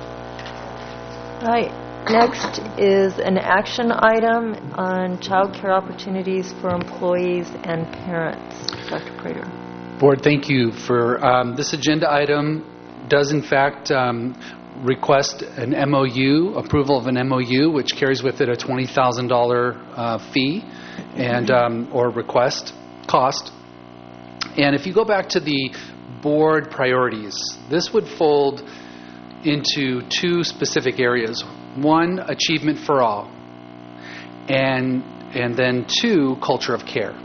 A: Right. Next is an action item on child care opportunities for employees and parents. Doctor Prater.
U: Board, thank you for um, this agenda item. Does in fact um, request an M O U, approval of an M O U, which carries with it a twenty thousand dollars uh, fee and um, or request cost. And if you go back to the board priorities, this would fold into two specific areas. One, achievement for all, and and then two, culture of care.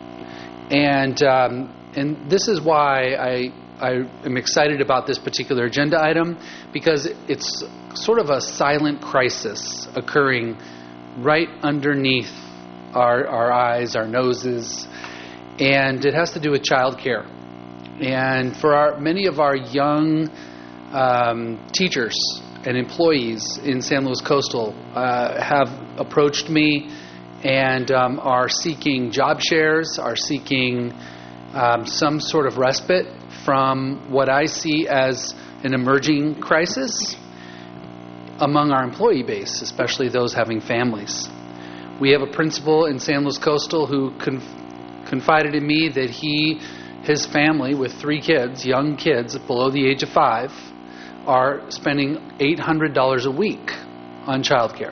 U: And um, and this is why I I am excited about this particular agenda item, because it's sort of a silent crisis occurring right underneath our our eyes, our noses, and it has to do with child care. And for our, many of our young um, teachers and employees in San Luis Coastal uh, have approached me and um, are seeking job shares, are seeking um, some sort of respite from what I see as an emerging crisis among our employee base, especially those having families. We have a principal in San Luis Coastal who conf- confided in me that he his family with three kids, young kids below the age of five, are spending eight hundred dollars a week on childcare.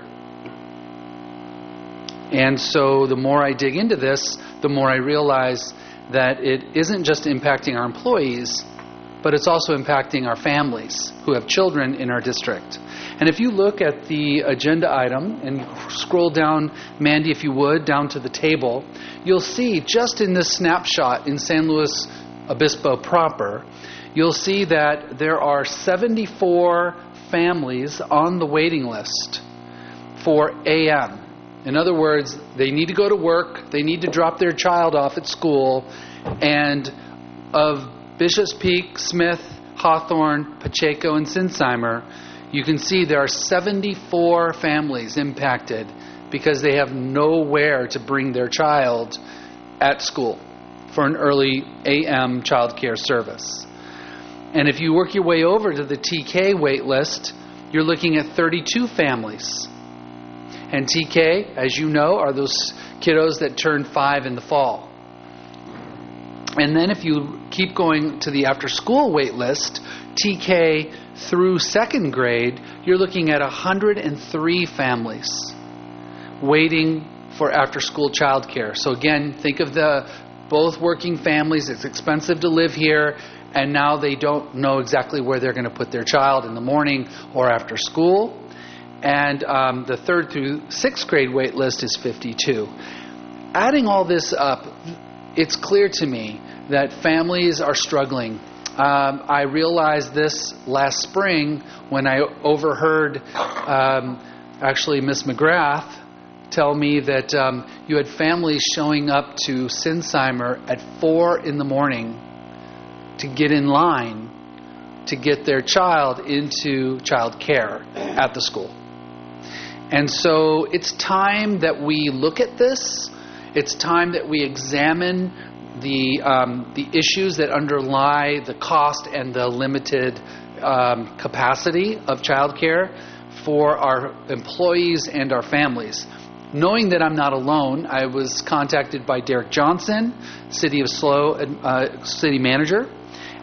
U: And so the more I dig into this, the more I realize that it isn't just impacting our employees, but it's also impacting our families who have children in our district. And if you look at the agenda item and scroll down, Mandy, if you would, down to the table, you'll see just in this snapshot in San Luis Obispo proper, you'll see that there are seventy-four families on the waiting list for A M. In other words, they need to go to work, they need to drop their child off at school, and of Bishops Peak, Smith, Hawthorne, Pacheco, and Sinsheimer, you can see there are seventy-four families impacted because they have nowhere to bring their child at school for an early A M child care service. And if you work your way over to the T K wait list, you're looking at thirty-two families. And T K, as you know, are those kiddos that turn five in the fall. And then if you keep going to the after-school wait list, T K through second grade, you're looking at one hundred three families waiting for after-school childcare. So again, think of the both working families. It's expensive to live here, and now they don't know exactly where they're going to put their child in the morning or after school. And um, the third through sixth grade wait list is fifty-two. Adding all this up, it's clear to me that families are struggling. Um, I realized this last spring when I overheard um, actually Miss McGrath tell me that um, you had families showing up to Sinsheimer at four in the morning to get in line to get their child into child care at the school. And so it's time that we look at this. It's time that we examine the um, the issues that underlie the cost and the limited um, capacity of childcare for our employees and our families. Knowing that I'm not alone, I was contacted by Derek Johnson, City of Slow uh, city manager,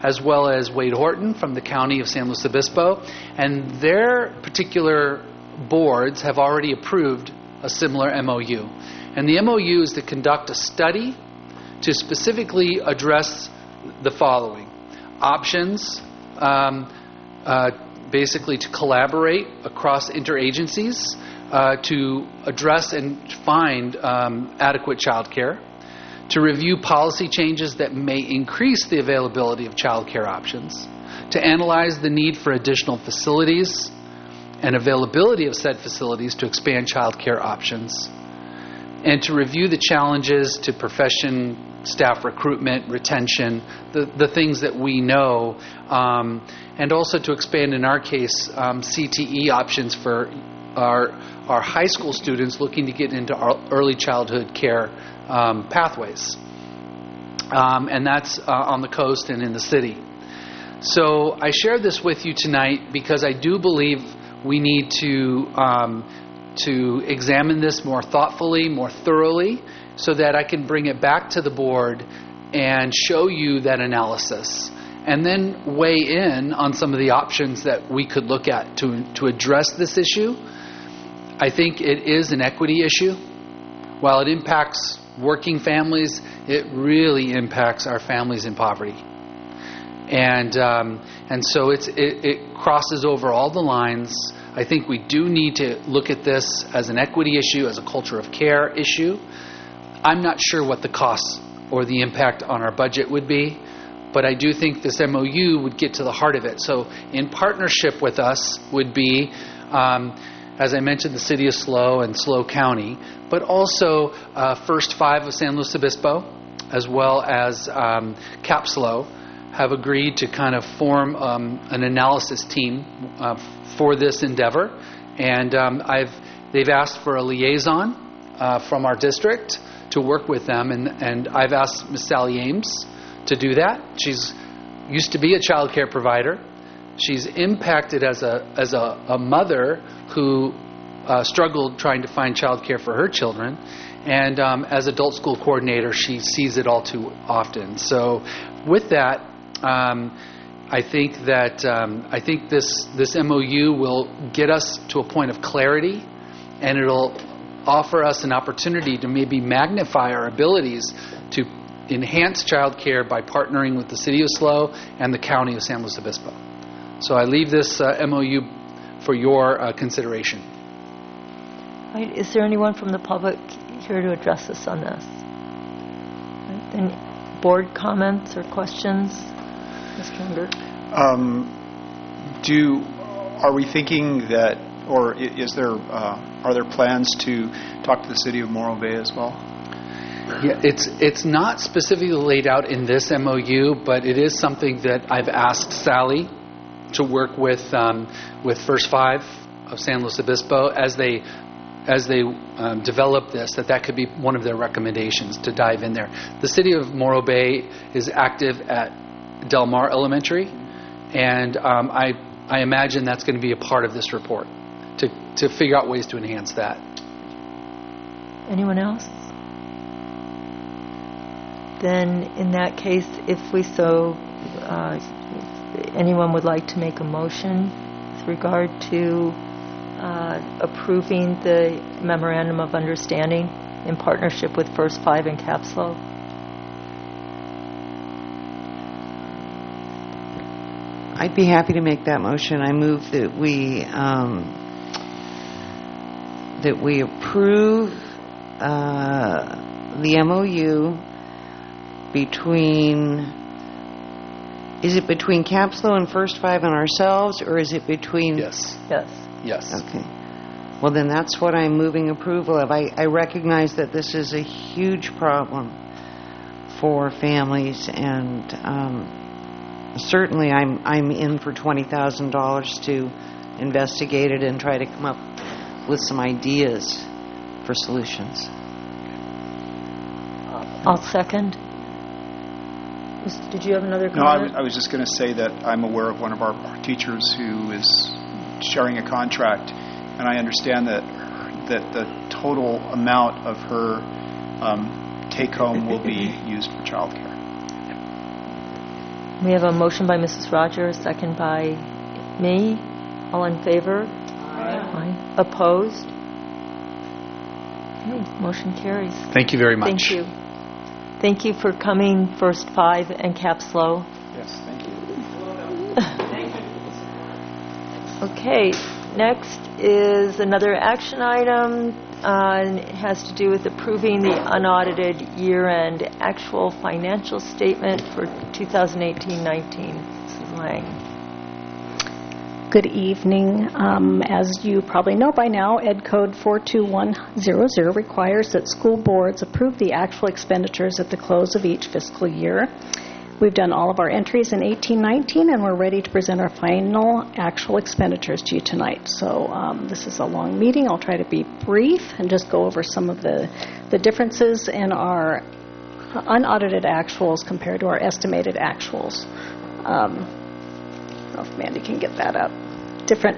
U: as well as Wade Horton from the County of San Luis Obispo, and their particular boards have already approved a similar M O U. And the M O U is to conduct a study to specifically address the following. Options, um, uh, basically to collaborate across interagencies uh, to address and find um, adequate childcare, to review policy changes that may increase the availability of childcare options, to analyze the need for additional facilities and availability of said facilities to expand childcare options, and to review the challenges to profession, staff recruitment, retention, the, the things that we know, um, and also to expand, in our case, um, C T E options for our, our high school students looking to get into our early childhood care um, pathways. Um, and that's uh, on the coast and in the city. So I shared this with you tonight because I do believe we need to um, to examine this more thoughtfully, more thoroughly, so that I can bring it back to the board and show you that analysis, and then weigh in on some of the options that we could look at to to address this issue. I think it is an equity issue. While it impacts working families, it really impacts our families in poverty. And um, and so it's, it, it crosses over all the lines. I think we do need to look at this as an equity issue, as a culture of care issue. I'm not sure what the costs or the impact on our budget would be, but I do think this M O U would get to the heart of it. So in partnership with us would be, um, as I mentioned, the City of SLO and SLO County, but also uh, First Five of San Luis Obispo, as well as um, CAPSLO, have agreed to kind of form um, an analysis team uh, for this endeavor. And um, I've they've asked for a liaison uh, from our district to work with them, and, and I've asked Miz Sally Ames to do that. She's used to be a child care provider. She's impacted as a as a, a mother who uh, struggled trying to find child care for her children, and um, as adult school coordinator, she sees it all too often. So with that, um, I think that um, I think this this M O U will get us to a point of clarity, and it'll offer us an opportunity to maybe magnify our abilities to enhance child care by partnering with the City of SLO and the County of San Luis Obispo. So I leave this uh, M O U for your uh, consideration.
A: Right. Is there anyone from the public here to address us on this? Right. Any board comments or questions? Mister Unger?
B: Um, do are we thinking that, or is there uh, are there plans to talk to the City of Morro Bay as well?
U: Yeah, it's it's not specifically laid out in this M O U, but it is something that I've asked Sally to work with um, with First Five of San Luis Obispo as they as they um, develop this, that that could be one of their recommendations to dive in there. The City of Morro Bay is active at Del Mar Elementary, and um, I I imagine that's going to be a part of this report to to figure out ways to enhance that.
A: Anyone else? Then in that case, if we so, uh, if anyone would like to make a motion with regard to uh, approving the Memorandum of Understanding in partnership with First Five and CAPSLO.
C: I'd be happy to make that motion. I move that we um, that we approve uh, the M O U between, is it between CAPSLO and First Five and ourselves, or is it between?
U: Yes.
A: Yes.
U: Yes.
C: Okay. Well, then that's what I'm moving approval of. I, I recognize that this is a huge problem for families, and um, certainly I'm I'm in for twenty thousand dollars to investigate it and try to come up with some ideas for solutions.
A: I'll second. Did you have another comment?
B: No, I, w- I was just going to say that I'm aware of one of our teachers who is sharing a contract, and I understand that that the total amount of her um, take-home will be used for childcare.
A: We have a motion by Missus Rogers, second by me. All in favor?
I: Aye.
A: Aye. Opposed? Okay, motion carries.
U: Thank you very much.
A: Thank you. Thank you for coming, First Five and Caps Low.
B: Yes, thank you.
A: Okay, next is another action item. Uh, and it has to do with approving the unaudited year-end actual financial statement for two thousand eighteen nineteen. Missus Lang.
P: Good evening. Um, as you probably know by now, Ed Code four two one zero zero requires that school boards approve the actual expenditures at the close of each fiscal year. We've done all of our entries in eighteen nineteen, and we're ready to present our final actual expenditures to you tonight. So um, this is a long meeting. I'll try to be brief and just go over some of the, the differences in our unaudited actuals compared to our estimated actuals. Um, I don't know if Mandy can get that up. Different.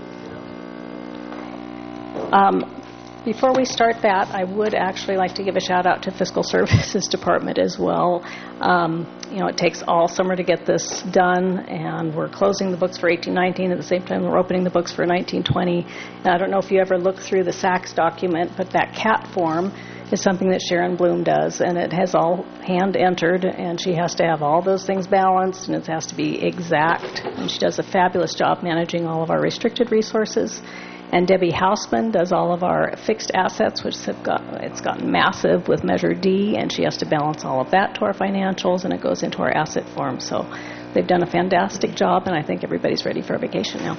P: Um, Before we start that, I would actually like to give a shout out to Fiscal Services Department as well. Um, you know, it takes all summer to get this done, and we're closing the books for eighteen nineteen at the same time we're opening the books for nineteen twenty. And I don't know if you ever look through the S A C S document, but that C A T form is something that Sharon Bloom does, and it has all hand entered, and she has to have all those things balanced, and it has to be exact. And she does a fabulous job managing all of our restricted resources. And Debbie Hausman does all of our fixed assets, which have got, it's gotten massive with Measure D, and she has to balance all of that to our financials, and it goes into our asset form. So they've done a fantastic job, and I think everybody's ready for a vacation now.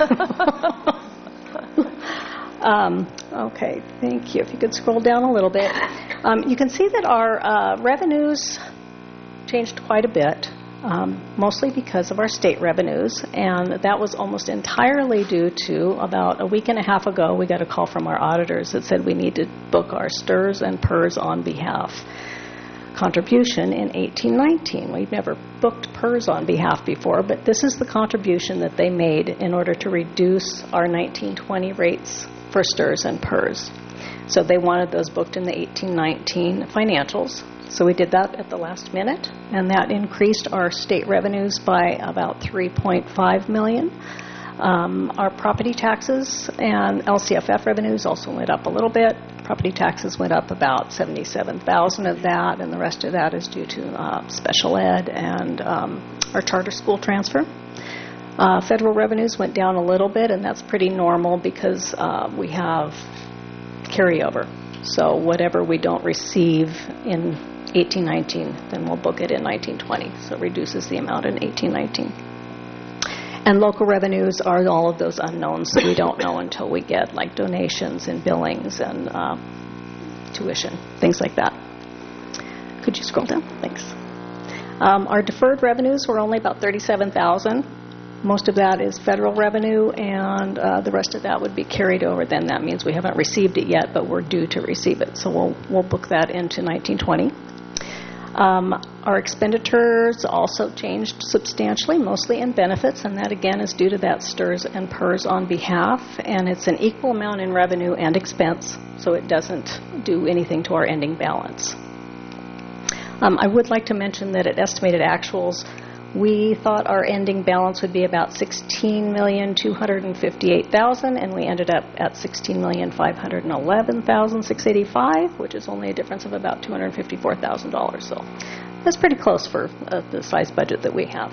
P: um, okay, thank you. If you could scroll down a little bit. Um, you can see that our uh, revenues changed quite a bit. Um, mostly because of our state revenues, and that was almost entirely due to about a week and a half ago we got a call from our auditors that said we need to book our S T R S and P E R S on behalf contribution in eighteen nineteen. We've never booked P E R S on behalf before, but this is the contribution that they made in order to reduce our nineteen twenty rates for S T R S and P E R S. So they wanted those booked in the eighteen nineteen financials. So we did that at the last minute, and that increased our state revenues by about three point five million dollars. Um, our property taxes and L C F F revenues also went up a little bit. Property taxes went up about seventy-seven thousand dollars of that, and the rest of that is due to uh, special ed and um, our charter school transfer. Uh, federal revenues went down a little bit, and that's pretty normal because uh, we have carryover. So whatever we don't receive in eighteen nineteen, then we'll book it in nineteen twenty. So it reduces the amount in eighteen nineteen. And local revenues are all of those unknowns that we don't know until we get, like donations and billings and uh, tuition, things like that. Could you scroll down? Thanks. Um, our deferred revenues were only about thirty-seven thousand dollars. Most of that is federal revenue, and uh, the rest of that would be carried over. Then that means we haven't received it yet, but we're due to receive it. So we'll we'll book that into nineteen twenty. Um, our expenditures also changed substantially, mostly in benefits, and that again is due to that S T R S and P E R S on behalf, and it's an equal amount in revenue and expense, so it doesn't do anything to our ending balance. Um, I would like to mention that at estimated actuals, we thought our ending balance would be about sixteen million two hundred fifty-eight thousand dollars, and we ended up at sixteen million five hundred eleven thousand six hundred eighty-five dollars, which is only a difference of about two hundred fifty-four thousand dollars. So that's pretty close for uh, the size budget that we have.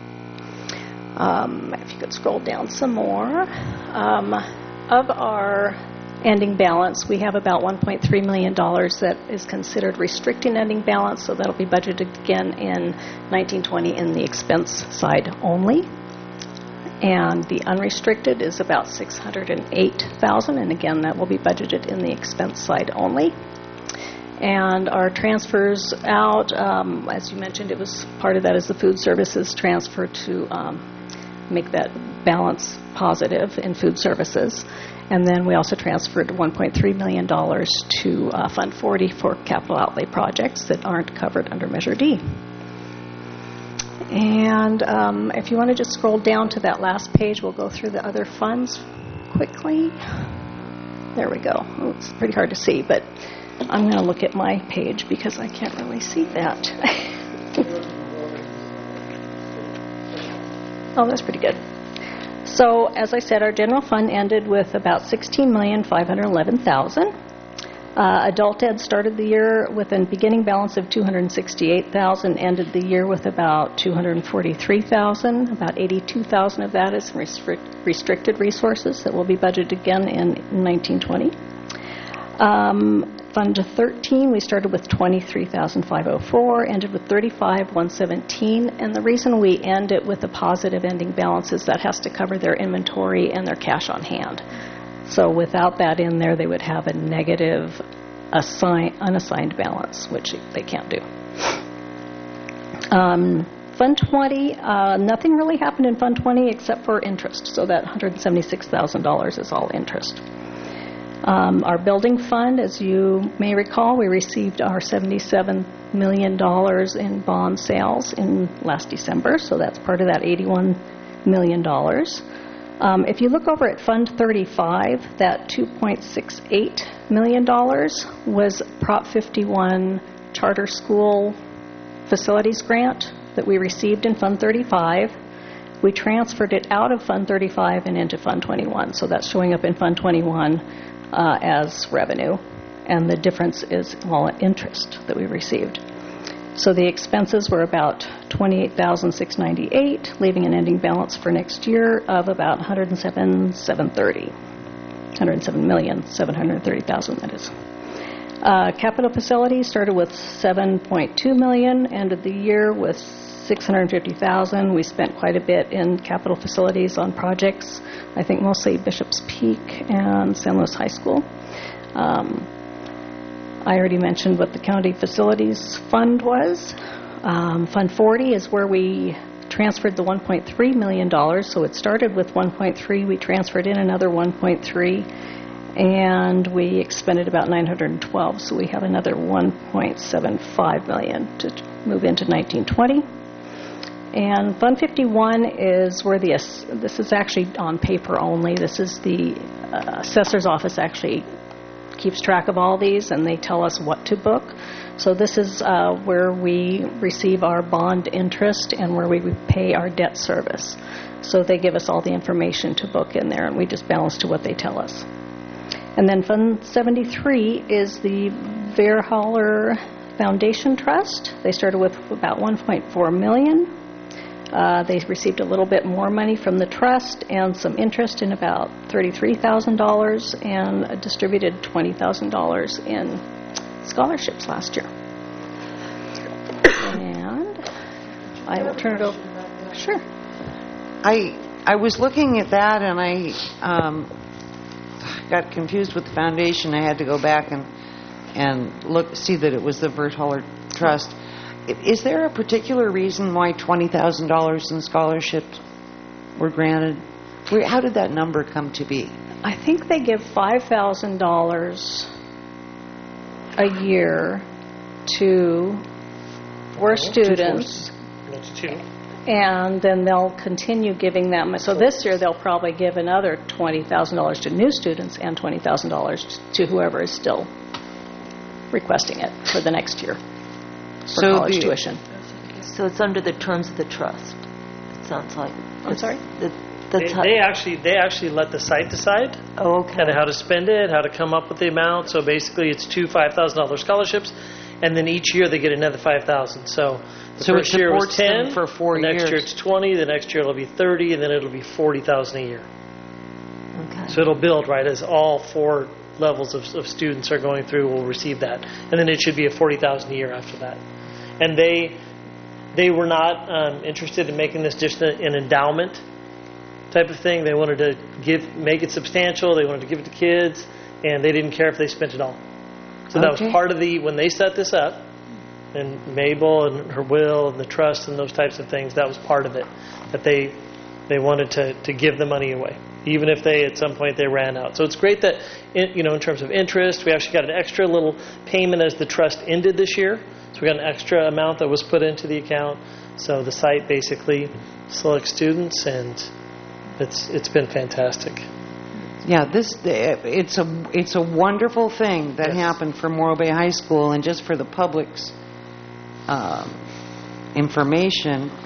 P: Um, if you could scroll down some more. Um, of our ending balance, we have about one point three million dollars that is considered restricting ending balance, so that'll be budgeted again in nineteen twenty in the expense side only. And the unrestricted is about six hundred eight thousand dollars, and again that will be budgeted in the expense side only. And our transfers out, um, as you mentioned, it was part of that is the food services transfer to um, make that balance positive in food services. And then we also transferred one point three million dollars to uh, Fund forty for capital outlay projects that aren't covered under Measure D. And um, if you want to just scroll down to that last page, we'll go through the other funds quickly. There we go. Oh, it's pretty hard to see, but I'm going to look at my page because I can't really see that. Oh, that's pretty good. So, as I said, our general fund ended with about sixteen million five hundred eleven thousand dollars. Uh, Adult Ed started the year with a beginning balance of two hundred sixty-eight thousand dollars, ended the year with about two hundred forty-three thousand dollars. About eighty-two thousand dollars of that is restric- restricted resources that will be budgeted again in nineteen twenty. Um, Fund thirteen, we started with twenty-three thousand five hundred four, ended with thirty-five thousand one hundred seventeen, and the reason we end it with a positive ending balance is that has to cover their inventory and their cash on hand. So without that in there, they would have a negative assign, unassigned balance, which they can't do. Um, Fund twenty, uh, nothing really happened in Fund twenty except for interest, so that one hundred seventy-six thousand dollars is all interest. Um, our building fund, as you may recall, we received our seventy-seven million dollars in bond sales in last December, so that's part of that eighty-one million dollars. Um, if you look over at Fund thirty-five, that two point six eight million dollars was Prop fifty-one charter school facilities grant that we received in Fund thirty-five. We transferred it out of Fund thirty-five and into Fund twenty-one, so that's showing up in Fund twenty-one uh, as revenue, and the difference is all interest that we received. So the expenses were about twenty-eight thousand six hundred ninety-eight dollars, leaving an ending balance for next year of about one hundred seven thousand seven hundred thirty dollars. one hundred seven million seven hundred thirty thousand dollars, that is. Uh, capital facilities started with seven point two million dollars, ended the year with six hundred fifty thousand dollars. We spent quite a bit in capital facilities on projects, I think mostly Bishop's Peak and San Luis High School. Um, I already mentioned what the county facilities fund was. Um, Fund forty is where we transferred the one point three million dollars. So it started with one point three. We transferred in another one point three, and we expended about nine hundred twelve. So we have another one point seven five million dollars to move into nineteen twenty. And Fund fifty-one is where the, this is actually on paper only. This is the uh, assessor's office actually keeps track of all these, and they tell us what to book. So this is uh, where we receive our bond interest and where we pay our debt service. So they give us all the information to book in there, and we just balance to what they tell us. And then Fund seventy-three is the Verhaler Foundation Trust. They started with about one point four million dollars. Uh, they received a little bit more money from the trust and some interest in about thirty-three thousand dollars, and distributed twenty thousand dollars in scholarships last year. And I will turn it over. Sure.
C: I I was looking at that, and I um, got confused with the foundation. I had to go back and and look see that it was the Verhaler Trust. Is there a particular reason why twenty thousand dollars in scholarships were granted? How did that number come to be?
P: I think they give five thousand dollars a year to four students, and then they'll continue giving that much. So this year they'll probably give another twenty thousand dollars to new students and twenty thousand dollars to whoever is still requesting it for the next year. For
A: so
P: college
A: the,
P: tuition.
A: So it's under the terms of the trust, it sounds like.
P: I'm
A: it's,
P: sorry?
A: The,
Q: they, they actually they actually let the site decide
A: oh, okay.
Q: kind of how to spend it, how to come up with the amount. So basically it's two five thousand dollars scholarships, and then each year they get another five thousand dollars. So the
C: so
Q: first year was ten,
C: for four
Q: the next
C: years.
Q: year it's twenty, the next year it'll be thirty, and then it'll be forty thousand dollars a year.
A: Okay.
Q: So it'll build, right, as all four levels of, of students are going through will receive that. And then it should be a forty thousand dollars a year after that. And they they were not um, interested in making this just a, an endowment type of thing. They wanted to give make it substantial. They wanted to give it to kids, and they didn't care if they spent it all. So that
C: okay.
Q: was part of the, when they set this up, and Mabel and her will and the trust and those types of things, that was part of it, that they they wanted to, to give the money away, even if they, at some point, they ran out. So it's great that, in, you know, in terms of interest, we actually got an extra little payment as the trust ended this year. So we got an extra amount that was put into the account. So the site basically selects students, and it's it's been fantastic.
C: Yeah, this it's a it's a wonderful thing that yes. happened for Morro Bay High School, and just for the public's um, information,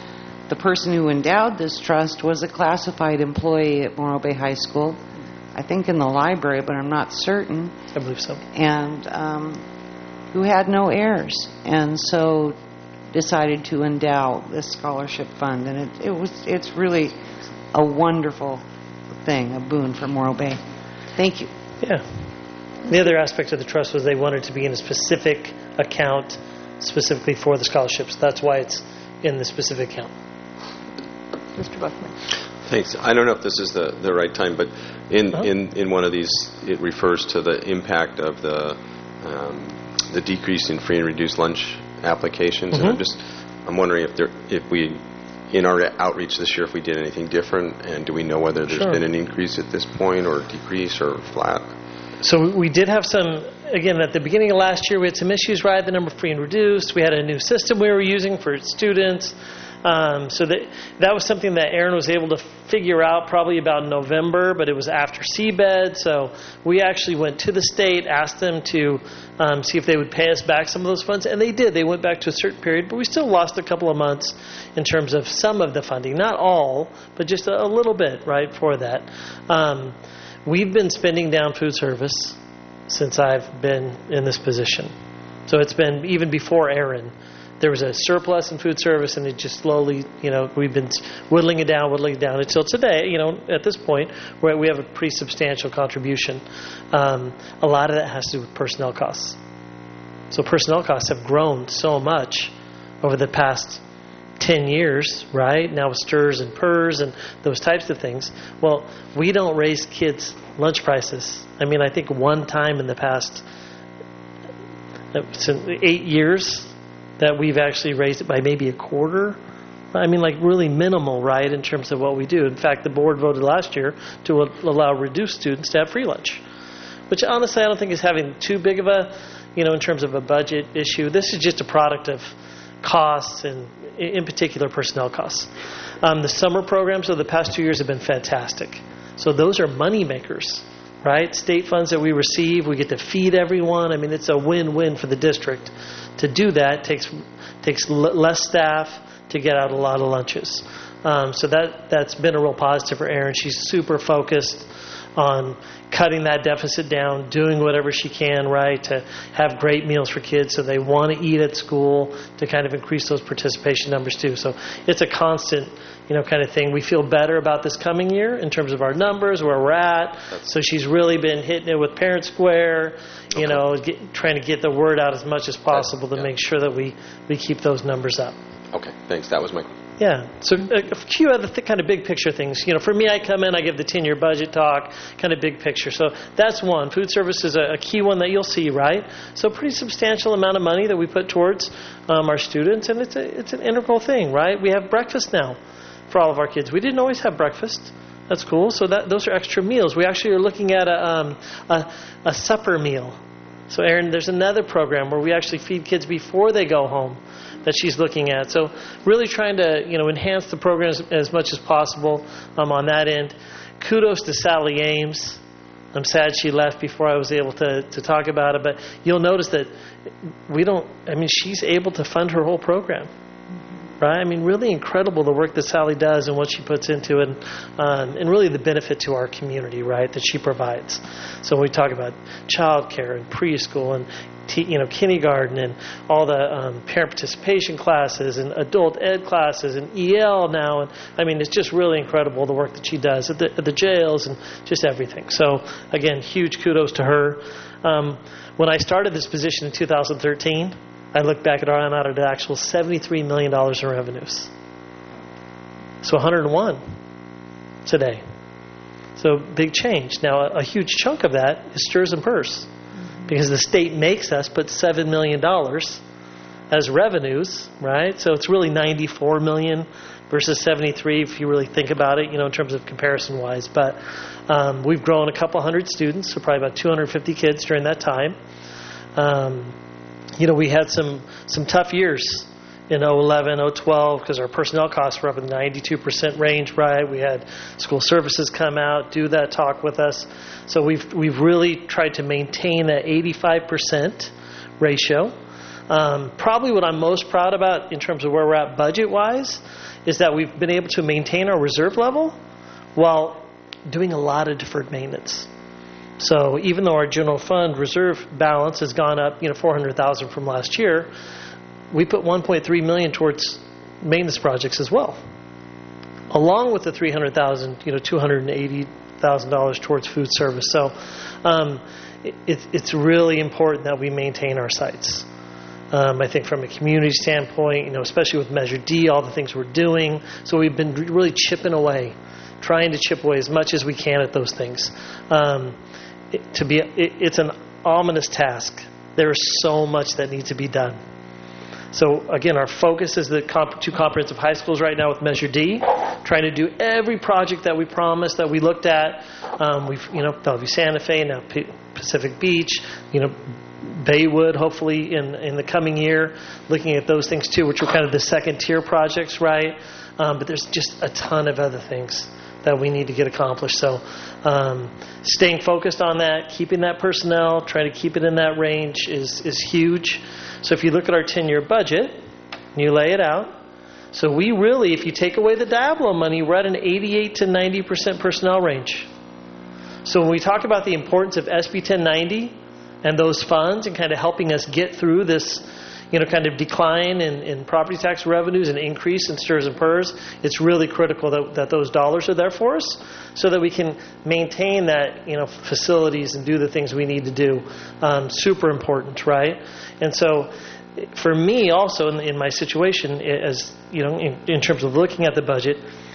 C: the person who endowed this trust was a classified employee at Morro Bay High School, I think in the library, but I'm not certain.
Q: I believe so.
C: And um, who had no heirs, and so decided to endow this scholarship fund. And it, it was it's really a wonderful thing, a boon for Morro Bay. Thank you.
Q: Yeah. The other aspect of the trust was they wanted to be in a specific account specifically for the scholarships. That's why it's in the specific account.
I: Mister Buckman.
K: Thanks. I don't know if this is the, the right time, but in,
Q: Uh-huh.
K: in, in one of these, it refers to the impact of the um, the decrease in free and reduced lunch applications.
Q: Mm-hmm.
K: And I'm just I'm wondering if there if we in our outreach this year if we did anything different, and do we know whether there's
Q: Sure.
K: been an increase at this point or decrease or flat?
Q: So we did have some, again, at the beginning of last year, we had some issues, right? The number of free and reduced. We had a new system we were using for students. Um, so that that was something that Aaron was able to figure out probably about November, but it was after C B E D. So we actually went to the state, asked them to um, see if they would pay us back some of those funds, and they did. They went back to a certain period, but we still lost a couple of months in terms of some of the funding. Not all, but just a, a little bit, right, for that. Um, we've been spending down food service since I've been in this position. So it's been even before Aaron. There was a surplus in food service, and it just slowly, you know, we've been whittling it down, whittling it down until today, you know, at this point, where we have a pretty substantial contribution. Um, a lot of that has to do with personnel costs. So personnel costs have grown so much over the past ten years, right? Now with S T R S and P E R S and those types of things. Well, we don't raise kids' lunch prices. I mean, I think one time in the past eight years, that we've actually raised it by maybe a quarter. I mean, like really minimal, right, in terms of what we do. In fact, the board voted last year to allow reduced students to have free lunch, which honestly I don't think is having too big of a, you know, in terms of a budget issue. This is just a product of costs and, in particular, personnel costs. Um, the summer programs of the past two years have been fantastic. So those are money makers, right? State funds that we receive, we get to feed everyone. I mean, it's a win-win for the district. To do that takes takes l- less staff to get out a lot of lunches. Um, so that, that's been a real positive for Erin. She's super focused on cutting that deficit down, doing whatever she can, right, to have great meals for kids so they want to eat at school, to kind of increase those participation numbers too. So it's a constant, you know, kind of thing. We feel better about this coming year in terms of our numbers, where we're at. So she's really been hitting it with Parent Square, you
K: Okay.
Q: know, get, trying to get the word out as much as possible to
K: yeah.
Q: make sure that we, we keep those numbers up.
K: Okay, thanks. That was my
Q: Yeah. So a, a few other th- kind of big picture things. You know, for me, I come in, I give the ten-year budget talk, kind of big picture. So that's one. Food service is a, a key one that you'll see, right? So a pretty substantial amount of money that we put towards um, our students, and it's a, it's an integral thing, right? We have breakfast now for all of our kids. We didn't always have breakfast. That's cool. So that those are extra meals. We actually are looking at a um, a, a supper meal. So, Erin, there's another program where we actually feed kids before they go home that she's looking at. So really trying to, you know, enhance the programs as much as possible um, on that end. Kudos to Sally Ames. I'm sad she left before I was able to, to talk about it, but you'll notice that we don't, I mean, she's able to fund her whole program. Right? I mean, really incredible the work that Sally does and what she puts into it, and, um, and really the benefit to our community, right, that she provides. So when we talk about childcare and preschool and T, you know, kindergarten and all the um, parent participation classes and adult ed classes and E L now, and I mean, it's just really incredible the work that she does at the, at the jails and just everything. So again, huge kudos to her. Um, when I started this position in two thousand thirteen, I look back at our unaudited actual seventy-three million dollars in revenues. So one hundred one today. So big change. Now, a, a huge chunk of that is S T R S and P E R S, because the state makes us put seven million dollars as revenues, right? So it's really ninety-four million dollars versus seventy-three if you really think about it, you know, in terms of comparison-wise. But um, we've grown a couple hundred students, so probably about two hundred fifty kids during that time. Um, You know, we had some, some tough years in oh eleven, oh twelve because our personnel costs were up in the ninety-two percent range, right? We had school services come out, do that talk with us. So we've we've really tried to maintain that eighty-five percent ratio. Um, probably what I'm most proud about in terms of where we're at budget-wise is that we've been able to maintain our reserve level while doing a lot of deferred maintenance. So even though our general fund reserve balance has gone up, you know, four hundred thousand dollars from last year, we put one point three million dollars towards maintenance projects as well, along with the three hundred thousand dollars, you know, two hundred eighty thousand dollars towards food service. So um, it, it's really important that we maintain our sites. Um, I think from a community standpoint, you know, especially with Measure D, all the things we're doing. So we've been really chipping away, trying to chip away as much as we can at those things. Um, it, to be, it, it's an ominous task. There is so much that needs to be done. So again, our focus is the comp- two comprehensive high schools right now with Measure D, trying to do every project that we promised, that we looked at. Um, we've, you know, Bellevue Santa Fe, now P- Pacific Beach, you know, Baywood, hopefully in in the coming year, looking at those things too, which are kind of the second tier projects, right? Um, but there's just a ton of other things that we need to get accomplished. So um, staying focused on that, keeping that personnel, trying to keep it in that range is is huge. So if you look at our ten-year budget, and you lay it out, so we really, if you take away the Diablo money, we're at an eighty-eight to ninety percent personnel range. So when we talk about the importance of S B ten ninety and those funds and kind of helping us get through this, you know, kind of decline in, in property tax revenues and increase in S T R S and P E R S, it's really critical that, that those dollars are there for us so that we can maintain that, you know, facilities and do the things we need to do. Um, super important, right? And so for me also in, in my situation, as, you know, in, in terms of looking at the budget,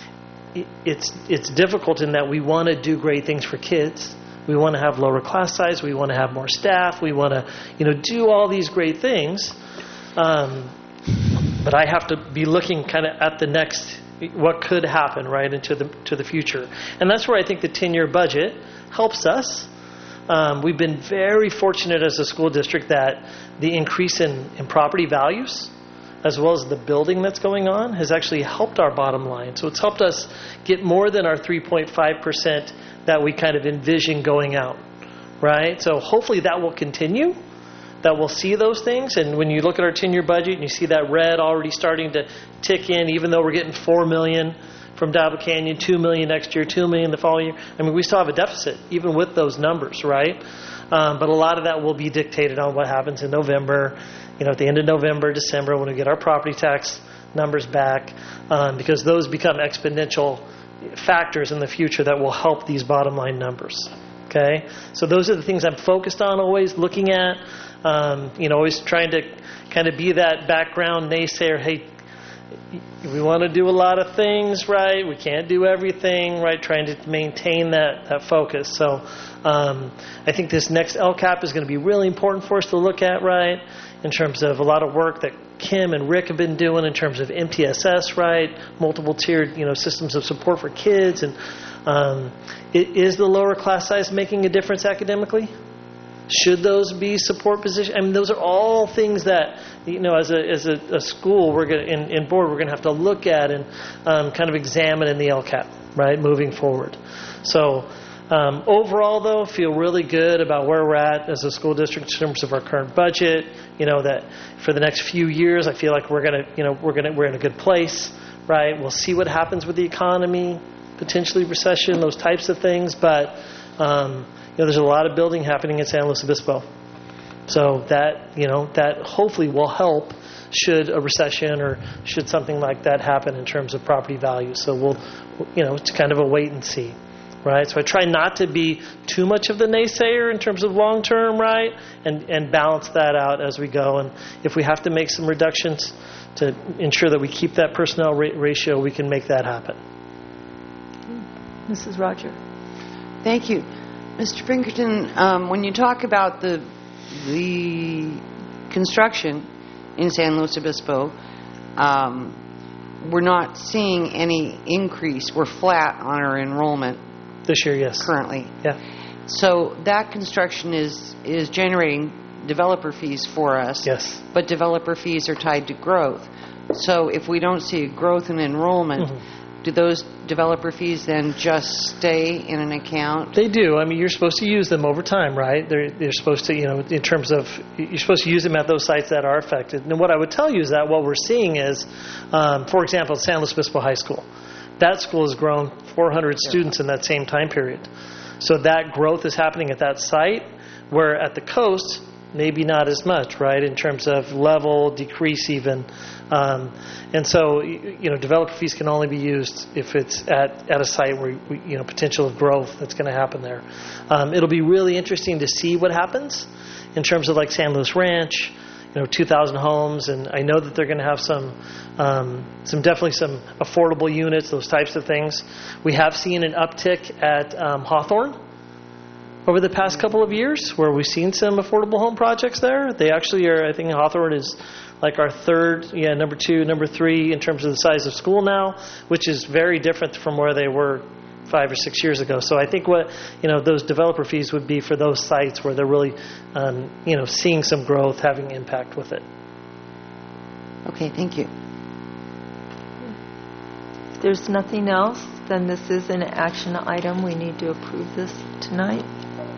Q: it's it's difficult in that we want to do great things for kids. We want to have lower class size. We want to have more staff. We want to, you know, do all these great things. Um, but I have to be looking kind of at the next, what could happen, right, into the to the future. And that's where I think the ten-year budget helps us. Um, we've been very fortunate as a school district that the increase in, in property values, as well as the building that's going on, has actually helped our bottom line. So it's helped us get more than our three point five percent that we kind of envision going out, right? So hopefully that will continue, that we'll see those things. And when you look at our ten-year budget and you see that red already starting to tick in, even though we're getting four million dollars from Diablo Canyon, two million dollars next year, two million dollars the following year. I mean, we still have a deficit, even with those numbers, right? Um, but a lot of that will be dictated on what happens in November, you know, at the end of November, December, when we get our property tax numbers back, um, because those become exponential factors in the future that will help these bottom line numbers. Okay? So those are the things I'm focused on, always looking at, um, you know, always trying to kind of be that background naysayer. Hey, we want to do a lot of things, right? We can't do everything, right? Trying to maintain that, that focus. So um, I think this next L C A P is going to be really important for us to look at, right? In terms of a lot of work that Kim and Rick have been doing in terms of M T S S, right? Multiple tiered, you know, systems of support for kids. And um, is the lower class size making a difference academically? Should those be support positions? I mean, those are all things that, you know, as a as a, a school, we're going in, in board, we're going to have to look at and um, kind of examine in the L C A P, right, moving forward. So um, overall, though, feel really good about where we're at as a school district in terms of our current budget. You know, that for the next few years, I feel like we're going to, you know, we're going to we're in a good place, right? We'll see what happens with the economy, potentially recession, those types of things, but. Um, You know, there's a lot of building happening in San Luis Obispo. So that, you know, that hopefully will help should a recession or should something like that happen in terms of property values. So we'll, you know, it's kind of a wait and see, right? So I try not to be too much of the naysayer in terms of long term, right? And, and balance that out as we go. And if we have to make some reductions to ensure that we keep that personnel ra- ratio, we can make that happen.
A: Missus Roger.
C: Thank you. Mister Pinkerton, um, when you talk about the the construction in San Luis Obispo, um, we're not seeing any increase. We're flat on our enrollment
Q: this year. Yes,
C: currently.
Q: Yeah.
C: So that construction is is generating developer fees for us.
Q: Yes.
C: But developer fees are tied to growth. So if we don't see growth in enrollment, mm-hmm. do those developer fees then just stay in an account?
Q: They do. I mean, you're supposed to use them over time, right? They're, they're supposed to, you know, in terms of, you're supposed to use them at those sites that are affected. And what I would tell you is that what we're seeing is, um, for example, San Luis Obispo High School. That school has grown four hundred students in that same time period. So that growth is happening at that site, where at the coast, maybe not as much, right, in terms of level, decrease even. Um, and so, you know, developer fees can only be used if it's at, at a site where, you know, potential of growth that's going to happen there. Um, it'll be really interesting to see what happens in terms of like San Luis Ranch, you know, two thousand homes, and I know that they're going to have some, um, some definitely some affordable units, those types of things. We have seen an uptick at um, Hawthorne over the past couple of years, where we've seen some affordable home projects there. They actually are, I think Hawthorne is like our third, yeah, number two, number three in terms of the size of school now, which is very different from where they were five or six years ago. So I think what, you know, those developer fees would be for those sites where they're really, um, you know, seeing some growth, having impact with it.
C: Okay, thank you.
A: If there's nothing else, then this is an action item. We need to approve this tonight.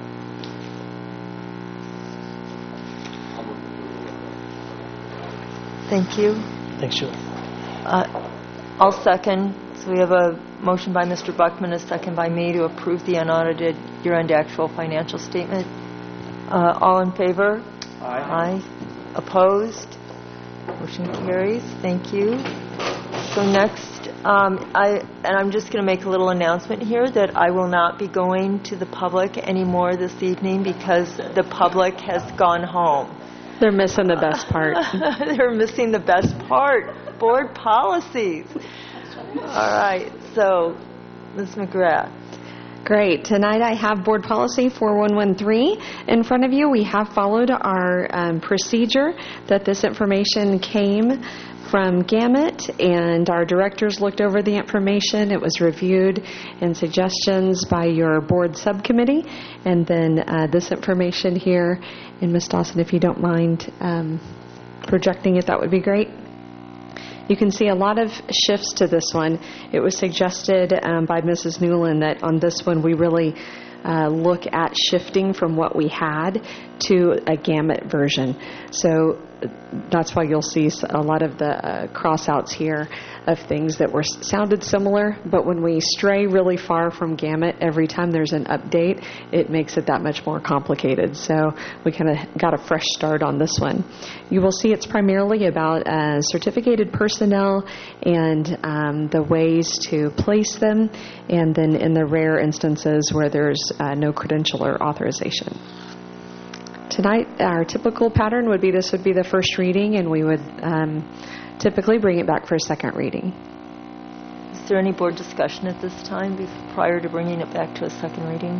A: Thank you.
Q: Thanks, Julie.
A: Uh, I'll second. So we have a motion by Mister Buckman, a second by me to approve the unaudited year-end actual financial statement. Uh, all in favor? Aye. Aye. Opposed? Motion carries. Thank you. So next, um, I and I'm just going to make a little announcement here that I will not be going to the public anymore this evening because the public has gone home.
G: They're missing the best part.
A: They're missing the best part. Board policies. All right. So, Miz McGrath.
T: Great. Tonight I have Board Policy four one one three in front of you. We have followed our um, procedure that this information came from Gamut, and our directors looked over the information. It was reviewed and suggestions by your board subcommittee, and then uh, this information here. And Miz Dawson, if you don't mind um, projecting it, that would be great. You can see a lot of shifts to this one. It was suggested um, by Missus Newland that on this one we really uh, look at shifting from what we had to a Gamut version. So that's why you'll see a lot of the uh, cross-outs here of things that were sounded similar, but when we stray really far from Gamut, every time there's an update, it makes it that much more complicated. So we kind of got a fresh start on this one. You will see it's primarily about uh, certificated personnel and um, the ways to place them, and then in the rare instances where there's uh, no credential or authorization. Tonight, our typical pattern would be this would be the first reading, and we would um, typically bring it back for a second reading.
A: Is there any board discussion at this time prior to bringing it back to a second reading?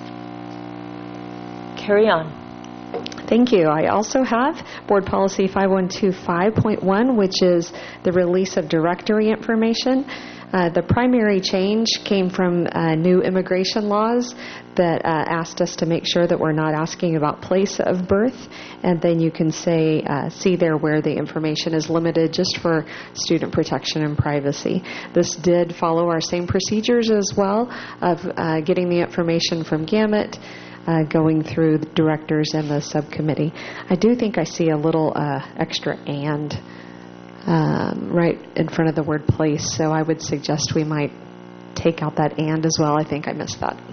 A: Carry on.
T: Thank you. I also have Board Policy five one two five point one, which is the release of directory information. Uh, the primary change came from uh, new immigration laws that uh, asked us to make sure that we're not asking about place of birth, and then you can say, uh, see there where the information is limited just for student protection and privacy. This did follow our same procedures as well of uh, getting the information from Gamut, uh, going through the directors and the subcommittee. I do think I see a little uh, extra and Um, right in front of the word place, so I would suggest we might take out that and as well. I think I missed that.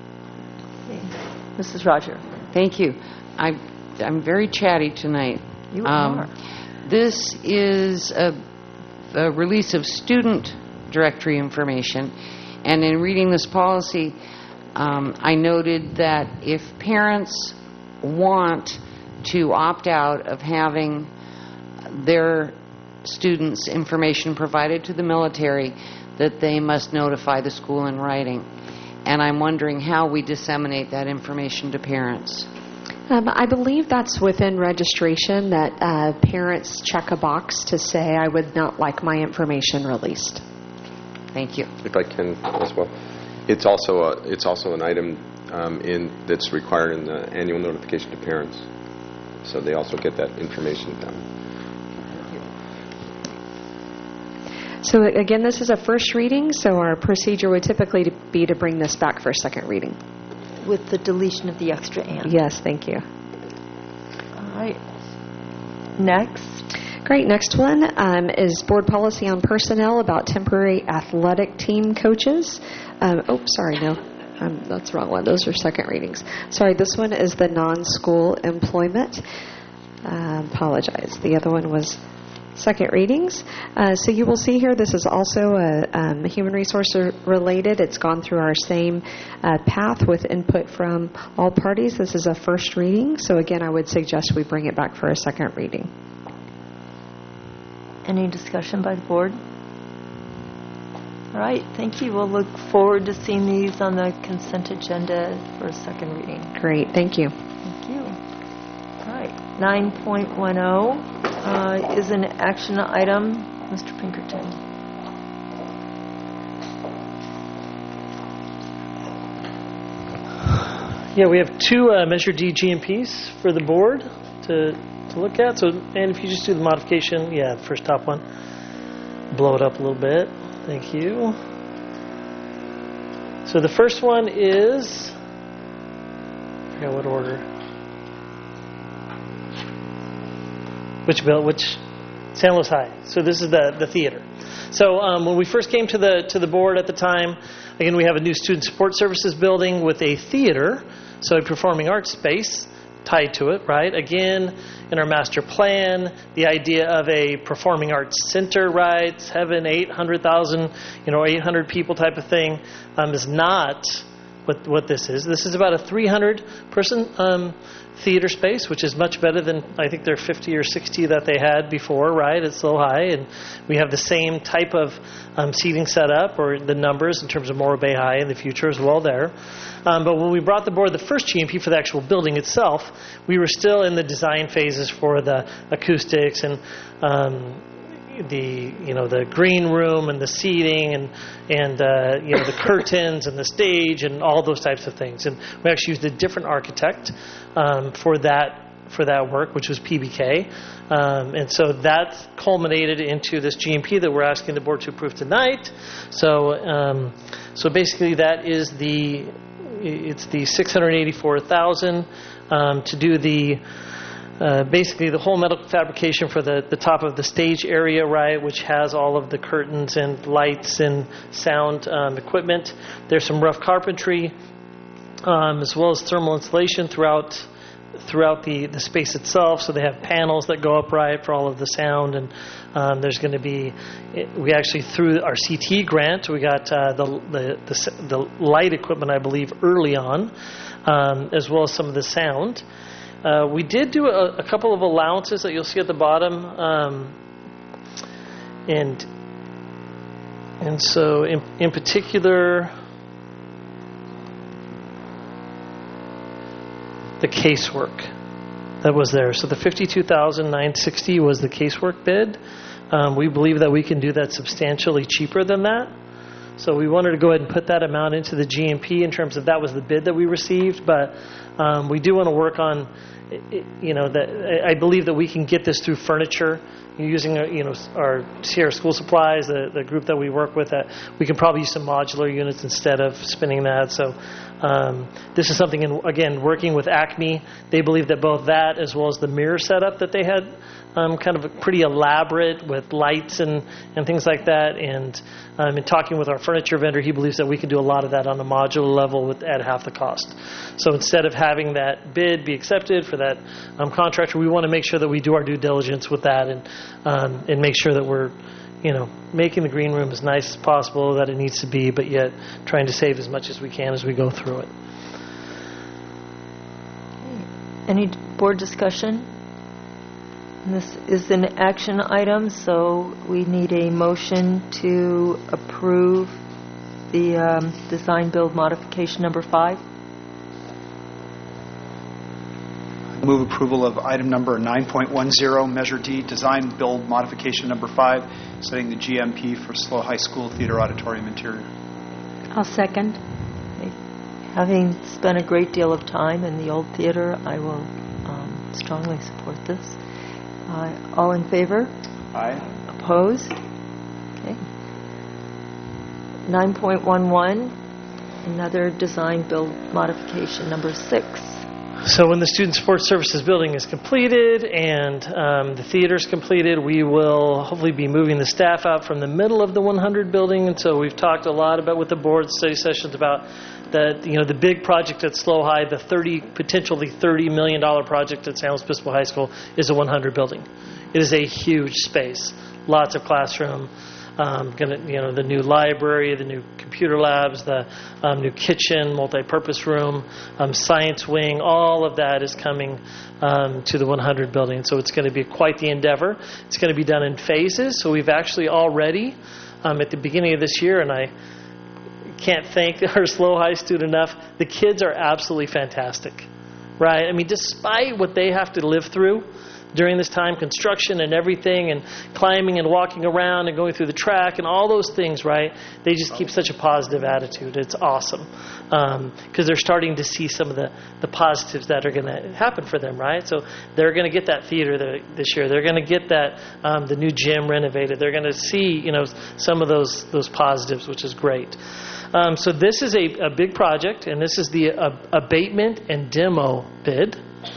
A: Missus Roger.
C: Thank you. I, I'm very chatty tonight.
A: You
C: um,
A: are.
C: This is a, a release of student directory information, and in reading this policy, um, I noted that if parents want to opt out of having their students' information provided to the military, that they must notify the school in writing. And I'm wondering how we disseminate that information to parents.
T: Um, I believe that's within registration, that uh, parents check a box to say, I would not like my information released.
C: Thank you.
K: If I can as well. It's also a, it's also an item um, in that's required in the annual notification to parents. So they also get that information down.
T: So again, this is a first reading, so our procedure would typically be to bring this back for a second reading.
A: With the deletion of the extra and.
T: Yes, thank you.
A: All right. Next.
T: Great. Next one um, is board policy on personnel about temporary athletic team coaches. Um, oh, sorry, no. Um, that's the wrong one. Those are second readings. Sorry, this one is the non-school employment. Uh, apologize. The other one was second readings. Uh, so you will see here this is also a um, human resource related. It's gone through our same uh, path with input from all parties. This is a first reading. So again, I would suggest we bring it back for a second reading.
A: Any discussion by the board? All right, thank you. We'll look forward to seeing these on the consent agenda for a second reading.
T: Great, thank you.
A: Thank you. All right, nine point ten uh, is an action item. Mister Pinkerton.
Q: Yeah, we have two uh, Measure D G M Ps for the board to to look at. So, and if you just do the modification, yeah, the first top one, blow it up a little bit. Thank you. So the first one is, I forgot what order. Which bill? Which San Luis High. So this is the the theater. So um, when we first came to the to the board at the time, again we have a new student support services building with a theater, so a performing arts space tied to it, right? Again, in our master plan, the idea of a performing arts center, right? Seven, eight hundred thousand, you know, eight hundred people type of thing, um, is not what what this is. This is about a three hundred person um, theater space, which is much better than I think their fifty or sixty that they had before, right? It's so high, and we have the same type of um, seating set up, or the numbers in terms of Morro Bay High in the future as well there. Um, but when we brought the board the first G M P for the actual building itself, we were still in the design phases for the acoustics and um, the you know the green room and the seating and and uh, you know the curtains and the stage and all those types of things. And we actually used a different architect um, for that for that work, which was P B K. Um, and so that culminated into this G M P that we're asking the board to approve tonight. So um, so basically that is the It's the six hundred eighty-four thousand dollars um, to do the uh, basically the whole metal fabrication for the, the top of the stage area, right, which has all of the curtains and lights and sound um, equipment. There's some rough carpentry um, as well as thermal insulation throughout throughout the, the space itself. So they have panels that go up right for all of the sound, and um, there's going to be, we actually through our C T E grant, we got uh, the, the the the light equipment, I believe, early on, um, as well as some of the sound. Uh, we did do a, a couple of allowances that you'll see at the bottom, um, and and so in in particular, the casework that was there. So the fifty-two thousand nine hundred sixty was the casework bid. Um, we believe that we can do that substantially cheaper than that. So we wanted to go ahead and put that amount into the G M P in terms of that was the bid that we received. But um, we do want to work on, you know, that I believe that we can get this through furniture using, you know, our Sierra School Supplies, the, the group that we work with. That we can probably use some modular units instead of spinning that. So um, this is something, in, again, working with Acme, they believe that both that as well as the mirror setup that they had, um, kind of pretty elaborate with lights and, and things like that. And um, in talking with our furniture vendor, he believes that we can do a lot of that on a modular level with, at half the cost. So instead of having that bid be accepted for that um, contractor, we want to make sure that we do our due diligence with that and um, and make sure that we're, you know, making the green room as nice as possible that it needs to be, but yet trying to save as much as we can as we go through it.
A: Any board discussion? And this is an action item, so we need a motion to approve the um, design build modification number five.
B: Move approval of item number nine point ten, Measure D, design build modification number five, setting the G M P for SLO High School Theater Auditorium Interior.
I: I'll second.
A: Okay. Having spent a great deal of time in the old theater, I will um, strongly support this. Uh, all in favor?
B: Aye.
A: Opposed? Okay. nine point one one, another design build modification, number six.
Q: So when the Student Support Services building is completed and um, the theater is completed, we will hopefully be moving the staff out from the middle of the one hundred building. And so we've talked a lot about with the board study sessions about the, you know, the big project at SLO High, the thirty, potentially thirty million dollars project at San Luis Obispo High School is a one hundred building. It is a huge space, lots of classroom. Um, gonna, you know, the new library, the new computer labs, the um, new kitchen, multi-purpose room, um, science wing, all of that is coming um, to the one hundred building. So it's going to be quite the endeavor. It's going to be done in phases. So we've actually already, um, at the beginning of this year, and I can't thank our SLO High student enough, the kids are absolutely fantastic, right? I mean, despite what they have to live through during this time, construction and everything, and climbing and walking around and going through the track and all those things, right? They just keep such a positive attitude. It's awesome because um, they're starting to see some of the, the positives that are going to happen for them, right? So they're going to get that theater the, this year. They're going to get that um, the new gym renovated. They're going to see, you know, some of those those positives, which is great. Um, so this is a, a big project, and this is the uh, abatement and demo bid.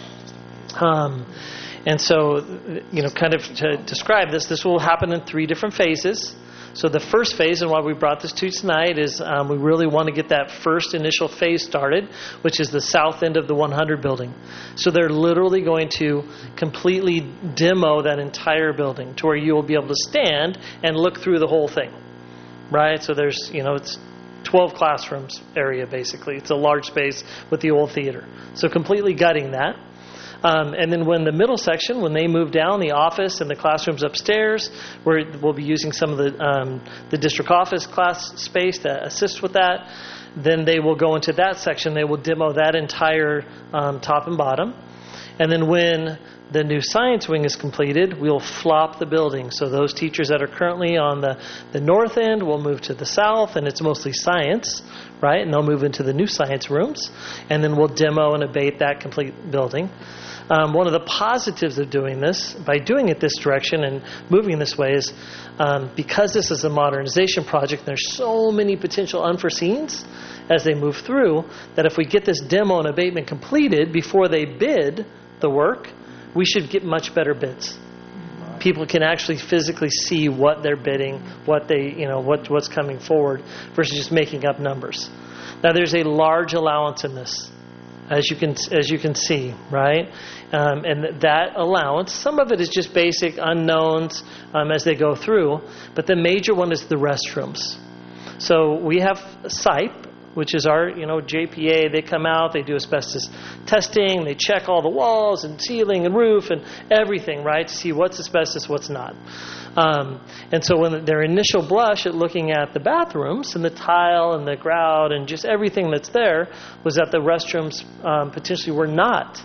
Q: Um, And so, you know, kind of to describe this, this will happen in three different phases. So the first phase, and why we brought this to you tonight, is um, we really want to get that first initial phase started, which is the south end of the one hundred building. So they're literally going to completely demo that entire building to where you will be able to stand and look through the whole thing, right? So there's, you know, it's twelve classrooms area, basically. It's a large space with the old theater. So completely gutting that. Um, and then when the middle section, when they move down, the office and the classrooms upstairs, where we'll be using some of the um, the district office class space to assist with that, then they will go into that section. They will demo that entire um, top and bottom. And then when the new science wing is completed, we'll flop the building. So those teachers that are currently on the, the north end will move to the south, and it's mostly science, right? And they'll move into the new science rooms. And then we'll demo and abate that complete building. Um, one of the positives of doing this, by doing it this direction and moving this way, is um, because this is a modernization project, there's so many potential unforeseens as they move through, that if we get this demo and abatement completed before they bid the work, we should get much better bids. People can actually physically see what they're bidding, what they, you know, what what's coming forward, versus just making up numbers. Now, there's a large allowance in this, as you can as you can see, right? Um, and that allowance, some of it is just basic unknowns um, as they go through, but the major one is the restrooms. So we have S I P, which is our, you know, J P A. They come out, they do asbestos testing, they check all the walls and ceiling and roof and everything, right, to see what's asbestos, what's not. Um, and so when their initial blush at looking at the bathrooms and the tile and the grout and just everything that's there was that the restrooms um, potentially were not,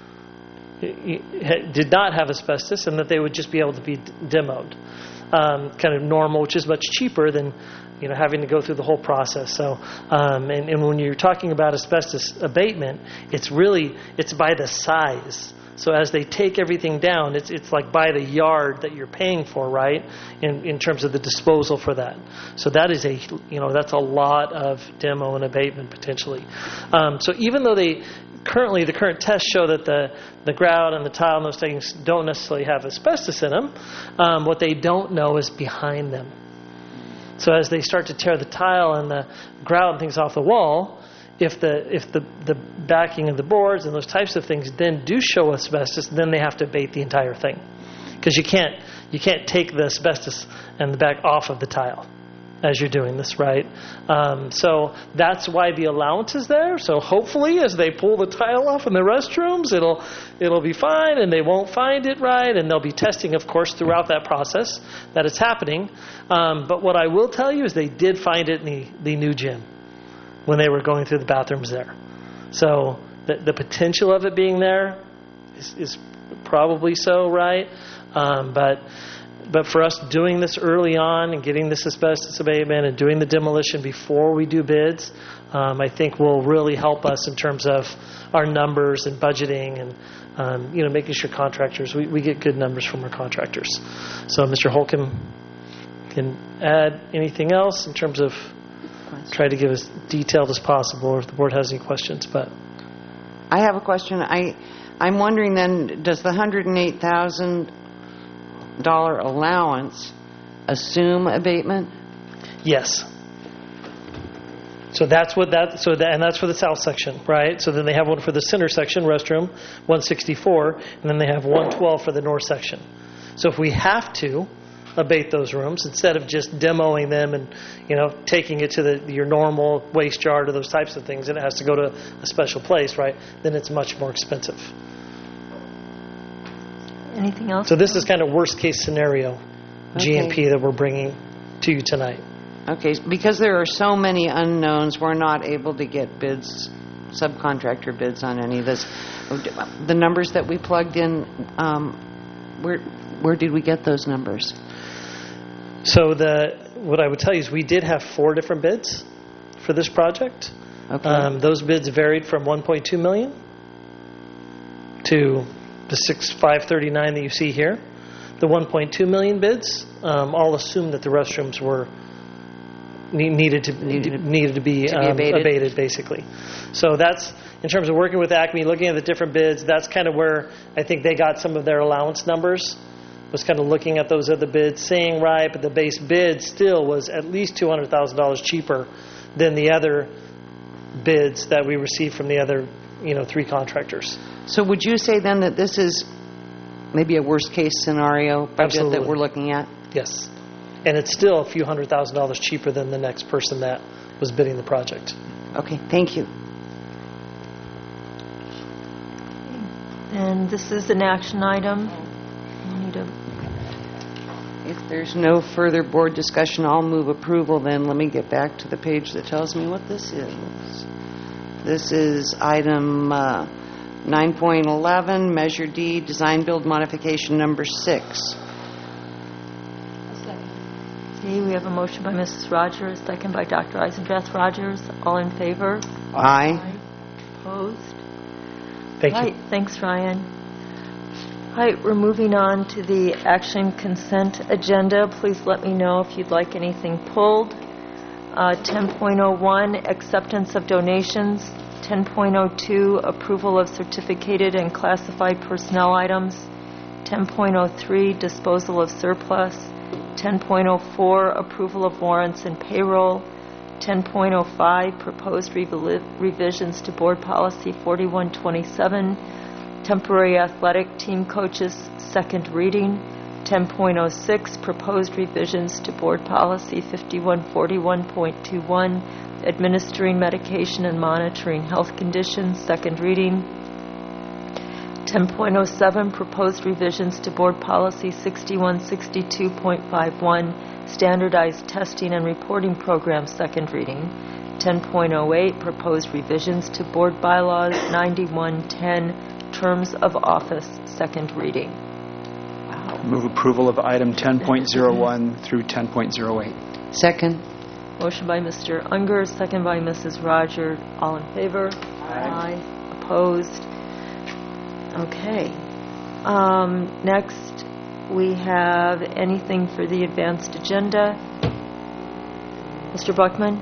Q: did not have asbestos, and that they would just be able to be demoed. Um, kind of normal, which is much cheaper than, you know, having to go through the whole process. So, um, and, and when you're talking about asbestos abatement, it's really, it's by the size. So as they take everything down, it's it's like by the yard that you're paying for, right? In in terms of the disposal for that. So that is a, you know, that's a lot of demo and abatement potentially. Um, so even though they currently the current tests show that the the grout and the tile and those things don't necessarily have asbestos in them, um, what they don't know is behind them. So as they start to tear the tile and the grout and things off the wall, if the if the, the backing of the boards and those types of things then do show asbestos, then they have to abate the entire thing, because you can't you can't take the asbestos and the back off of the tile as you're doing this, right? Um, so that's why the allowance is there. So hopefully, as they pull the tile off in the restrooms, it'll it'll be fine, and they won't find it, right? And they'll be testing, of course, throughout that process that it's happening. Um, but what I will tell you is they did find it in the, the new gym when they were going through the bathrooms there. So the, the potential of it being there is, is probably so, right? Um, but but for us doing this early on and getting this asbestos abatement and doing the demolition before we do bids, um, I think will really help us in terms of our numbers and budgeting and um, you know, making sure contractors, we, we get good numbers from our contractors. So Mister Holcomb can add anything else in terms of
C: question.
Q: to give as detailed as possible, or if the board has any questions. But
C: I have a question. I, I'm wondering then, does the one hundred eight thousand dollars allowance assume abatement?
Q: yes. So that's what that. So that, and that's for the south section, right? So then they have one for the center section, restroom, one sixty-four, and then they have one twelve for the north section. So if we have to abate those rooms, instead of just demoing them and, you know, taking it to the your normal waste yard or those types of things, and it has to go to a special place, right? Then it's much more expensive.
A: Anything else?
Q: So this is kind of worst case scenario G M P
C: Okay.
Q: that we're bringing to you tonight.
C: Okay, because there are so many unknowns, we're not able to get bids, subcontractor bids on any of this. The numbers that we plugged in, um, where where did we get those numbers?
Q: So the what I would tell you is we did have four different bids for this project.
C: Okay.
Q: Um, those bids varied from one point two million to the six five thirty-nine that you see here. The one point two million bids um, all assumed that the restrooms were ne- needed to needed, needed to be,
C: to be
Q: um,
C: abated.
Q: abated, basically. So that's in terms of working with Acme, looking at the different bids. That's kind of where I think they got some of their allowance numbers. Was kind of looking at those other bids, saying right, but the base bid still was at least two hundred thousand dollars cheaper than the other bids that we received from the other, you know, three contractors.
C: So would you say then that this is maybe a worst case scenario budget
Q: Absolutely.
C: that we're looking at?
Q: Yes. And it's still a few hundred thousand dollars cheaper than the next person that was bidding the project.
C: Okay, thank you.
A: And this is an action item. You need a
C: If there's no further board discussion, I'll move approval then. Let me get back to the page that tells me what this is. This is item uh, nine point eleven, Measure D, Design Build Modification Number six.
A: Okay, we have a motion by Missus Rogers, second by Doctor Eisendrath Rogers. All in favor?
C: Aye.
A: Opposed?
Q: Thank you.
A: Right, thanks, Ryan. All right, we're moving on to the action consent agenda. Please let me know if you'd like anything pulled. Uh, ten point oh one, acceptance of donations. ten point oh two, approval of certificated and classified personnel items. ten point oh three, disposal of surplus. ten point oh four, approval of warrants and payroll. ten point oh five, proposed revi- revisions to board policy forty-one twenty-seven. Temporary athletic team coaches, second reading. ten point oh six, proposed revisions to board policy fifty-one forty-one point two one, administering medication and monitoring health conditions, second reading. ten point oh seven, proposed revisions to board policy sixty-one sixty-two point five one, standardized testing and reporting program, second reading. ten point oh eight, proposed revisions to board bylaws ninety-one ten, terms of office, second reading.
B: Move approval of item ten point oh one through ten point oh eight.
C: Second.
A: Motion by Mister Unger, second by Missus Roger. All in favor? Aye. Opposed? Okay. Um, next, we have anything for the advanced agenda. Mister Buckman?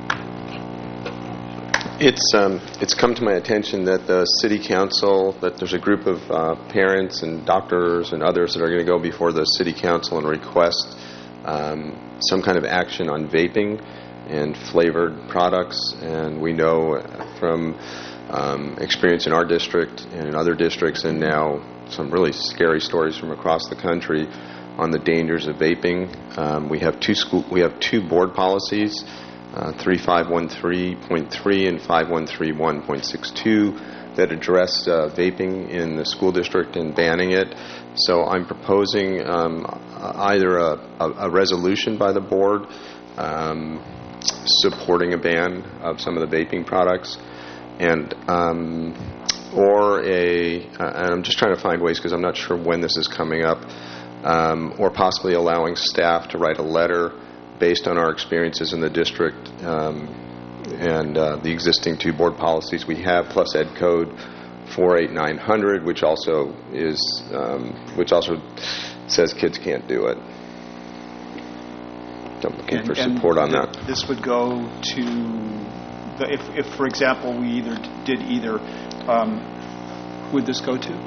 K: It's um, it's come to my attention that the city council, that there's a group of uh, parents and doctors and others that are going to go before the city council and request um, some kind of action on vaping and flavored products. And we know from um, experience in our district and in other districts, and now some really scary stories from across the country on the dangers of vaping. Um, we have two school, we have two board policies. Uh, thirty-five thirteen point three and fifty-one thirty-one point six two that address uh, vaping in the school district and banning it. So I'm proposing um, either a, a, a resolution by the board um, supporting a ban of some of the vaping products, and um, or a, uh, and I'm just trying to find ways because I'm not sure when this is coming up, um, or possibly allowing staff to write a letter based on our experiences in the district um, and uh, the existing two board policies we have, plus Ed Code four eight nine hundred, which also is um, which also says kids can't do it. I'm looking
B: And-
K: for
B: and
K: support on
B: th-
K: that.
B: This would go to, the, if, if, for example, we either did either, um, who would this go to?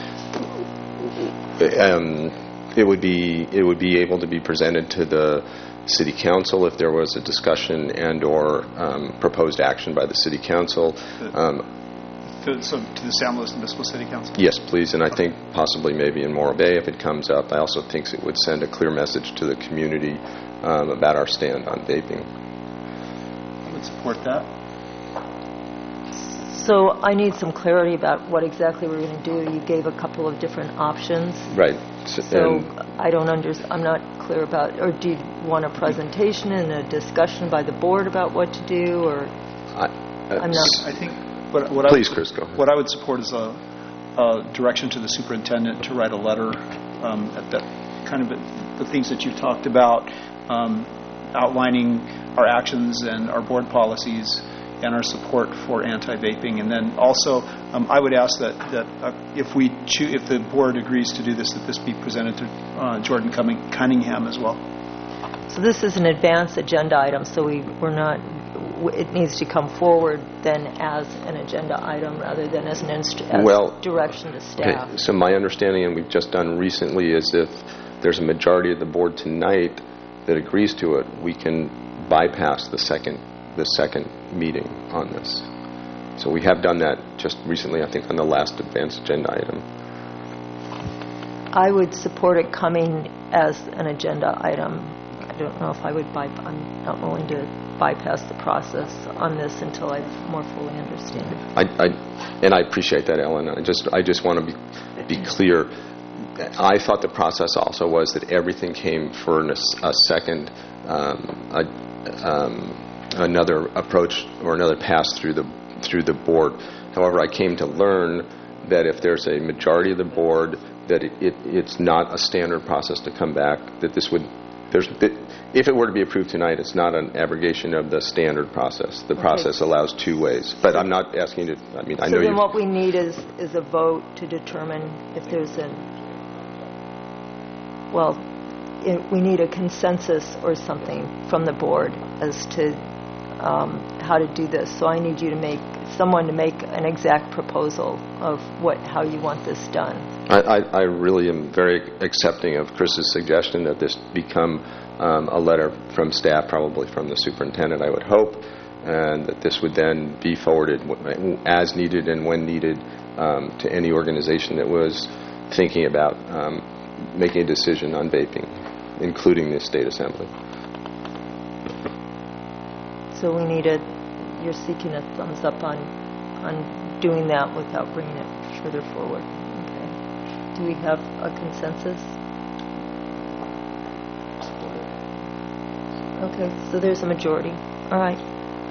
K: Um, it would be it would be able to be presented to the city council if there was a discussion and or um, proposed action by the city council. Um,
B: To, so to the San Luis Municipal City Council?
K: yes, please, and I think possibly maybe in Morro Bay if it comes up. I also think it would send a clear message to the community um, about our stand on vaping.
B: I would support that.
A: So I need some clarity about what exactly we're going to do. You gave a couple of different options.
K: Right.
A: So
K: and
A: I don't under, I'm not clear about, or do you want a presentation and a discussion by the board about what to do, or?
K: I, uh,
A: I'm not.
B: I think what, what
K: Please,
B: I would,
K: Chris, go ahead.
B: What I would support is a, a direction to the superintendent to write a letter um, at that kind of the things that you've talked about, um, outlining our actions and our board policies and our support for anti-vaping. And then also, um, I would ask that, that uh, if we choo- if the board agrees to do this, that this be presented to uh, Jordan Cumming- Cunningham as well.
A: So this is an advanced agenda item, so we, we're not, it needs to come forward then as an agenda item rather than as an inst- as
K: Well,
A: direction to staff.
K: Okay, so my understanding, and we've just done recently, is if there's a majority of the board tonight that agrees to it, we can bypass the second the second meeting on this. So we have done that just recently, I think, on the last advanced agenda item.
A: I would support it coming as an agenda item. I don't know if I would, by, I'm not willing to bypass the process on this until I more fully understand it.
K: I, I, and I appreciate that, Ellen. I just, I just want to be, be clear. I thought the process also was that everything came for an, a second, um, a, um, another approach or another pass through the through the board. However, I came to learn that if there's a majority of the board, that it, it, it's not a standard process to come back. That this would, there's, if it were to be approved tonight, it's not an abrogation of the standard process. The
A: Okay.
K: process allows two ways. But I'm not asking you to. I mean, I
A: So
K: know
A: then
K: you.
A: what we need is, is a vote to determine if there's a, well, it, we need a consensus or something from the board as to um, how to do this. So I need you to make, someone to make an exact proposal of what, how you want this done.
K: I, I, I really am very accepting of Chris's suggestion that this become um, a letter from staff, probably from the superintendent, I would hope, and that this would then be forwarded w- as needed and when needed um, to any organization that was thinking about um, making a decision on vaping, including the state assembly.
A: So we need a, you're seeking a thumbs up on, on doing that without bringing it further forward. Okay. Do we have a consensus? Okay, so there's a majority. All right.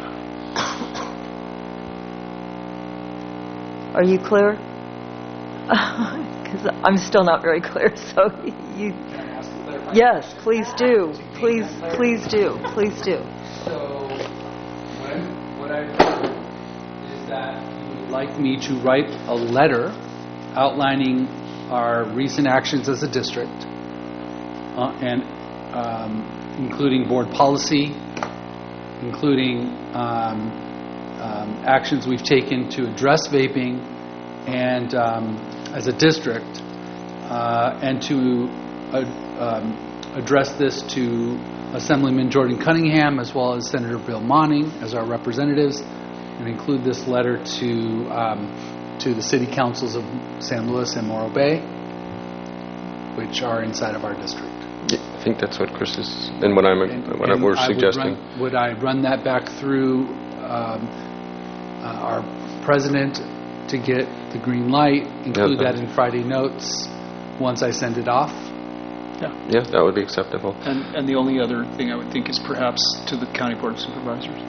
A: Are you clear? Because I'm still not very clear, so you... Yes, please do. Please, please do. Please do.
U: So what, I'm, what I've heard is that you would like me to write a letter outlining our recent actions as a district, uh, and um, including board policy, including um, um, actions we've taken to address vaping, and um, as a district, uh, and to uh, um, address this to Assemblyman Jordan Cunningham as well as Senator Bill Monning as our representatives, and include this letter to um, to the city councils of San Luis and Morro Bay, which are inside of our district.
K: Yeah, I think that's what Chris is, and what I'm,
U: And-
K: what
U: and
K: we're
U: I would
K: suggesting.
U: run- Would I run that back through um, uh, our president to get the green light, include
K: Yeah,
U: that in Friday notes once I send it off?
B: Yeah.
K: Yeah, that would be acceptable.
B: And, and the only other thing I would think is perhaps to the County Board of Supervisors.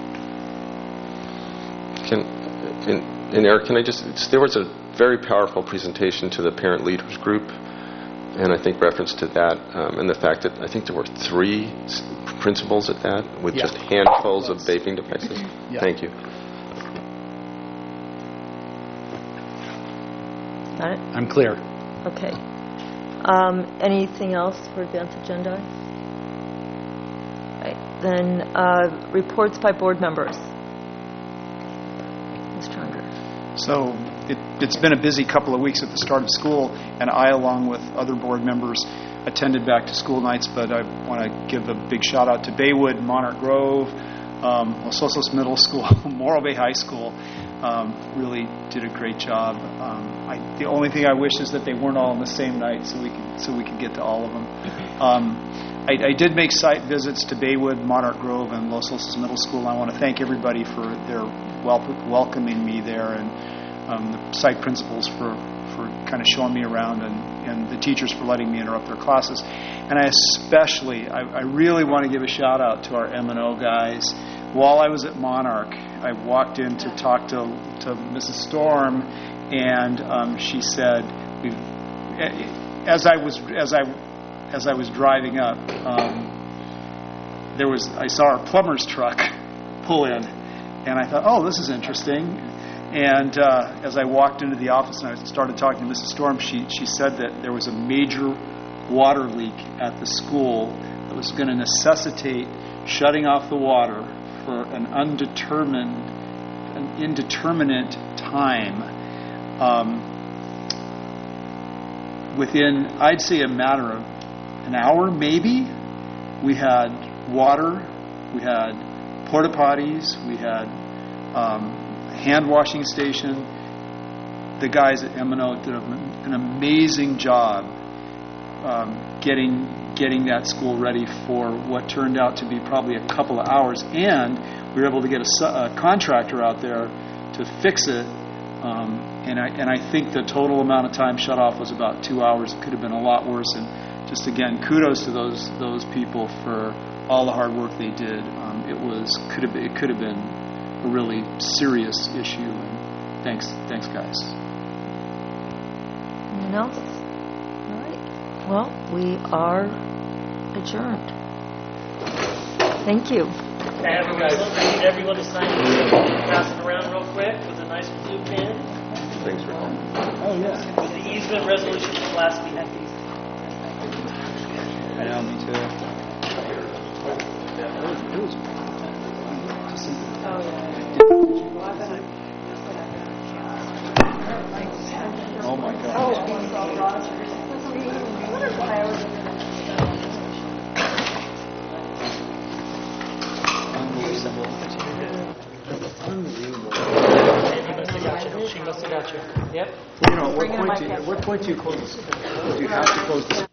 K: Can, and, and Eric, can I just, it's, there was a very powerful presentation to the parent leaders group, and I think reference to that, um, and the fact that I think there were three s- principals at that with
U: Yeah.
K: just handfuls of vaping devices.
U: Yeah.
K: Thank you.
A: Got it?
U: I'm clear.
A: Okay. Um, anything else for advanced agenda? Then uh, reports by board members. Mister Unger.
B: So it, it's been a busy couple of weeks at the start of school, and I, along with other board members, attended back to school nights, but I want to give a big shout out to Baywood, Monarch Grove, um, Los Osos Middle School, Morro Bay High School. Um, really did a great job. Um, I, the only thing I wish is that they weren't all on the same night, so we could so we could get to all of them. Um, I, I did make site visits to Baywood, Monarch Grove, and Los Osos Middle School. And I want to thank everybody for their wel- welcoming me there, and um, the site principals for, for kind of showing me around, and, and the teachers for letting me interrupt their classes. And I especially, I, I really want to give a shout out to our M and O guys. While I was at Monarch, I walked in to talk to, to Missus Storm, and um, she said, we've, as I was as I as I was driving up, um, there was I saw our plumber's truck pull in, and I thought, oh, this is interesting. And uh, as I walked into the office and I started talking to Missus Storm, she she said that there was a major water leak at the school that was going to necessitate shutting off the water for an undetermined, an indeterminate time. Um, within, I'd say, a matter of an hour, maybe, we had water, we had porta potties, we had um, hand washing station. The guys at M and O did an amazing job um, getting getting that school ready for what turned out to be probably a couple of hours, and we were able to get a, a contractor out there to fix it. Um, and I and I think the total amount of time shut off was about two hours. It could have been a lot worse. And just again, kudos to those those people for all the hard work they did. Um, it was could have it could have been a really serious issue. And thanks thanks guys.
A: Anyone else? All right. Well, we are adjourned. Thank you.
Q: I have guys, I need everyone to sign this. Pass it around real quick with a nice blue pen.
K: Thanks for coming.
Q: Oh, yeah. With the easement resolution from last week.
B: I know, me too.
Q: Oh, yeah.
B: Oh, my God.
Q: She must have got you. Yep.
B: You know, at what point do you, at what point do you close? Do you have to close this?